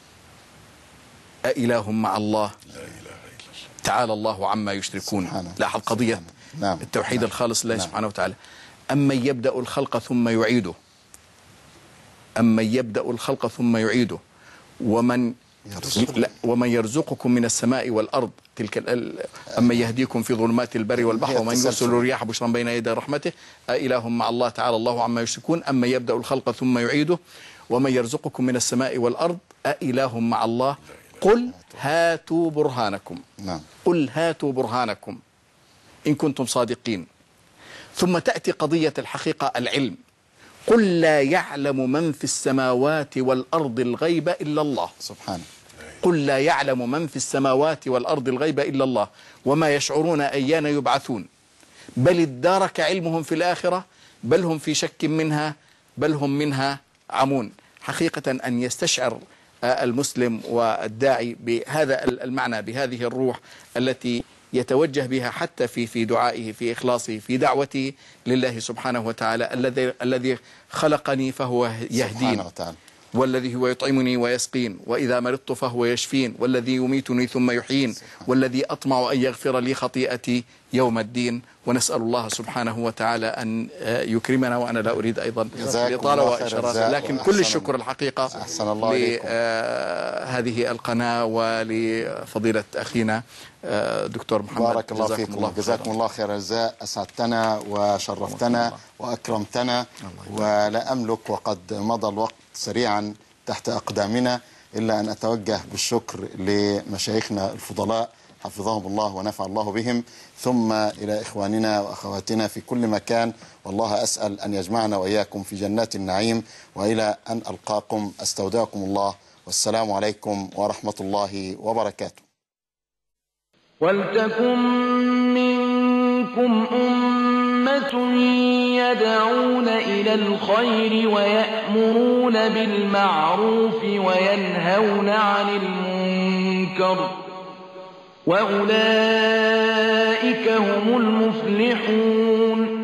أإله مع الله لا إله إلا الله تعالى الله عما يشركون. لاحظ قضية نعم. التوحيد نعم. الخالص لله نعم. سبحانه وتعالى. أمن يبدأ الخلق ثم يعيده أمن يبدأ الخلق ثم يعيده ومن لا ومن يرزقكم من السماء والأرض تلك أما يهديكم في ظلمات البر والبحر ومن يرسل الرياح بشرا بين يدي رحمته أإله مع الله تعالى الله عما يشركون أما يبدأ الخلق ثم يعيده ومن يرزقكم من السماء والأرض أإله مع الله قل هاتوا برهانكم نعم. قل هاتوا برهانكم إن كنتم صادقين. ثم تأتي قضية الحقيقة العلم. قل لا يعلم من في السماوات والأرض الغيب إلا الله سبحانه. قل لا يعلم من في السماوات والأرض الغيب إلا الله وما يشعرون أيان يبعثون بل ادارك علمهم في الآخرة بل هم في شك منها بل هم منها عمون. حقيقة أن يستشعر المسلم والداعي بهذا المعنى بهذه الروح التي يتوجه بها حتى في في دعائه في إخلاصه في دعوته لله سبحانه وتعالى الذي الذي خلقني فهو يهدين والذي هو يطعمني ويسقين وإذا مرضت فهو يشفين والذي يميتني ثم يحيين والذي أطمع أن يغفر لي خطيئتي يوم الدين. ونسأل الله سبحانه وتعالى أن يكرمنا وأنا لا أريد أيضا الإطالة وإشارات لكن كل الشكر الحقيقة لهذه القناة ولفضيلة أخينا دكتور محمد. بارك الله فيكم الله جزاكم الله خير الجزاء. أسعدتنا وشرفتنا وأكرمتنا ولا أملك وقد مضى الوقت سريعا تحت أقدامنا إلا أن أتوجه بالشكر لمشايخنا الفضلاء حفظهم الله ونفع الله بهم ثم إلى إخواننا وأخواتنا في كل مكان والله أسأل أن يجمعنا وإياكم في جنات النعيم وإلى أن ألقاكم أستودعكم الله والسلام عليكم ورحمة الله وبركاته. ولتكن منكم أمة يدعون إلى الخير ويأمرون بالمعروف وينهون عن المنكر وأولئك هم المفلحون.